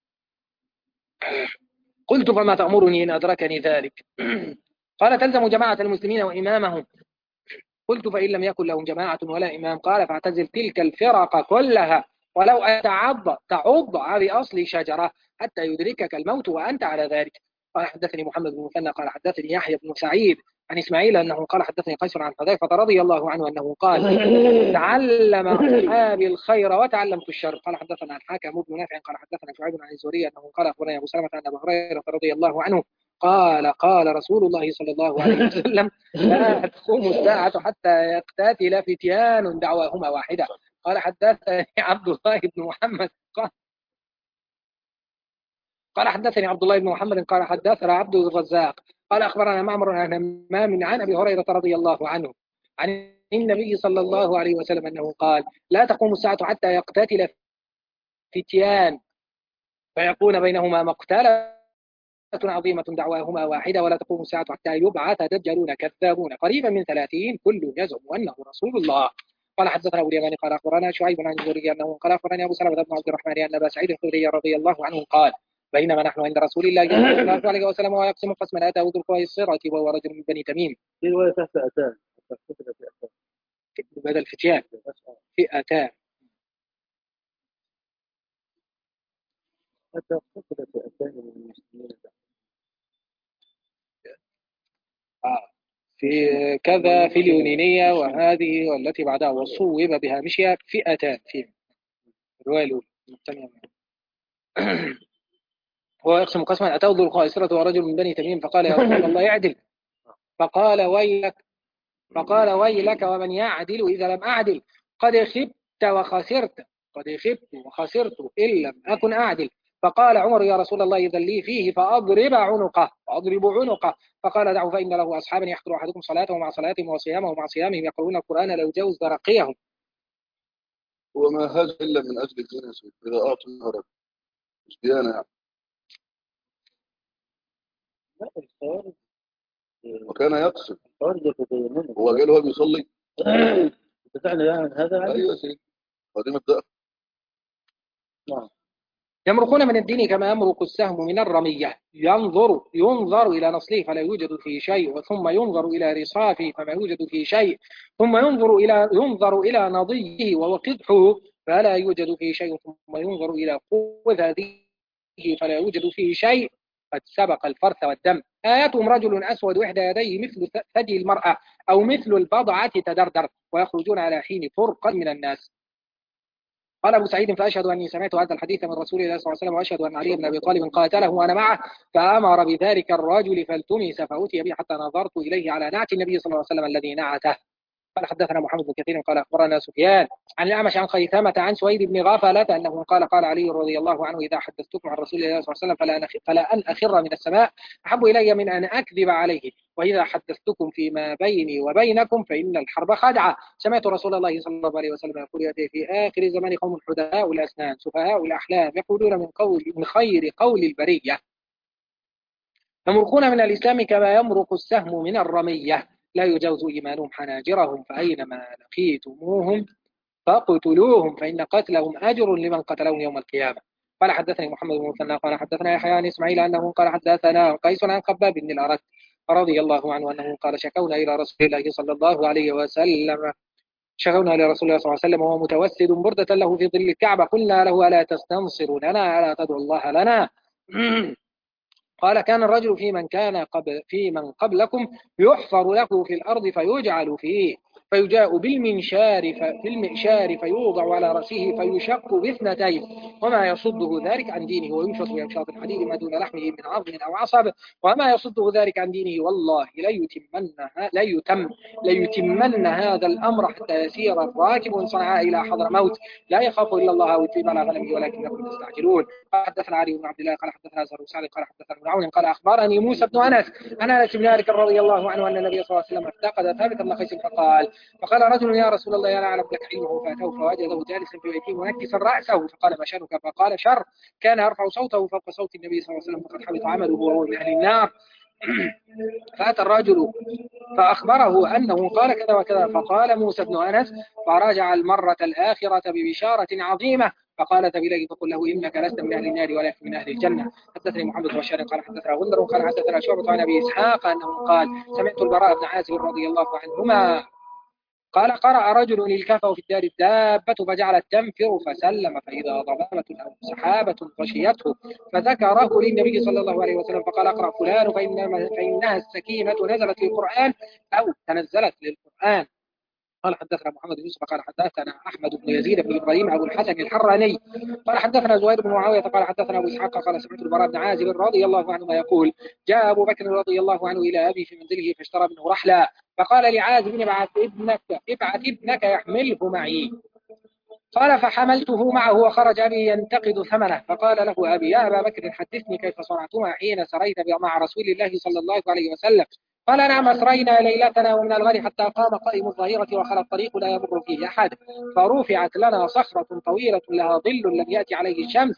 قلت فما تأمرني إن أدركني ذلك؟ قال تلزم جماعة المسلمين وإمامهم. قلت فإن لم يكن لهم جماعة ولا إمام؟ قال فاعتزل تلك الفرق كلها ولو أتعض تعض على أصل شجرة حتى يدركك الموت وأنت على ذلك. قال حدثني محمد بن مثنى قال حدثني يحيى بن سعيد عن إسماعيل أنه قال حدثني قيس عن حذيفة رضي الله عنه أنه قال تعلم أصحابي الخير وتعلمت الشر. قال حدثنا الحاكم بن نافع قال حدثنا شعيب عن الزهري أنه قال أخبرني أبو سلمة أن أبا هريرة رضي الله عنه قال قال رسول الله صلى الله عليه وسلم لا تقوم الساعة حتى يقتتل فتيان دعواهما واحدة. قال حدثني عبد الله بن محمد قال قال حدثني عبد الله بن محمد قال حدثنا عبد الرزاق قال أخبرنا معمر عن همام عن أبي هريرة رضي الله عنه عن النبي صلى الله عليه وسلم أنه قال لا تقوم الساعة حتى يقتتل فتيان فيكون بينهما مقتلة عظيمة دعواهما واحدة ولا تقوم الساعة حتى يبعث دجالون كذابون قريبا من ثلاثين كل يزعم أنه رسول الله. قال حدثنا أبو اليماني قال أخبرنا شعيب عن الزهري أنه قال أخبرني أبو سلمة بن عبد الرحمن أن أبا سعيد الخدري رضي الله عنه قال بينما نحن عند رسول الله صلى الله عليه وسلم ويقسم قسما أتاه ذو القيصرة وهو رجل من بني تميم. في رواية فئتان بدل فتيان فئتان حتى قتل فئتان من المسلمين. آه. في كذا في اليونانية وهذه والتي بعدها وصوب بها مشيا فئتان في الرواية الأولى. هو يقسم قسما أتاه ذو القيصرة ورجل من بني تميم فقال يا رسول الله يعدل فقال ويلك فقال ويلك ومن يعدل إذا لم أعدل قد خبت وخسرت قد خبت وخسرت إن لم أكن أعدل. فقال عمر يا رسول الله إذا لي فيه فأضرب عنقه فأضرب عنقه. فقال دعوا فإن له أصحابا يحضر أحدكم صلاته مع صلاتهم وصيامه مع صيامهم يقرؤون القرآن لا يجاوز ترقيهم. وما هذا إلا من أجل الدين إذا أعطوا الهرب مش ديانة يعني. لا الخوارج وكان يقصد الخوارج يتدينون. هو قال هو بيصلي اتفقنا يعني هذا. أيوة سيدي هذه مبدأ. نعم. يمرقون من الدين كما يمرق السهم من الرمية ينظر ينظر إلى نصله فلا يوجد فيه شيء ثم ينظر إلى رصافه فما يوجد فيه شيء ثم ينظر إلى ينظر إلى نضيه وهو قدحه فلا يوجد فيه شيء ثم ينظر إلى قوة هذه فلا يوجد فيه شيء قد سبق الفرث والدم. آياتهم رجل أسود إحدى يديه مثل ثدي المرأة أو مثل البضعة تدردر ويخرجون على حين فرقا من الناس. قال أبو سعيد فأشهد أني سمعت هذا الحديث من رسول الله صلى الله عليه وسلم وأشهد أن علي بن أبي طالب قاتله وأنا معه فأمر بذلك الرجل فالتمس فأتي به حتى نظرت إليه على نعت النبي صلى الله عليه وسلم الذي نعته. قال حدثنا محمد بن كثير قال أخبرنا سفيان عن الأعمش عن خيثمة عن سويد بن غفلة أنه قال قال علي رضي الله عنه إذا حدثتكم عن رسول الله صلى الله عليه وسلم فلا, فلا أن أخر من السماء أحب إلي من أن أكذب عليه وإذا حدثتكم فيما بيني وبينكم فإن الحرب خدعة. سمعت رسول الله صلى الله عليه وسلم يقول يأتي في آخر زمان قوم حدثاء الأسنان سفهاء الأحلام يقولون من قول من خير قول البرية يمرقون من الإسلام كما يمرق السهم من الرمية لا يجاوز إيمانهم حناجرهم فأينما لقيتموهم فاقتلوهم فإن قتلهم أجر لمن قتلهم يوم القيامة. قال حدثني محمد بن مثنى قال حدثنا يحيى عن إسماعيل أنه قال حدثنا قيس عن خباب بن الأرت رضي الله عنه أنه قال شكونا إلى رسول الله صلى الله عليه وسلم شكونا إلى رسول الله صلى الله عليه وسلم وهو متوسد بردة له في ظل الكعبة قلنا له ألا تستنصر لنا ألا تدعو الله لنا قال كان الرجل في من كان قبل في من قبلكم يحفر له في الأرض فيجعل فيه فيجاء بالمنشار في المئشار فيوضع على رأسه فيشق باثنتين وما يصده ذلك عن دينه ويمشط بأمشاط الحديد ما دون لحمه من عظم أو عصب وما يصده ذلك عن دينه والله لا يتمن لا يتم لا يتمن هذا الأمر حتى يسير الراكب من صنعاء إلى حضر موت لا يخاف إلا الله ويتيب على غنمه ولكنكم تستعجلون. حدثنا علي بن عبد الله قال حدثنا زهر سعد قال حدثنا ابن عون قال أخبرني موسى بن أنس أن أنس بن مالك رضي الله عنه أن النبي صلى الله عليه وسلم افتقد ثابت بن قيس فقال فقال رجل يا رسول الله أنا أعلم لك علمه فأتاه فوجده جالسا في بيته منكسا رأسه فقال ما شأنك فقال شر كان يرفع صوته فوق صوت النبي صلى الله عليه وسلم فقد حبط عمله وهو من أهل النار. فأتى الرجل فأخبره أنه قال كذا وكذا فقال موسى بن أنس فرجع المرة الآخرة ببشارة عظيمة فقال اذهب إليه فقل له إنك لست من أهل النار ولكن من أهل الجنة. حدثني محمد بن بشار قال حدثنا غندر قال حدثنا شعبة عن أبي إسحاق أنه قال سمعت البراء بن عازب رضي الله عنهما قال قرأ رجل للكفه في الدار الدابة فجعلت تنفر فسلم فإذا ضبابة أو سحابة غشيته فذكره للنبي صلى الله عليه وسلم فقال اقرأ فلان فإنما فإنها السكينة نزلت للقرآن أو تنزلت للقرآن. قال حدثنا محمد بن يوسف قال حدثنا احمد بن يزيد بن ابراهيم ابو الحسن الحراني قال حدثنا زهير بن معاويه قال حدثنا ابو اسحاق قال سمعت البراء بن عازب رضي الله عنهما يقول جاء ابو بكر رضي الله عنه الى ابي في منزله فاشترى منه رحلا فقال لعازب ابعث ابنك ابعث ابنك يحمله معي. قال فحملته معه وخرج أبي ينتقد ثمنه فقال له أبي يا أبا بكر حدثني كيف صنعتما حين سريت مع رسول الله صلى الله عليه وسلم. قال نعم سرينا ليلتنا ومن الغد حتى قام قائم الظهيرة وخلى الطريق لا يمر فيه أحد فرفعت لنا صخرة طويلة لها ظل لم يأتي عليه الشمس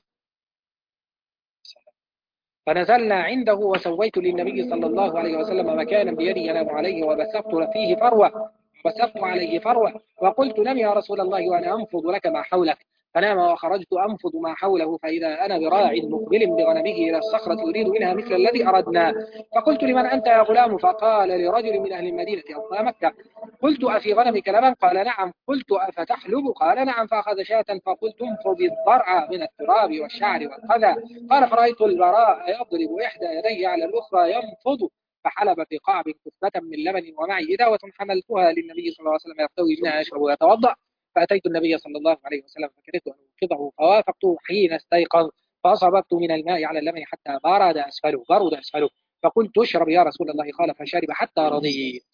فنزلنا عنده وسويت للنبي صلى الله عليه وسلم مكانا بيدي ينام عليه وبسطت فيه فروة وبسطت عليه فروة وقلت نم يا رسول الله وأنا أنفض لك ما حولك فنام وخرجت أنفض ما حوله فإذا أنا براع مقبل بغنمه إلى الصخرة يريد منها مثل الذي أردنا فقلت لمن أنت يا غلام فقال لرجل من أهل المدينة أو مكة. قلت أفي غنمك لبن قال نعم. قلت أفتحلب قال نعم. فأخذ شاة فقلت انفض الضرع من التراب والشعر والقذى قال فرأيت البراء يضرب إحدى يديه على الأخرى ينفض فحلب في قعب كثبة من لبن ومعي إداوة حملتها للنبي صلى الله عليه وسلم يرتوي منها يشرب ويتوضأ فأتيت النبي صلى الله عليه وسلم فكرهت أن أوقظه فوافقته حين استيقظ فأصبت من الماء على اللبن حتى برد أسفله برد أسفله فقلت اشرب يا رسول الله قال فشرب حتى رضيت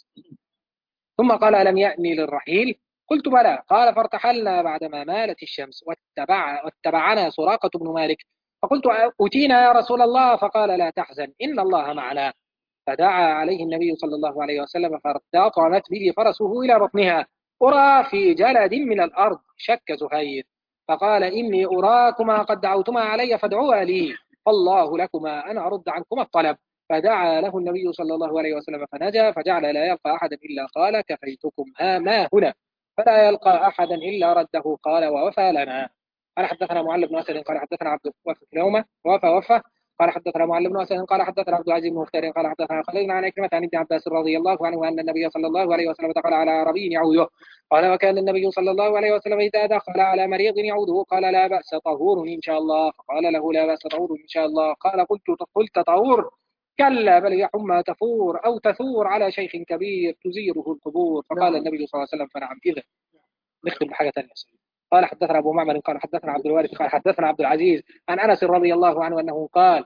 ثم قال ألم يأني للرحيل قلت بلى قال فارتحلنا بعدما مالت الشمس واتبع واتبعنا سراقة بن مالك فقلت أتينا يا رسول الله فقال لا تحزن إن الله معنا فدعا عليه النبي صلى الله عليه وسلم فارتطمت به فرسه إلى بطنها أرى في جلد من الأرض شك زهير فقال إني أراكما قد دعوتما علي فادعوا لي فالله لكما أنا أرد عنكما الطلب فدعا له النبي صلى الله عليه وسلم فنجا فجعل لا يلقى أحدا إلا قال كفيتكم ها ما هنا فلا يلقى أحدا إلا رده قال ووفى لنا. قال حدثنا معل بن أسد قال حدثنا عبد وفى كلاهما وفى وفى قال حدثنا معل بن أسد قال حدثنا عبد العزيز بن مختار قال حدثنا خليل عن عكرمة عن ابن عباس رضي الله عنه أن النبي صلى الله عليه وسلم دخل على عربي يعوده قال وكان النبي صلى الله عليه وسلم إذا دخل على مريض يعوده قال لا بأس طهور إن شاء الله فقال له لا بأس طهور إن شاء الله قال قلت قلت طهور كلا بل يا حمى تفور أو تثور على شيخ كبير تزيره القبور فقال النبي صلى الله عليه وسلم فنعم إذا نختم بحاجة ثانية. قال حدثنا أبو معمر قال حدثنا عبد الوارث قال حدثنا عبد العزيز عن أنس رضي الله عنه أنه قال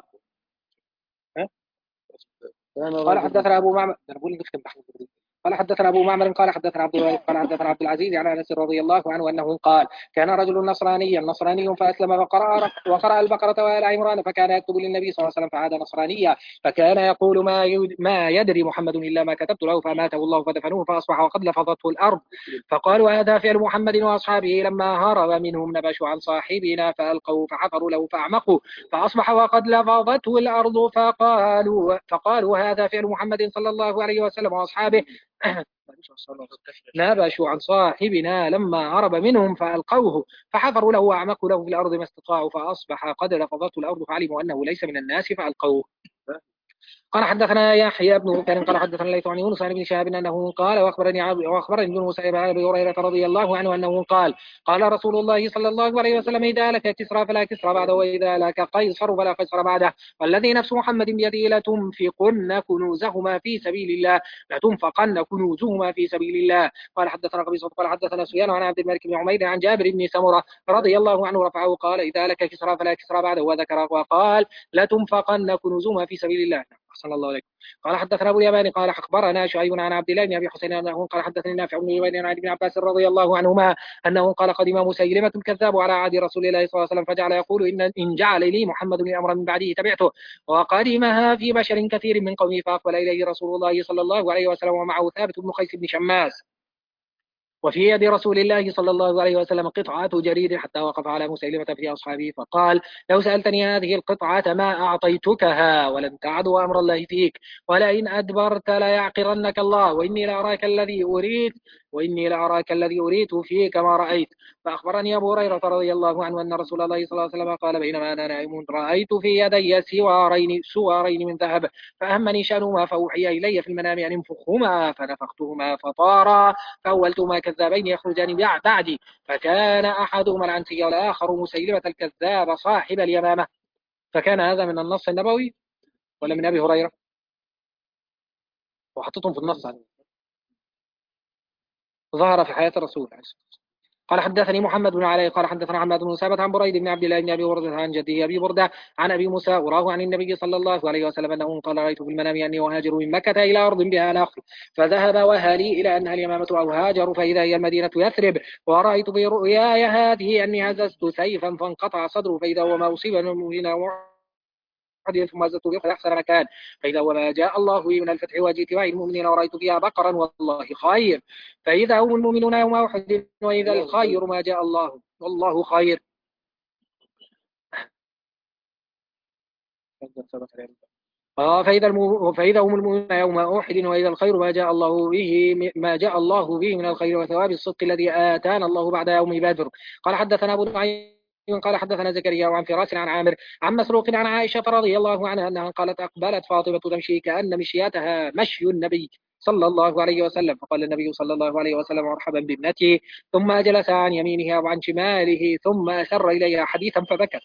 قال حدثنا أبو معمر قال حدثنا أبو معمر قال حدثنا عبد الوارث قال حدثنا عبد العزيز عن أنس رضي الله عنه أنه قال كان رجل نصرانيا نصراني فأسلم وقرأ وقرأ البقرة وآل عمران فكان يكتب للنبي صلى الله عليه وسلم فعاد نصرانيا فكان يقول ما ما يدري محمد إلا ما كتبت له فماته الله فدفنوه فأصبح وقد لفظته الأرض فقالوا هذا فعل محمد وأصحابه لما هرب منهم نبشوا عن صاحبنا فألقوا فحفروا له فأعمقوا فأصبح وقد لفظته الأرض فقالوا فقالوا هذا فعل محمد صلى الله عليه وسلم وأصحابه نبشوا عن صاحبنا لما هرب منهم فألقوه فحفروا له وأعمقوا له في الأرض ما استطاعوا فأصبح قد لفظته الأرض فعلموا أنه ليس من الناس فألقوه. قال حدثنا يحيى بن بكير قال حدثنا الليث عن يونس عن ابن شهاب انه قال واخبرني واخبرني ابن موسى عن ابي هريره رضي الله عنه انه قال قال رسول الله صلى الله عليه وسلم اذا لك كسرى فلا كسرى بعده واذا لك قيصر فلا قيصر بعده والذي نفس محمد بيده لتنفقن كنوزهما في سبيل الله لتنفقن كنوزهما في سبيل الله. قال حدثنا قبيصة قال حدثنا سفيان عن عبد الملك بن عمير عن جابر بن سمرة رضي الله عنه رفعه قال اذا لك كسرى فلا كسرى بعده وذكر وقال لتنفقن كنوزهما في سبيل الله. صلى الله عليه. قال حدثنا ابو اليمان قال اخبرنا شعيب عن عبد الله بن ابي حسين انه قال حدثني نافع بن جبير عن ابن عباس رضي الله عنهما انه قال قدم مسيلمة الكذاب على عهد رسول الله صلى الله عليه وسلم فجعل يقول ان ان جعل لي محمد امرا من بعده تبعته وقدمها في بشر كثير من قومه فاقبل اليه رسول الله صلى الله عليه وسلم ومعه ثابت بن قيس بن شماس وفي يد رسول الله صلى الله عليه وسلم قطعة جريد حتى وقف على مسيلمة في أصحابه فقال لو سألتني هذه القطعة ما أعطيتكها ولن تعدو أمر الله فيك ولئن أدبرت لا يعقرنك الله وإني لأراك الذي أريد وإني لأراك الذي أريت فيك ما رأيت. فأخبرني أبو هريرة رضي الله عنه أن رسول الله صلى الله عليه وسلم قال بينما أنا نائم رأيت في يدي سوارين سوارين من ذهب فأهمني شأنهما فأوحي إلي في المنام أن انفخهما فنفختهما فطارا فأولتهما كذابين يخرجان بعدي فكان أحدهما العنسي والآخر مسيلمة الكذاب صاحب اليمامة. فكان هذا من النص النبوي ولا من أبي هريرة؟ وحطتهم في النص عنه. ظهر في حياة الرسول. قال حدثني محمد بن علي قال حدثنا عماد بن ثابت عن بريد بن عبد الله بن ابي برده عن جده ابي برده عن ابي موسى وراه عن النبي صلى الله عليه وسلم انه قال رايت في المنام اني اهاجر من مكه الى ارض بها نخل فذهب وهلي الى انها اليمامه او هاجر فاذا هي المدينه يثرب ورايت برؤياي هذه اني هززت سيفا فانقطع صدره فاذا هو ما اصيب من ثم زدت به أحسن مكان فإذا وما جاء الله به من الفتح وجئت معي المؤمنين ورأيت فيها بقرا والله خير فإذا هم المؤمنون يوم أحد وإذا الخير ما جاء الله والله خير. فإذا الم... فإذا هم المؤمنون يوم أحد وإذا الخير ما جاء الله به ما جاء الله به من الخير وثواب الصدق الذي آتانا الله بعد يوم بدر. قال حدثنا أبو نعيم قال حدثنا زكريا وعن فراس عن عامر عن مسروق عن عائشة رضي الله عنها أنها قالت أقبلت فاطمة تمشي كأن مشياتها مشي النبي صلى الله عليه وسلم فقال النبي صلى الله عليه وسلم مرحبا بابنتي ثم جلس عن يمينها وعن شماله ثم أسر إليها حديثا فبكت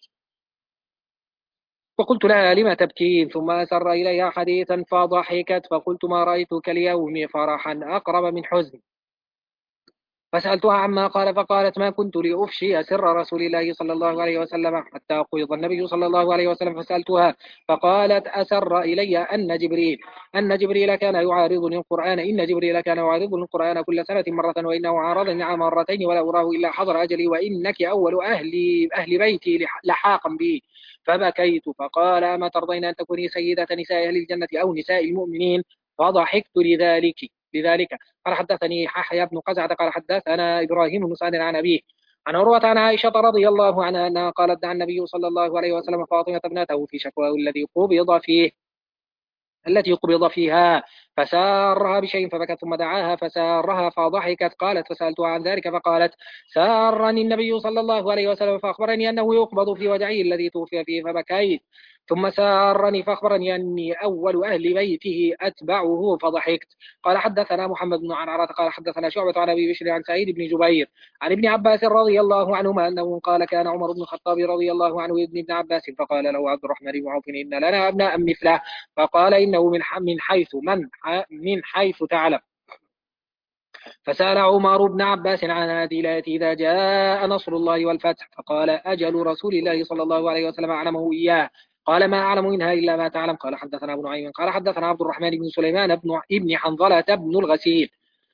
فقلت لها لما تبكين ثم أسر إليها حديثا فضحكت فقلت ما رأيتك اليوم فرحا أقرب من حزن فسألتها عما قال فقالت ما كنت لأفشي سر رسول الله صلى الله عليه وسلم حتى قبض النبي صلى الله عليه وسلم فسألتها فقالت أسر إلي أن جبريل أن جبريل كان يعارضني القرآن إن جبريل كان يعارضني القرآن كل سنة مرة وإنه عارضني عام مرتين ولا أراه إلا حضر أجلي وإنك أول أهل أهل بيتي لحاقا به فبكيت فقال أما ترضين أن تكوني سيدة نساء أهل الجنة أو نساء المؤمنين فضحكت لذلك لذلك قال حدثني يحيى بن قزعة قال حدثنا إبراهيم بن سعد عن أبيه عن عروة عن عائشة رضي الله عنها أنها قالت دعا النبي صلى الله عليه وسلم فاطمة ابنته في شكواه الذي قبض فيه التي قبض فيها فسارها بشيء فبكت ثم دعاها فسارها فضحكت قالت فسألتها عن ذلك فقالت سارني النبي صلى الله عليه وسلم فأخبرني أنه يقبض في وجعه الذي توفي فيه فبكيت ثم سارني فأخبرني أني أول أهل بيته أتبعه فضحكت. قال حدثنا محمد بن عرعرة قال حدثنا شعبة عن أبي بشر عن سعيد بن جبير عن ابن عباس رضي الله عنهما أنه قال كان عمر بن الخطاب رضي الله عنه ابن ابن عباس فقال له عبد الرحمن بن عوف إن لنا أبناء مثله فقال إنه من من حيث من من حيث تعلم. فسأل عمر بن عباس عن هذه الآية إذا جاء نصر الله والفتح فقال أجل رسول الله صلى الله عليه وسلم أعلمه إياه قال ما أعلم منها إلا ما تعلم. قال حدثنا ابن نعيم قال حدثنا عبد الرحمن بن سليمان بن ابن حنظلة بن الغسيل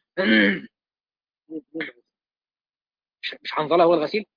مش حنظلة هو الغسيل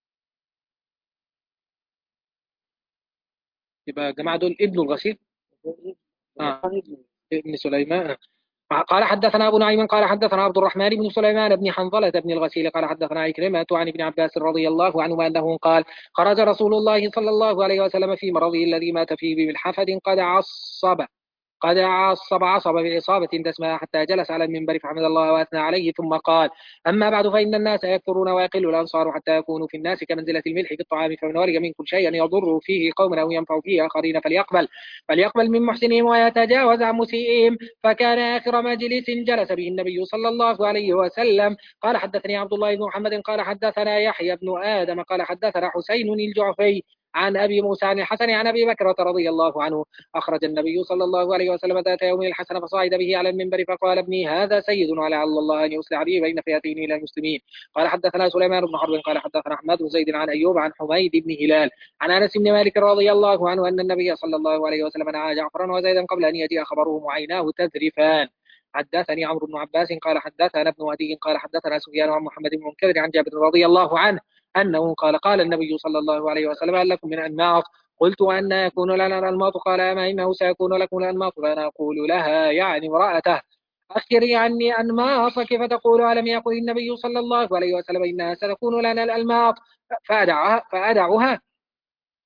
يبقى جماعة دول ابن الغسيل آه. ابن سليمان. قال حدثنا أبو نعيم قال حدثنا عبد الرحمن بن سليمان بن حنظلة بن الغسيل قال حدثنا عكرمة عن ابن عباس رضي الله عنهما أنه قال خرج رسول الله صلى الله عليه وسلم في مرضه الذي مات فيه بملحفة قد عصب قد عصب عصب بعصابة دسمها حتى جلس على المنبر فحمد الله وأثنى عليه ثم قال أما بعد فإن الناس يكثرون ويقل الأنصار حتى يكونوا في الناس كمنزلة الملح في الطعام فمن ورد منكم شيئا يضر فيه قوما أو ينفع فيه آخرين فليقبل فليقبل من محسنهم ويتجاوز عن مسيئهم. فكان آخر مجلس جلس به النبي صلى الله عليه وسلم. قال حدثني عبد الله بن محمد قال حدثنا يحيى بن آدم قال حدثنا حسين الجعفي عن أبي موسى عن الحسن عن أبي بكر رضي الله عنه أخرج النبي صلى الله عليه وسلم ذات يوم الحسن فصعد به على المنبر فقال ابني هذا سيد ولعل الله أن يصلح به بين فئتين إلى المسلمين. قال حدثنا سليمان بن حرب قال حدثنا أحمد بن زيد عن أيوب عن حميد بن هلال عن أنس بن مالك رضي الله عنه أن النبي صلى الله عليه وسلم نعى جعفرا وزيدا قبل أن يجيء خبرهم وعيناه تذرفان. حدثني عمرو بن عباس قال حدثنا ابن ودي قال حدثنا سفيان عن محمد بن منكدر عن جابر رضي الله عنه أنه قال قال النبي صلى الله عليه وسلم هل لكم من أنماط قلت وأن يكون لنا الأنماط قال أما إنه سيكون لكم الأنماط فأنا أقول لها يعني امرأته أخبري عني أنماطك فتقول ألم يقل النبي صلى الله عليه وسلم إنها ستكون لنا الأنماط فأدعها, فأدعها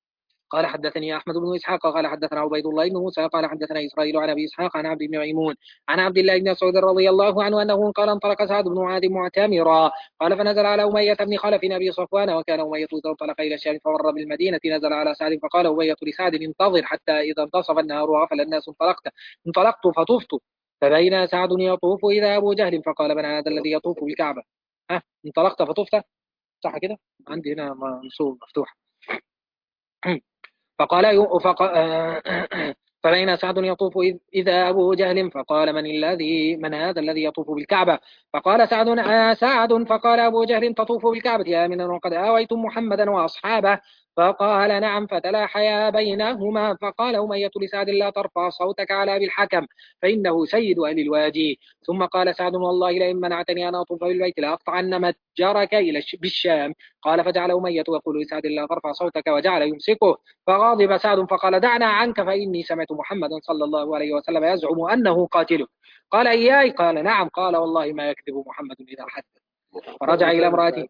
قال حدثني أحمد بن إسحاق قال حدثنا عبيد الله بن موسى قال حدثنا إسرائيل عن أبي إسحاق عن عبد بن ميمون عن عبد الله بن مسعود رضي الله عنه أنه قال انطلق سعد بن معاذ معتمرا قال فنزل على أمية بن خلف أبي صفوان وكان أمية إذا انطلق إلى الشام فمر بالمدينة نزل على سعد فقال أمية لسعد انتظر حتى إذا انتصف النهار وغفل الناس انطلقت انطلقت فطفت فبين سعد يطوف إذا أبو جهل فقال من هذا الذي يطوف بالكعبة ها انطلقت فطفت صح كده عندي هنا منصوب مفتوح فقال يو فق... فبين سعد يطوف إذ... إذا أبو جهل فقال من الذي من هذا الذي يطوف بالكعبة فقال سعد آه سعد فقال أبو جهل تطوف بالكعبة آمنا وقد آويتم محمدا وأصحابه فقال نعم فتلاحيا بينهما فقال أمية لسعد لا ترفع صوتك على أبي الحكم فإنه سيد أهل الوادي ثم قال سعد والله لئن منعتني أن أطوف بالبيت لأقطعن متجرك إلى الش... بالشام قال فجعل أمية يقول لسعد لا ترفع صوتك وجعل يمسكه فغاضب سعد فقال دعنا عنك فإني سمعت محمدا صلى الله عليه وسلم يزعم أنه قاتلك قال إياي قال نعم قال والله ما يكذب محمد إذا حدث فرجع إلى امرأته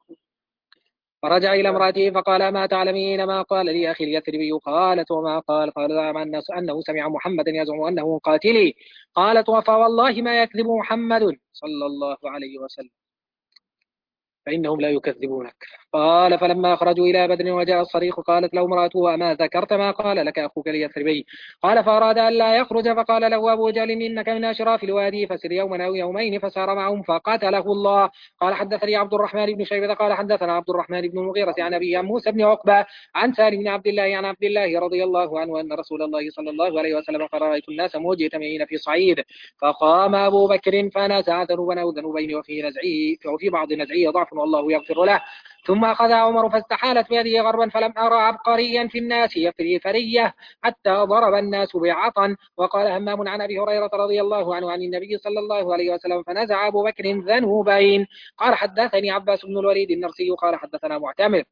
فرجع إلى امرأته فقال ما تعلمين ما قال لي أخي اليثربي قالت وما قال قال زعم الناس أنه سمع محمدا يزعم أنه قاتلي قالت فوالله ما يكذب محمد صلى الله عليه وسلم فإنهم لا يكذبونك قال فلما خرجوا إلى بدر وجاء الصريخ قالت له امرأته أما ذكرت ما قال لك أخوك اليثربي قال فأراد أن لا يخرج فقال له أبو جهل إنك من أشراف الوادي فسر يوما أو يومين فسار معهم فقتله الله قال حدثني عبد الرحمن بن شيبة قال حدثنا عبد الرحمن بن المغيرة عن أبي موسى بن عقبة عن سالم بن عبد الله عن عبد الله رضي الله عنه أن رسول الله صلى الله عليه وسلم قال رأيت الناس مجتمعين في صعيد فقام أبو بكر فنزع ذنوبا أو ذنوبين وفي نزعه وفي بعض نزعه ضعف والله يغفر له ثم أخذ عمر فاستحالت بيده غربا فلم أرى عبقريا في الناس يفري فرية حتى ضرب الناس بعطن وقال همام عن أبي هريرة رضي الله عنه عن النبي صلى الله عليه وسلم فنزع أبو بكر ذنوبين قال حدثني عباس بن الوليد النرسي قال حدثنا معتمر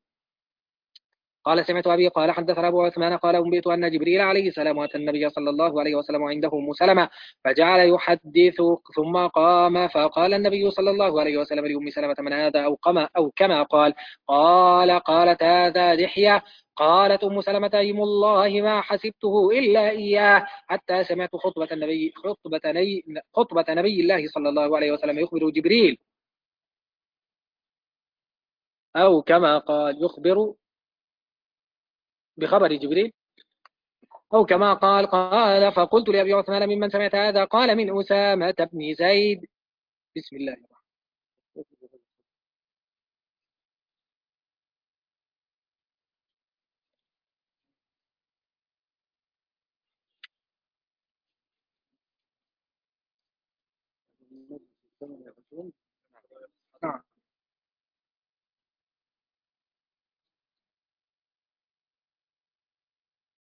قال سمعت أبي قال حدثنا أبو عثمان قال أنبئت أن جبريل عليه السلام أتى النبي صلى الله عليه وسلم عنده أم سلمة فجعل يحدث ثم قام فقال النبي صلى الله عليه وسلم لأم سلمة من هذا أو كما أو كما قال قال قالت هذا دحية قالت أم سلمة أيم الله ما حسبته إلا إياه حتى سمعت خطبة النبي خطبة نبي خطبة نبي الله صلى الله عليه وسلم يخبر جبريل أو كما قال يخبر بخبر جبريل أو كما قال قال فقلت لأبي عثمان ممن سمعت هذا قال من أسامة بن زيد بسم الله الرحمن الرحيم